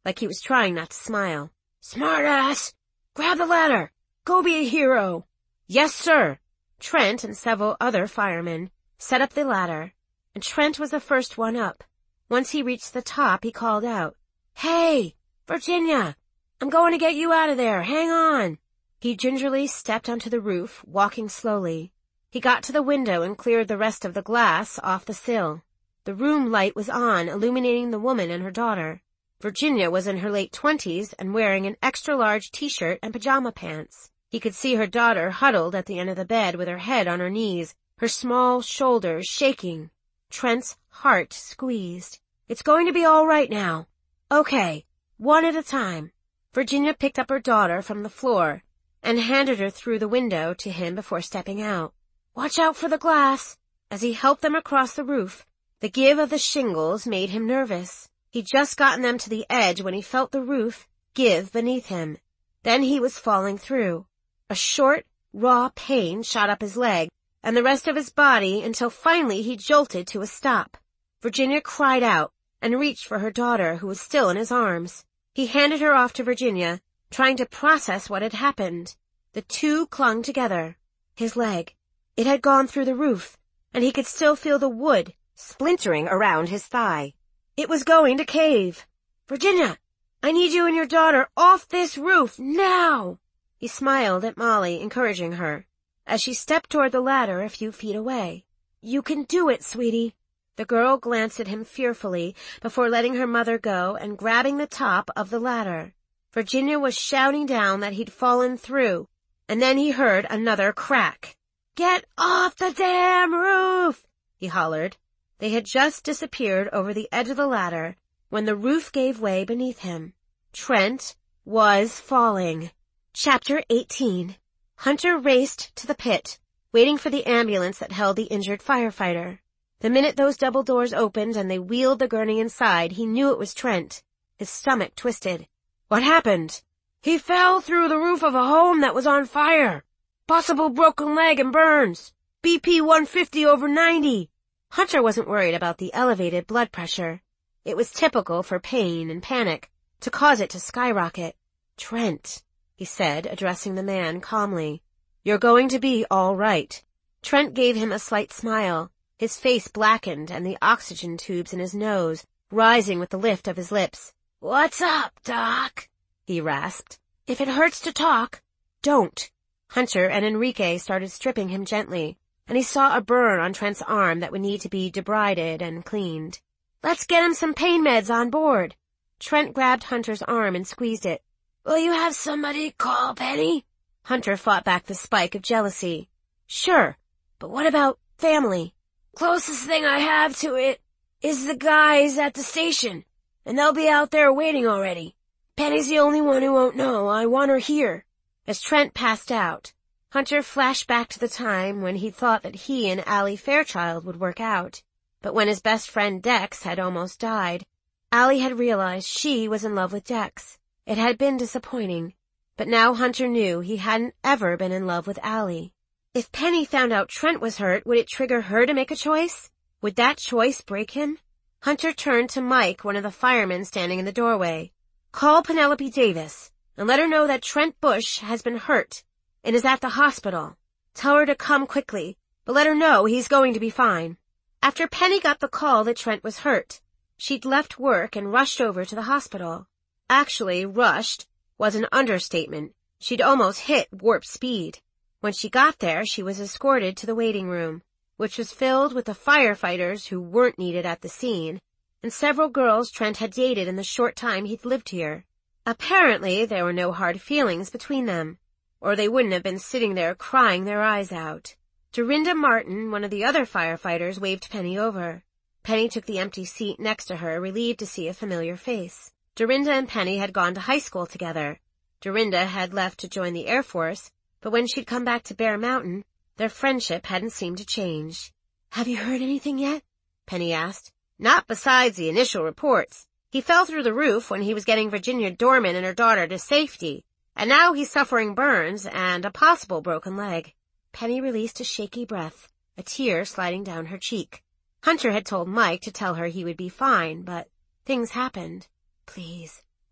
like he was trying not to smile. "Smartass! Grab the ladder! Go be a hero!" "Yes, sir!" Trent and several other firemen set up the ladder, and Trent was the first one up. Once he reached the top, he called out, "Hey, Virginia! I'm going to get you out of there! Hang on!" He gingerly stepped onto the roof, walking slowly. He got to the window and cleared the rest of the glass off the sill. The room light was on, illuminating the woman and her daughter. Virginia was in her late twenties and wearing an extra-large t-shirt and pajama pants. He could see her daughter huddled at the end of the bed with her head on her knees, her small shoulders shaking. Trent's heart squeezed. "It's going to be all right now. Okay, one at a time." Virginia picked up her daughter from the floor and handed her through the window to him before stepping out. "Watch out for the glass." As he helped them across the roof, the give of the shingles made him nervous. He'd just gotten them to the edge when he felt the roof give beneath him. Then he was falling through. A short, raw pain shot up his leg and the rest of his body until finally he jolted to a stop. Virginia cried out and reached for her daughter, who was still in his arms. He handed her off to Virginia, trying to process what had happened. The two clung together. His leg. It had gone through the roof, and he could still feel the wood splintering around his thigh. It was going to cave. "Virginia, I need you and your daughter off this roof, now!" He smiled at Molly, encouraging her, as she stepped toward the ladder a few feet away. "You can do it, sweetie." The girl glanced at him fearfully before letting her mother go and grabbing the top of the ladder. Virginia was shouting down that he'd fallen through, and then he heard another crack. "Get off the damn roof!" he hollered. They had just disappeared over the edge of the ladder when the roof gave way beneath him. Trent was falling. Chapter eighteen. Hunter raced to the pit, waiting for the ambulance that held the injured firefighter. The minute those double doors opened and they wheeled the gurney inside, he knew it was Trent. His stomach twisted. "What happened?" "He fell through the roof of a home that was on fire. Possible broken leg and burns. B P one fifty over ninety. Hunter wasn't worried about the elevated blood pressure. It was typical for pain and panic to cause it to skyrocket. "Trent," he said, addressing the man calmly, "you're going to be all right." Trent gave him a slight smile, his face blackened and the oxygen tubes in his nose rising with the lift of his lips. "What's up, Doc?" he rasped. "If it hurts to talk, don't." Hunter and Enrique started stripping him gently, and he saw a burn on Trent's arm that would need to be debrided and cleaned. "Let's get him some pain meds on board." Trent grabbed Hunter's arm and squeezed it. "Will you have somebody call Penny?" Hunter fought back the spike of jealousy. "Sure, but what about family?" "Closest thing I have to it is the guys at the station, and they'll be out there waiting already. Penny's the only one who won't know. I want her here." As Trent passed out, Hunter flashed back to the time when he thought that he and Allie Fairchild would work out. But when his best friend Dex had almost died, Allie had realized she was in love with Dex. It had been disappointing, but now Hunter knew he hadn't ever been in love with Allie. If Penny found out Trent was hurt, would it trigger her to make a choice? Would that choice break him? Hunter turned to Mike, one of the firemen standing in the doorway. "Call Penelope Davis and let her know that Trent Bush has been hurt and is at the hospital. Tell her to come quickly, but let her know he's going to be fine." After Penny got the call that Trent was hurt, she'd left work and rushed over to the hospital. Actually, rushed was an understatement. She'd almost hit warp speed. When she got there, she was escorted to the waiting room, which was filled with the firefighters who weren't needed at the scene, and several girls Trent had dated in the short time he'd lived here. Apparently, there were no hard feelings between them, or they wouldn't have been sitting there crying their eyes out. Dorinda Martin, one of the other firefighters, waved Penny over. Penny took the empty seat next to her, relieved to see a familiar face. Dorinda and Penny had gone to high school together. Dorinda had left to join the Air Force, but when she'd come back to Bear Mountain, their friendship hadn't seemed to change. "Have you heard anything yet?" Penny asked. "Not besides the initial reports. He fell through the roof when he was getting Virginia Dorman and her daughter to safety, and now he's suffering burns and a possible broken leg." Penny released a shaky breath, a tear sliding down her cheek. Hunter had told Mike to tell her he would be fine, but things happened. "Please,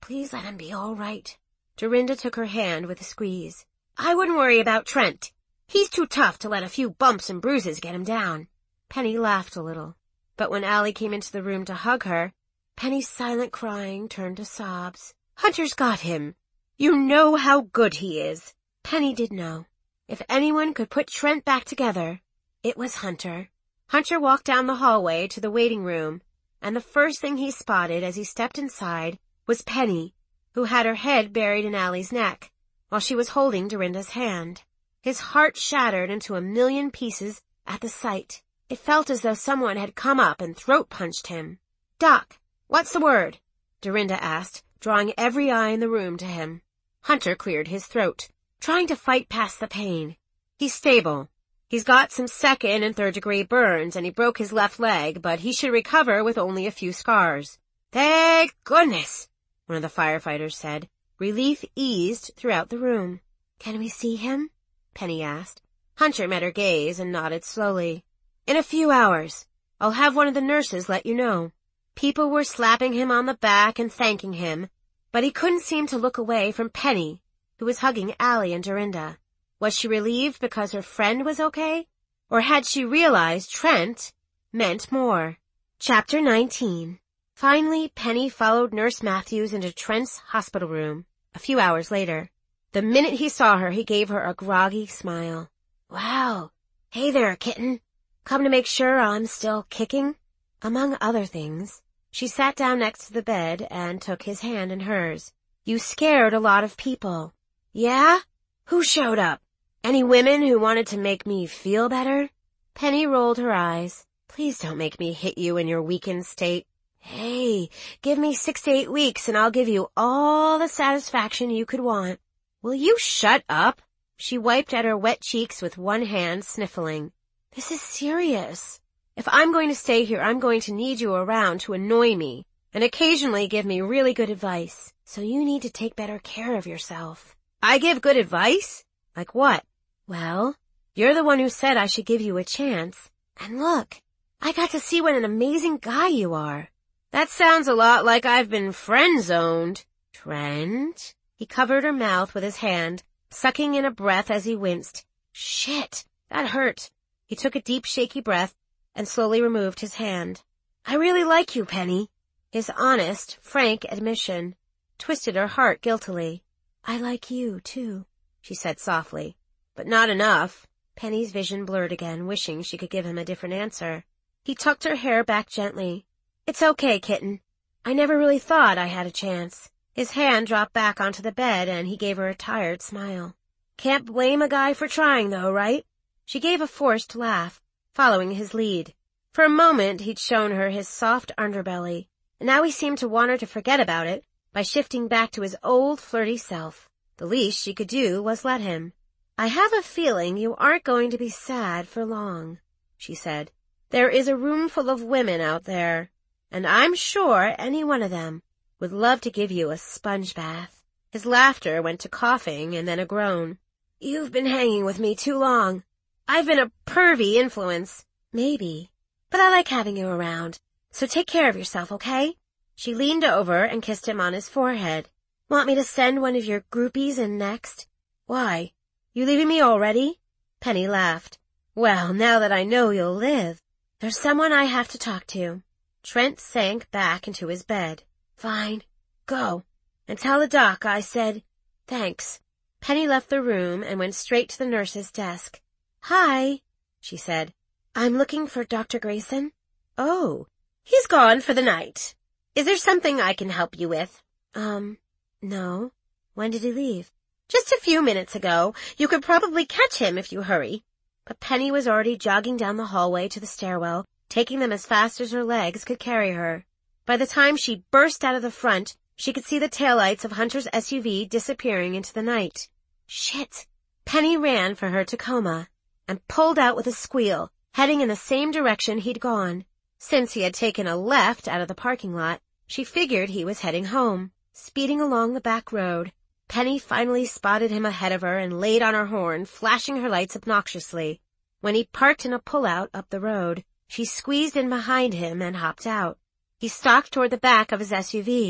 Please let him be all right. Dorinda took her hand with a squeeze. I wouldn't worry about Trent. He's too tough to let a few bumps and bruises get him down. Penny laughed a little. But when Allie came into the room to hug her, Penny's silent crying turned to sobs. Hunter's got him. You know how good he is. Penny did know. If anyone could put Trent back together, it was Hunter. Hunter walked down the hallway to the waiting room, and the first thing he spotted as he stepped inside was Penny, who had her head buried in Allie's neck, while she was holding Dorinda's hand. His heart shattered into a million pieces at the sight. It felt as though someone had come up and throat-punched him. Doc, what's the word? Dorinda asked, drawing every eye in the room to him. Hunter cleared his throat, trying to fight past the pain. He's stable. He's got some second and third degree burns, and he broke his left leg, but he should recover with only a few scars. Thank goodness, one of the firefighters said. Relief eased throughout the room. Can we see him? Penny asked. Hunter met her gaze and nodded slowly. In a few hours. I'll have one of the nurses let you know. People were slapping him on the back and thanking him, but he couldn't seem to look away from Penny, who was hugging Allie and Dorinda. Was she relieved because her friend was okay? Or had she realized Trent meant more? Chapter nineteen. Finally, Penny followed Nurse Matthews into Trent's hospital room a few hours later. The minute he saw her, he gave her a groggy smile. Wow. Hey there, kitten. Come to make sure I'm still kicking? Among other things, she sat down next to the bed and took his hand in hers. You scared a lot of people. Yeah? Who showed up? Any women who wanted to make me feel better? Penny rolled her eyes. Please don't make me hit you in your weakened state. Hey, give me six to eight weeks and I'll give you all the satisfaction you could want. Will you shut up? She wiped at her wet cheeks with one hand, sniffling. This is serious. If I'm going to stay here, I'm going to need you around to annoy me and occasionally give me really good advice. So you need to take better care of yourself. I give good advice? Like what? Well, you're the one who said I should give you a chance. And look, I got to see what an amazing guy you are. That sounds a lot like I've been friend-zoned. Trent? He covered her mouth with his hand, sucking in a breath as he winced. Shit, that hurt. He took a deep, shaky breath and slowly removed his hand. I really like you, Penny. His honest, frank admission twisted her heart guiltily. I like you, too, she said softly. But not enough. Penny's vision blurred again, wishing she could give him a different answer. He tucked her hair back gently. It's okay, kitten. I never really thought I had a chance. His hand dropped back onto the bed and he gave her a tired smile. Can't blame a guy for trying, though, right? She gave a forced laugh, following his lead. For a moment, he'd shown her his soft underbelly, and now he seemed to want her to forget about it by shifting back to his old flirty self. The least she could do was let him. I have a feeling you aren't going to be sad for long, she said. There is a room full of women out there, and I'm sure any one of them would love to give you a sponge bath. His laughter went to coughing and then a groan. You've been hanging with me too long. I've been a pervy influence. Maybe. But I like having you around. So take care of yourself, okay? She leaned over and kissed him on his forehead. Want me to send one of your groupies in next? Why? You leaving me already? Penny laughed. Well, now that I know you'll live, there's someone I have to talk to. Trent sank back into his bed. Fine. Go. And tell the doc I said thanks. Penny left the room and went straight to the nurse's desk. Hi, she said. I'm looking for Doctor Grayson. Oh, he's gone for the night. Is there something I can help you with? Um, no. When did he leave? Just a few minutes ago. You could probably catch him if you hurry. But Penny was already jogging down the hallway to the stairwell, taking them as fast as her legs could carry her. By the time she burst out of the front, she could see the taillights of Hunter's S U V disappearing into the night. Shit! Penny ran for her Tacoma and pulled out with a squeal, heading in the same direction he'd gone. Since he had taken a left out of the parking lot, she figured he was heading home. Speeding along the back road, Penny finally spotted him ahead of her and laid on her horn, flashing her lights obnoxiously. When he parked in a pullout up the road, she squeezed in behind him and hopped out. He stalked toward the back of his S U V.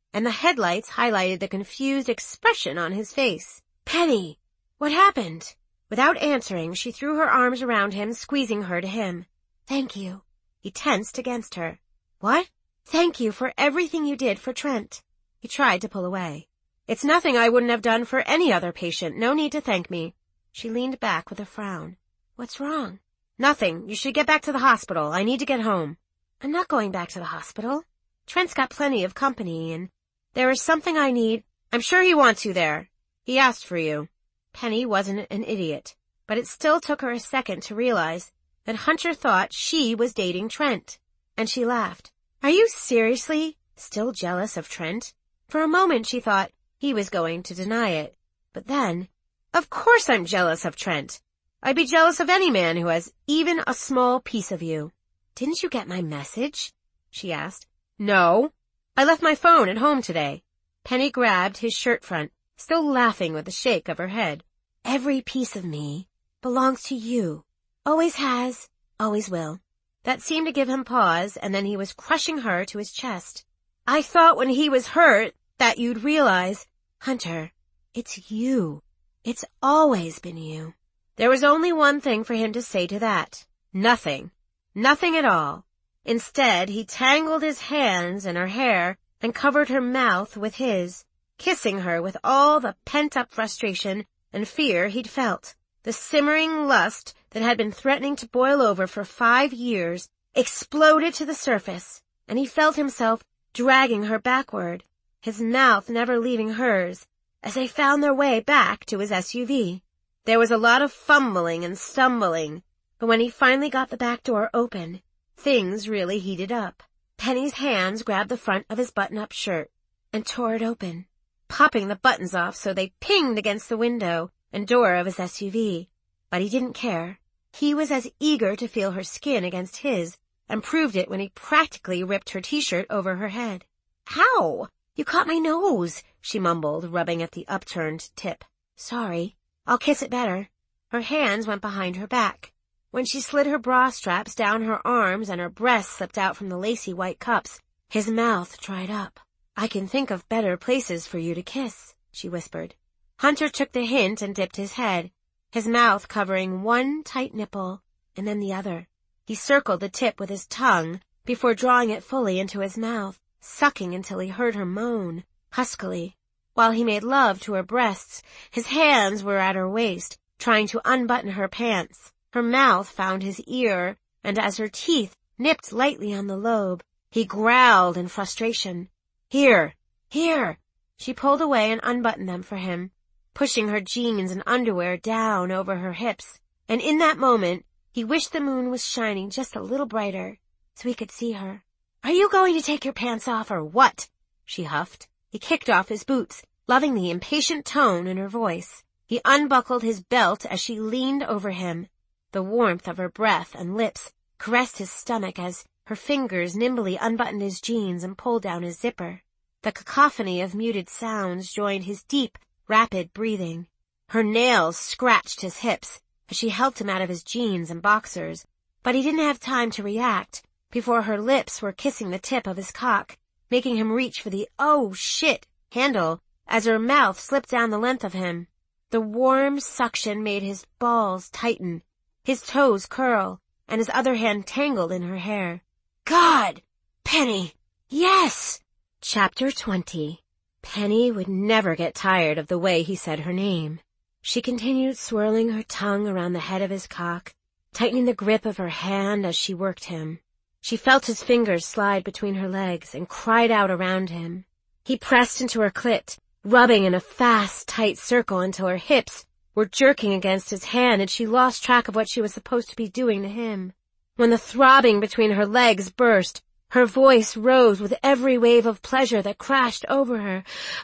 and the headlights highlighted the confused expression on his face. "Penny, what happened?" Without answering, she threw her arms around him, squeezing her to him. "Thank you." He tensed against her. "What?" "Thank you for everything you did for Trent." He tried to pull away. "It's nothing I wouldn't have done for any other patient. No need to thank me." She leaned back with a frown. "What's wrong?" "Nothing. You should get back to the hospital. I need to get home." "I'm not going back to the hospital. Trent's got plenty of company, and there is something I need." "I'm sure he wants you there. He asked for you." Penny wasn't an idiot, but it still took her a second to realize that Hunter thought she was dating Trent, and she laughed. "Are you seriously still jealous of Trent?" For a moment she thought he was going to deny it, but then, "Of course I'm jealous of Trent. I'd be jealous of any man who has even a small piece of you." "Didn't you get my message?" she asked. "No. I left my phone at home today." Penny grabbed his shirt front, still laughing with a shake of her head. "Every piece of me belongs to you. Always has, always will." That seemed to give him pause, and then he was crushing her to his chest. "I thought when he was hurt that you'd realize." "Hunter, it's you. It's always been you." There was only one thing for him to say to that. Nothing. Nothing at all. Instead, he tangled his hands in her hair and covered her mouth with his, kissing her with all the pent-up frustration and fear he'd felt. The simmering lust that had been threatening to boil over for five years exploded to the surface, and he felt himself dragging her backward, his mouth never leaving hers, as they found their way back to his S U V. There was a lot of fumbling and stumbling, but when he finally got the back door open, things really heated up. Penny's hands grabbed the front of his button-up shirt and tore it open, popping the buttons off so they pinged against the window and door of his S U V. But he didn't care. He was as eager to feel her skin against his, and proved it when he practically ripped her t-shirt over her head. "Ow! You caught my nose," she mumbled, rubbing at the upturned tip. "Sorry. I'll kiss it better." Her hands went behind her back. When she slid her bra straps down her arms and her breasts slipped out from the lacy white cups, his mouth dried up. "I can think of better places for you to kiss," she whispered. Hunter took the hint and dipped his head, his mouth covering one tight nipple and then the other. He circled the tip with his tongue before drawing it fully into his mouth, sucking until he heard her moan, huskily. While he made love to her breasts, his hands were at her waist, trying to unbutton her pants. Her mouth found his ear, and as her teeth nipped lightly on the lobe, he growled in frustration. "Here! Here!" She pulled away and unbuttoned them for him, pushing her jeans and underwear down over her hips, and in that moment, he wished the moon was shining just a little brighter, so he could see her. "Are you going to take your pants off or what?" she huffed. He kicked off his boots, loving the impatient tone in her voice. He unbuckled his belt as she leaned over him. The warmth of her breath and lips caressed his stomach as her fingers nimbly unbuttoned his jeans and pulled down his zipper. The cacophony of muted sounds joined his deep, rapid breathing. Her nails scratched his hips as she helped him out of his jeans and boxers, but he didn't have time to react before her lips were kissing the tip of his cock, making him reach for the "oh shit" handle as her mouth slipped down the length of him. The warm suction made his balls tighten, his toes curl, and his other hand tangled in her hair. "God! Penny! Yes!" Chapter twenty. Penny would never get tired of the way he said her name. She continued swirling her tongue around the head of his cock, tightening the grip of her hand as she worked him. She felt his fingers slide between her legs and cried out around him. He pressed into her clit, rubbing in a fast, tight circle until her hips were jerking against his hand and she lost track of what she was supposed to be doing to him. When the throbbing between her legs burst, her voice rose with every wave of pleasure that crashed over her.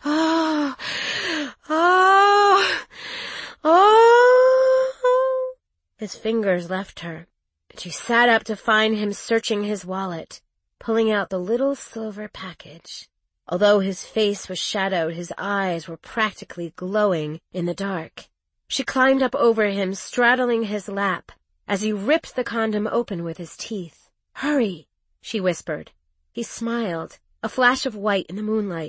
"Oh, oh, oh." His fingers left her, and she sat up to find him searching his wallet, pulling out the little silver package. Although his face was shadowed, his eyes were practically glowing in the dark. She climbed up over him, straddling his lap, as he ripped the condom open with his teeth. "Hurry," she whispered. He smiled, a flash of white in the moonlight,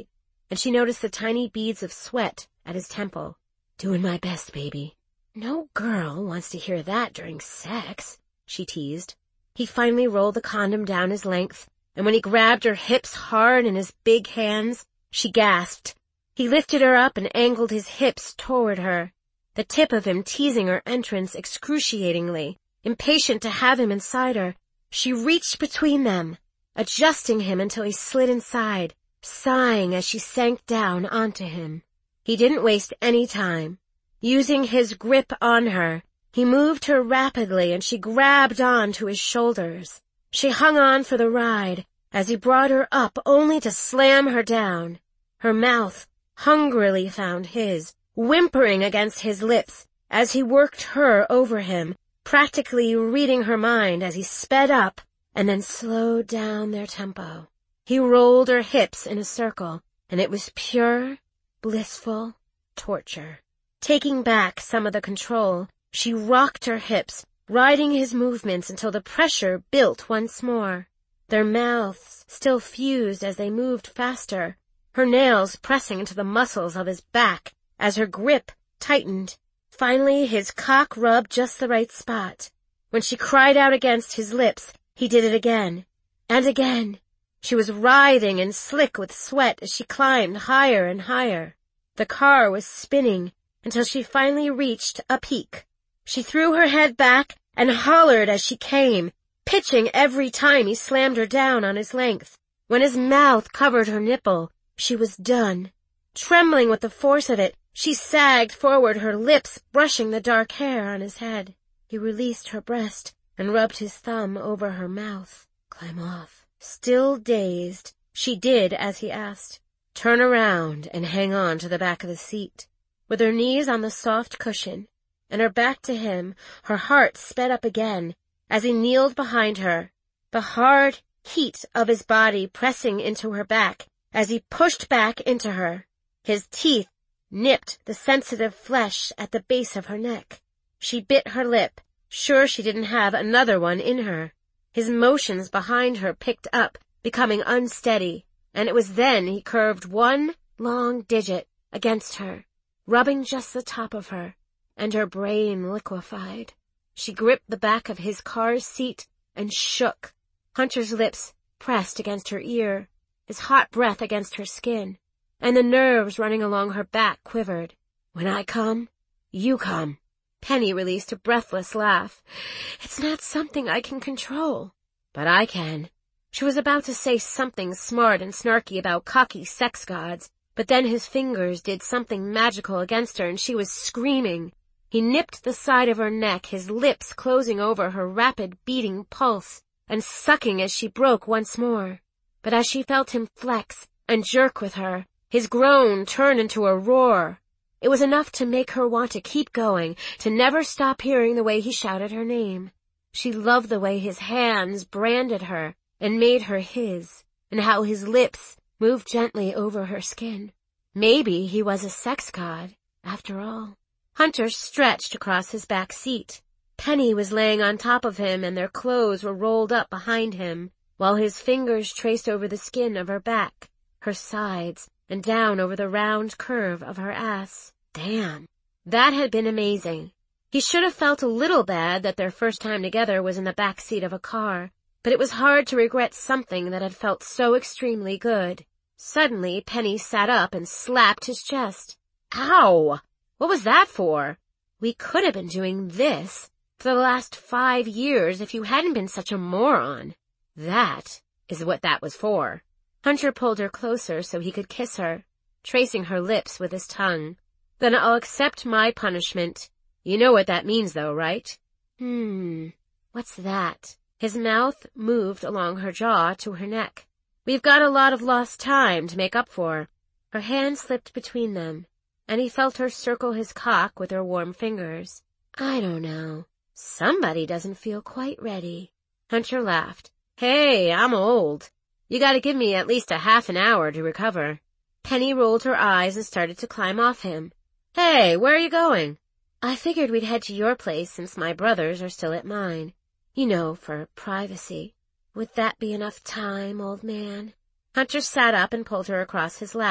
and she noticed the tiny beads of sweat at his temple. "Doing my best, baby." "No girl wants to hear that during sex," she teased. He finally rolled the condom down his length, and when he grabbed her hips hard in his big hands, she gasped. He lifted her up and angled his hips toward her, the tip of him teasing her entrance excruciatingly. Impatient to have him inside her, she reached between them, adjusting him until he slid inside, sighing as she sank down onto him. He didn't waste any time. Using his grip on her, he moved her rapidly and she grabbed on to his shoulders. She hung on for the ride as he brought her up only to slam her down. Her mouth hungrily found his, whimpering against his lips as he worked her over him, practically reading her mind as he sped up and then slowed down their tempo. He rolled her hips in a circle, and it was pure, blissful torture. Taking back some of the control, she rocked her hips, riding his movements until the pressure built once more. Their mouths still fused as they moved faster, her nails pressing into the muscles of his back as her grip tightened. Finally, his cock rubbed just the right spot. When she cried out against his lips, he did it again. And again. She was writhing and slick with sweat as she climbed higher and higher. The car was spinning until she finally reached a peak. She threw her head back and hollered as she came, pitching every time he slammed her down on his length. When his mouth covered her nipple, she was done. Trembling with the force of it, she sagged forward, her lips brushing the dark hair on his head. He released her breast and rubbed his thumb over her mouth. "Climb off." Still dazed, she did as he asked. "Turn around and hang on to the back of the seat." With her knees on the soft cushion and her back to him, her heart sped up again as he kneeled behind her, the hard heat of his body pressing into her back as he pushed back into her. His teeth nipped the sensitive flesh at the base of her neck. She bit her lip, sure she didn't have another one in her. His motions behind her picked up, becoming unsteady, and it was then he curved one long digit against her, rubbing just the top of her, and her brain liquefied. She gripped the back of his car's seat and shook. Hunter's lips pressed against her ear, his hot breath against her skin, and the nerves running along her back quivered. "When I come, you come." Penny released a breathless laugh. "It's not something I can control." "But I can." She was about to say something smart and snarky about cocky sex gods, but then his fingers did something magical against her and she was screaming. He nipped the side of her neck, his lips closing over her rapid beating pulse and sucking as she broke once more. But as she felt him flex and jerk with her, his groan turned into a roar. It was enough to make her want to keep going, to never stop hearing the way he shouted her name. She loved the way his hands branded her and made her his, and how his lips moved gently over her skin. Maybe he was a sex god, after all. Hunter stretched across his back seat. Penny was laying on top of him and their clothes were rolled up behind him, while his fingers traced over the skin of her back, her sides, and down over the round curve of her ass. Damn. That had been amazing. He should have felt a little bad that their first time together was in the back seat of a car, but it was hard to regret something that had felt so extremely good. Suddenly, Penny sat up and slapped his chest. "Ow! What was that for?" "We could have been doing this for the last five years if you hadn't been such a moron." "That is what that was for." Hunter pulled her closer so he could kiss her, tracing her lips with his tongue. "Then I'll accept my punishment. You know what that means, though, right?" Hmm, what's that?" His mouth moved along her jaw to her neck. "We've got a lot of lost time to make up for." Her hand slipped between them, and he felt her circle his cock with her warm fingers. "I don't know. Somebody doesn't feel quite ready." Hunter laughed. "Hey, I'm old. You gotta give me at least a half an hour to recover." Penny rolled her eyes and started to climb off him. "Hey, where are you going?" "I figured we'd head to your place since my brothers are still at mine. You know, for privacy. Would that be enough time, old man?" Hunter sat up and pulled her across his lap,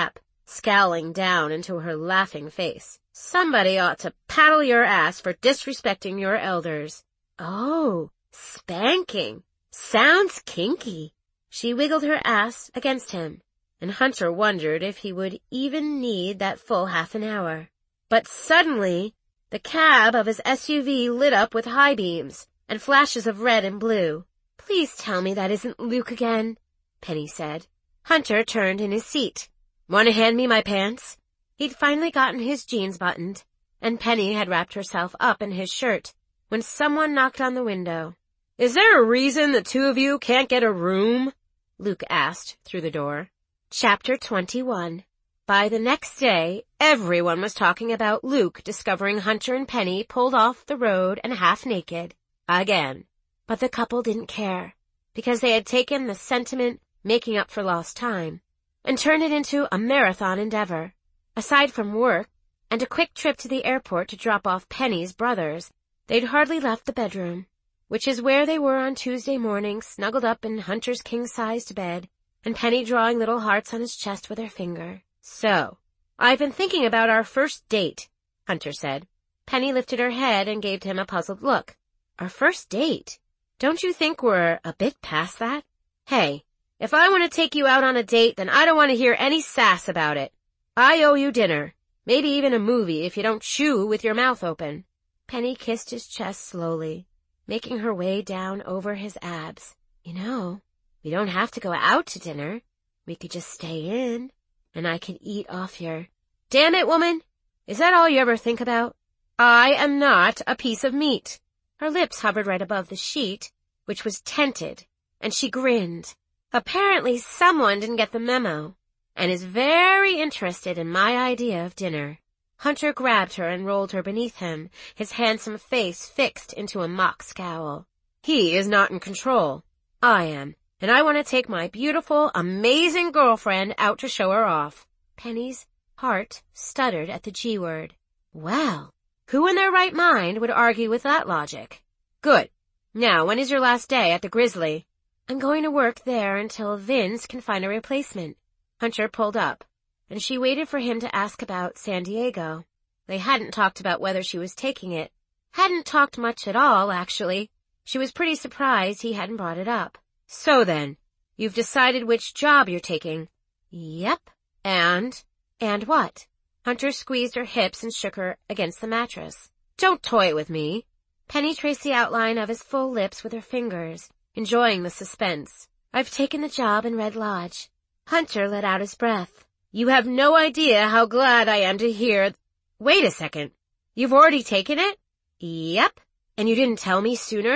scowling down into her laughing face. Somebody ought to paddle your ass for disrespecting your elders. Oh, spanking. Sounds kinky. She wiggled her ass against him, and Hunter wondered if he would even need that full half an hour. But suddenly, the cab of his S U V lit up with high beams and flashes of red and blue. Please tell me that isn't Luke again, Penny said. Hunter turned in his seat. Want to hand me my pants? He'd finally gotten his jeans buttoned, and Penny had wrapped herself up in his shirt when someone knocked on the window. Is there a reason the two of you can't get a room? Luke asked through the door. Chapter twenty-one. By the next day, everyone was talking about Luke discovering Hunter and Penny pulled off the road and half naked. Again. But the couple didn't care, because they had taken the sentiment making up for lost time and turned it into a marathon endeavor. Aside from work and a quick trip to the airport to drop off Penny's brothers, they'd hardly left the bedroom, which is where they were on Tuesday morning, snuggled up in Hunter's king-sized bed, and Penny drawing little hearts on his chest with her finger. So, I've been thinking about our first date, Hunter said. Penny lifted her head and gave him a puzzled look. Our first date? Don't you think we're a bit past that? Hey, if I want to take you out on a date, then I don't want to hear any sass about it. I owe you dinner, maybe even a movie if you don't chew with your mouth open. Penny kissed his chest slowly, making her way down over his abs. You know, we don't have to go out to dinner. We could just stay in, and I could eat off your... Damn it, woman! Is that all you ever think about? I am not a piece of meat. Her lips hovered right above the sheet, which was tented, and she grinned. Apparently someone didn't get the memo, and is very interested in my idea of dinner. Hunter grabbed her and rolled her beneath him, his handsome face fixed into a mock scowl. He is not in control. I am, and I want to take my beautiful, amazing girlfriend out to show her off. Penny's heart stuttered at the G word. Well, who in their right mind would argue with that logic? Good. Now, when is your last day at the Grizzly? I'm going to work there until Vince can find a replacement. Hunter pulled up, and she waited for him to ask about San Diego. They hadn't talked about whether she was taking it. Hadn't talked much at all, actually. She was pretty surprised he hadn't brought it up. So then, you've decided which job you're taking? Yep. And? And what? Hunter squeezed her hips and shook her against the mattress. Don't toy with me. Penny traced the outline of his full lips with her fingers, enjoying the suspense. I've taken the job in Red Lodge. Hunter let out his breath. You have no idea how glad I am to hear... Th- Wait a second. You've already taken it? Yep. And you didn't tell me sooner?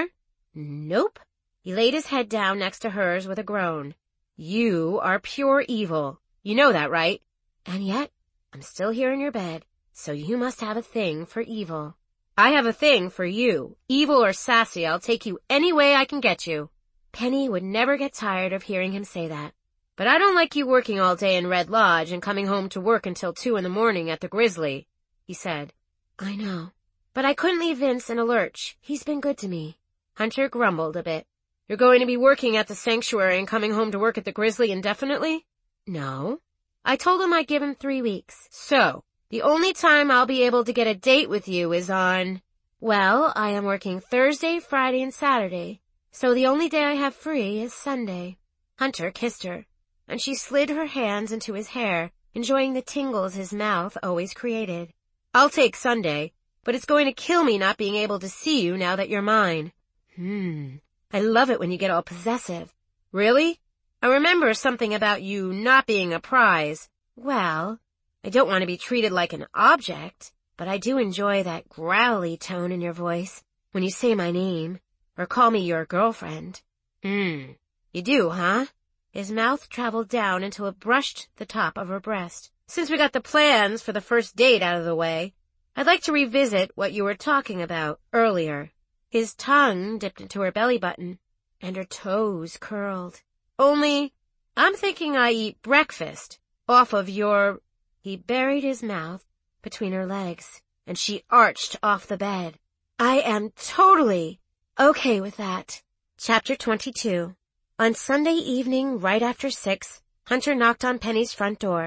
Nope. He laid his head down next to hers with a groan. You are pure evil. You know that, right? And yet, I'm still here in your bed, so you must have a thing for evil. I have a thing for you. Evil or sassy, I'll take you any way I can get you. Penny would never get tired of hearing him say that. But I don't like you working all day in Red Lodge and coming home to work until two in the morning at the Grizzly, he said. I know. But I couldn't leave Vince in a lurch. He's been good to me. Hunter grumbled a bit. You're going to be working at the sanctuary and coming home to work at the Grizzly indefinitely? No. I told him I'd give him three weeks. So, the only time I'll be able to get a date with you is on... Well, I am working Thursday, Friday, and Saturday, so the only day I have free is Sunday. Hunter kissed her, and she slid her hands into his hair, enjoying the tingles his mouth always created. I'll take Sunday, but it's going to kill me not being able to see you now that you're mine. Hmm, I love it when you get all possessive. Really? I remember something about you not being a prize. Well, I don't want to be treated like an object, but I do enjoy that growly tone in your voice when you say my name, or call me your girlfriend. Hmm, you do, huh? His mouth traveled down until it brushed the top of her breast. Since we got the plans for the first date out of the way, I'd like to revisit what you were talking about earlier. His tongue dipped into her belly button, and her toes curled. Only, I'm thinking I eat breakfast off of your... He buried his mouth between her legs, and she arched off the bed. I am totally okay with that. Chapter twenty-two. On Sunday evening, right after six, Hunter knocked on Penny's front door.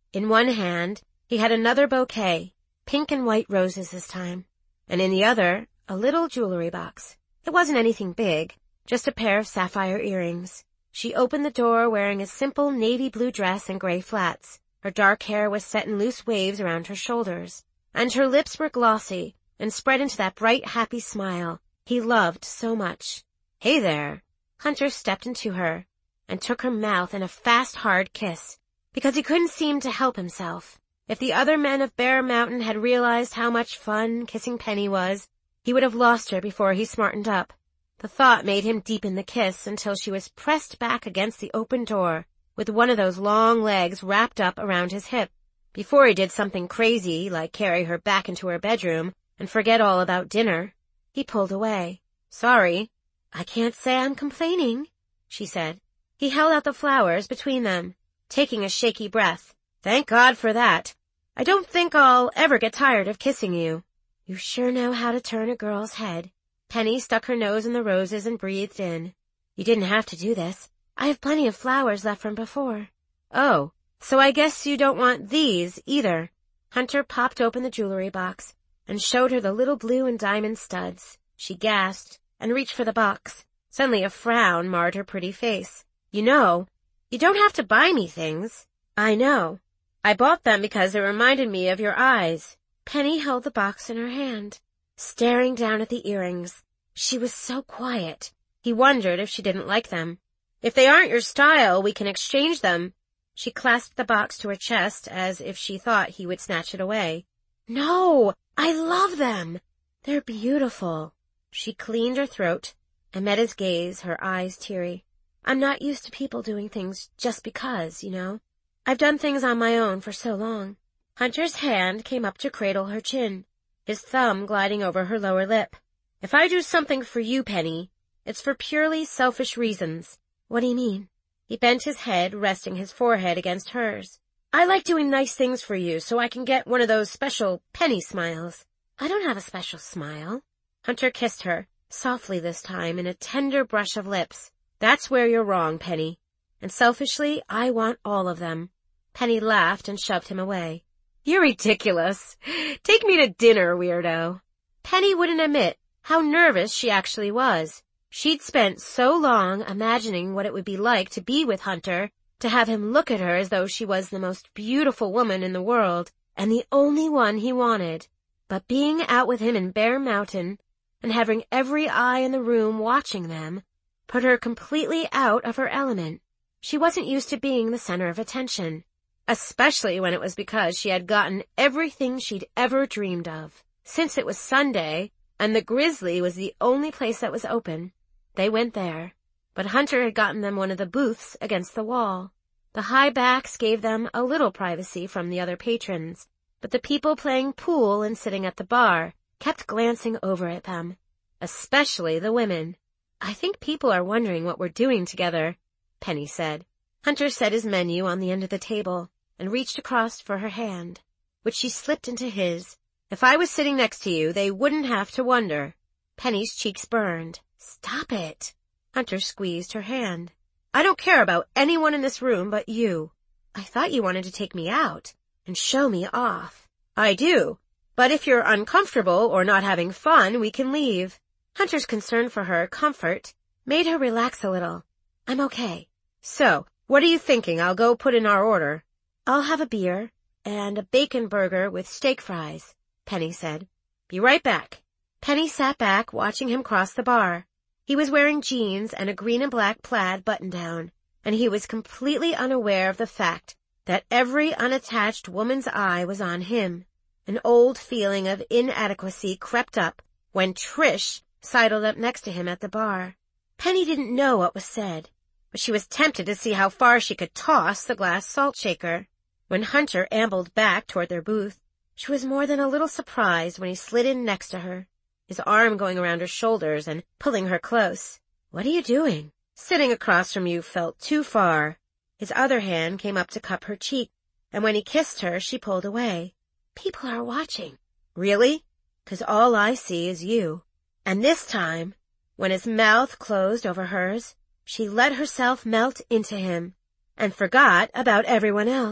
In one hand, he had another bouquet, pink and white roses this time, and in the other, a little jewelry box. It wasn't anything big, just a pair of sapphire earrings. She opened the door wearing a simple navy blue dress and gray flats. Her dark hair was set in loose waves around her shoulders, and her lips were glossy and spread into that bright, happy smile he loved so much. "Hey there." Hunter stepped into her and took her mouth in a fast, hard kiss, because he couldn't seem to help himself. If the other men of Bear Mountain had realized how much fun kissing Penny was, he would have lost her before he smartened up. The thought made him deepen the kiss until she was pressed back against the open door with one of those long legs wrapped up around his hip. Before he did something crazy, like carry her back into her bedroom and forget all about dinner, he pulled away. "Sorry." "I can't say I'm complaining," she said. He held out the flowers between them, taking a shaky breath. "Thank God for that. I don't think I'll ever get tired of kissing you." "You sure know how to turn a girl's head." Penny stuck her nose in the roses and breathed in. "You didn't have to do this. I have plenty of flowers left from before." "Oh, so I guess you don't want these either." Hunter popped open the jewelry box and showed her the little blue and diamond studs. She gasped and reached for the box. Suddenly a frown marred her pretty face. "You know, you don't have to buy me things." "I know. I bought them because it reminded me of your eyes." Penny held the box in her hand, staring down at the earrings. She was so quiet. He wondered if she didn't like them. "If they aren't your style, we can exchange them." She clasped the box to her chest as if she thought he would snatch it away. "No, I love them. They're beautiful." She cleaned her throat and met his gaze, her eyes teary. "I'm not used to people doing things just because, you know. I've done things on my own for so long." Hunter's hand came up to cradle her chin, his thumb gliding over her lower lip. "If I do something for you, Penny, it's for purely selfish reasons." "What do you mean?" He bent his head, resting his forehead against hers. "I like doing nice things for you so I can get one of those special Penny smiles." "I don't have a special smile." Hunter kissed her, softly this time, in a tender brush of lips. "That's where you're wrong, Penny. And selfishly, I want all of them." Penny laughed and shoved him away. "You're ridiculous. Take me to dinner, weirdo." Penny wouldn't admit how nervous she actually was. She'd spent so long imagining what it would be like to be with Hunter, to have him look at her as though she was the most beautiful woman in the world, and the only one he wanted. But being out with him in Bear Mountain, and having every eye in the room watching them, put her completely out of her element. She wasn't used to being the center of attention, especially when it was because she had gotten everything she'd ever dreamed of. Since it was Sunday, and the Grizzly was the only place that was open, they went there. But Hunter had gotten them one of the booths against the wall. The high backs gave them a little privacy from the other patrons, but the people playing pool and sitting at the bar kept glancing over at them, especially the women. "I think people are wondering what we're doing together," Penny said. Hunter set his menu on the end of the table and reached across for her hand, which she slipped into his. "If I was sitting next to you, they wouldn't have to wonder." Penny's cheeks burned. "Stop it." Hunter squeezed her hand. "I don't care about anyone in this room but you." "I thought you wanted to take me out and show me off." "I do, but if you're uncomfortable or not having fun, we can leave." Hunter's concern for her comfort made her relax a little. "I'm okay." "So, what are you thinking I'll go put in our order?" "I'll have a beer and a bacon burger with steak fries," Penny said. "Be right back." Penny sat back, watching him cross the bar. He was wearing jeans and a green and black plaid button-down, and he was completely unaware of the fact that every unattached woman's eye was on him. An old feeling of inadequacy crept up when Trish sidled up next to him at the bar. Penny didn't know what was said, but she was tempted to see how far she could toss the glass salt shaker. When Hunter ambled back toward their booth, she was more than a little surprised when he slid in next to her, his arm going around her shoulders and pulling her close. "What are you doing?" "Sitting across from you felt too far." His other hand came up to cup her cheek, and when he kissed her, she pulled away. "People are watching." "Really? 'Cause all I see is you." And this time, when his mouth closed over hers, she let herself melt into him and forgot about everyone else.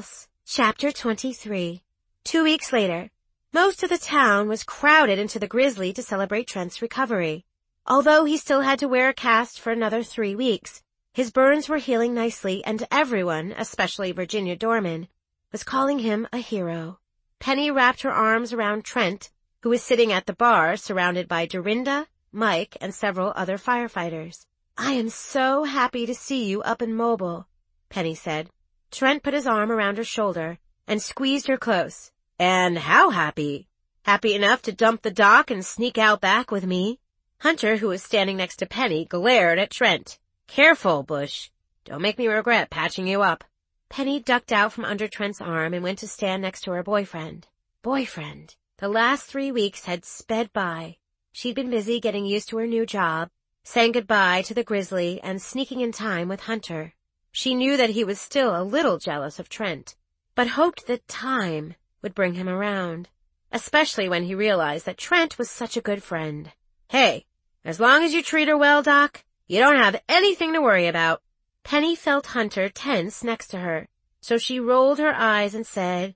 Chapter twenty-three. Two weeks later, most of the town was crowded into the Grizzly to celebrate Trent's recovery. Although he still had to wear a cast for another three weeks, his burns were healing nicely and everyone, especially Virginia Dorman, was calling him a hero. Penny wrapped her arms around Trent, who was sitting at the bar surrounded by Dorinda, Mike, and several other firefighters. "I am so happy to see you up and mobile," Penny said. Trent put his arm around her shoulder and squeezed her close. "And how happy? Happy enough to dump the dock and sneak out back with me?" Hunter, who was standing next to Penny, glared at Trent. "Careful, Bush. Don't make me regret patching you up." Penny ducked out from under Trent's arm and went to stand next to her boyfriend. Boyfriend. The last three weeks had sped by. She'd been busy getting used to her new job, saying goodbye to the Grizzly, and sneaking in time with Hunter. She knew that he was still a little jealous of Trent, but hoped that time would bring him around, especially when he realized that Trent was such a good friend. "Hey, as long as you treat her well, Doc, you don't have anything to worry about." Penny felt Hunter tense next to her, so she rolled her eyes and said,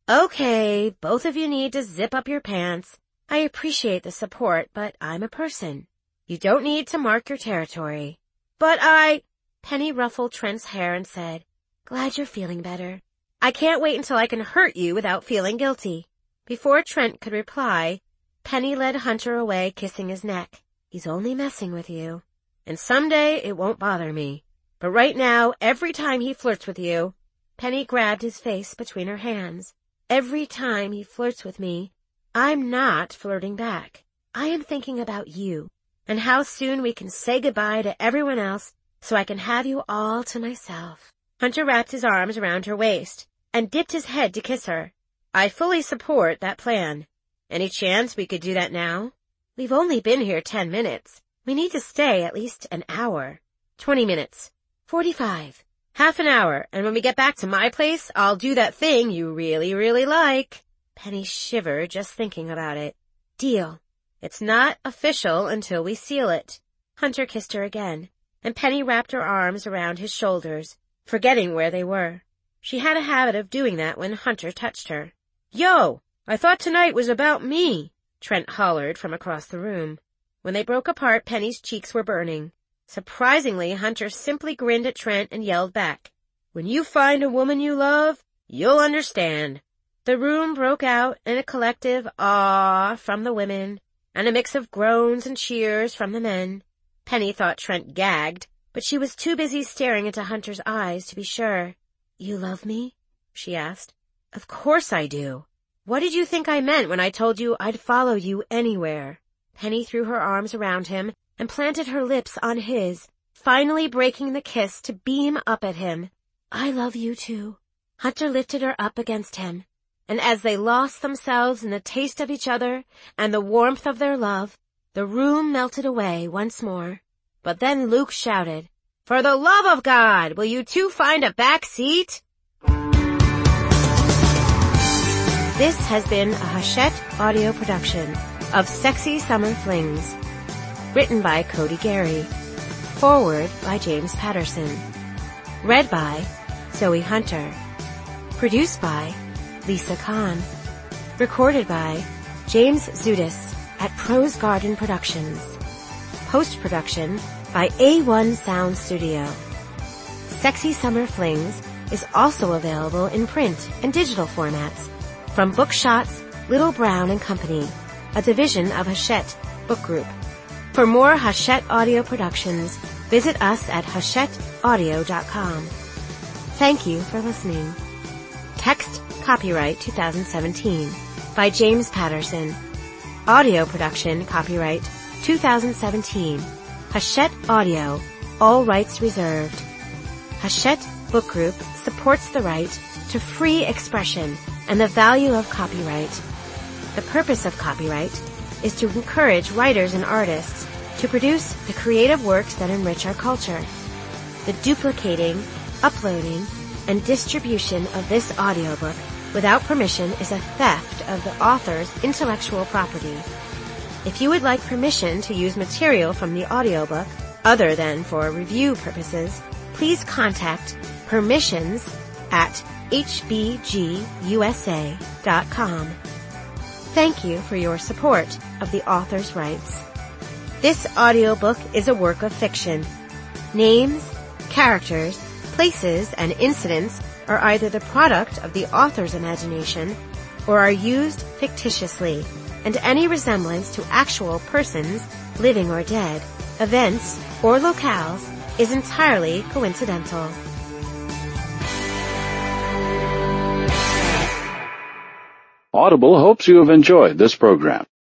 "Okay, both of you need to zip up your pants. I appreciate the support, but I'm a person. You don't need to mark your territory." "But I—" Penny ruffled Trent's hair and said, "Glad you're feeling better. I can't wait until I can hurt you without feeling guilty." Before Trent could reply, Penny led Hunter away, kissing his neck. "He's only messing with you. And someday it won't bother me. But right now, every time he flirts with you—" Penny grabbed his face between her hands. "Every time he flirts with me, I'm not flirting back. I am thinking about you, and how soon we can say goodbye to everyone else so I can have you all to myself." Hunter wrapped his arms around her waist and dipped his head to kiss her. "I fully support that plan. Any chance we could do that now? We've only been here ten minutes. We need to stay at least an hour." Twenty minutes. Forty-five. Half an hour, and when we get back to my place, I'll do that thing you really, really like. Penny shivered just thinking about it. "Deal. It's not official until we seal it." Hunter kissed her again, and Penny wrapped her arms around his shoulders, forgetting where they were. She had a habit of doing that when Hunter touched her. "Yo, I thought tonight was about me," Trent hollered from across the room. When they broke apart, Penny's cheeks were burning. Surprisingly, Hunter simply grinned at Trent and yelled back, "When you find a woman you love, you'll understand." The room broke out in a collective "aw" from the women, and a mix of groans and cheers from the men. Penny thought Trent gagged, but she was too busy staring into Hunter's eyes to be sure. "You love me?" she asked. "Of course I do. What did you think I meant when I told you I'd follow you anywhere?" Penny threw her arms around him and planted her lips on his, finally breaking the kiss to beam up at him. "I love you too." Hunter lifted her up against him, and as they lost themselves in the taste of each other and the warmth of their love, the room melted away once more. But then Luke shouted, "For the love of God, will you two find a back seat?" This has been a Hachette audio production of Sexy Summer Flings. Written by Cody Gary. Forward by James Patterson. Read by Zoe Hunter. Produced by Lisa Kahn. Recorded by James Zudis at Prose Garden Productions. Post-production by A one Sound Studio. Sexy Summer Flings is also available in print and digital formats from Bookshots, Little Brown and Company, a division of Hachette Book Group. For more Hachette audio productions, visit us at hachette audio dot com. Thank you for listening. Text copyright twenty seventeen by James Patterson. Audio production copyright twenty seventeen. Hachette Audio. All rights reserved. Hachette Book Group supports the right to free expression and the value of copyright. The purpose of copyright is to encourage writers and artists to produce the creative works that enrich our culture. The duplicating, uploading, and distribution of this audiobook without permission is a theft of the author's intellectual property. If you would like permission to use material from the audiobook, other than for review purposes, please contact permissions at h b g u s a dot com. Thank you for your support of the author's rights. This audiobook is a work of fiction. Names, characters, places, and incidents are either the product of the author's imagination or are used fictitiously, and any resemblance to actual persons, living or dead, events, or locales is entirely coincidental. Audible hopes you have enjoyed this program.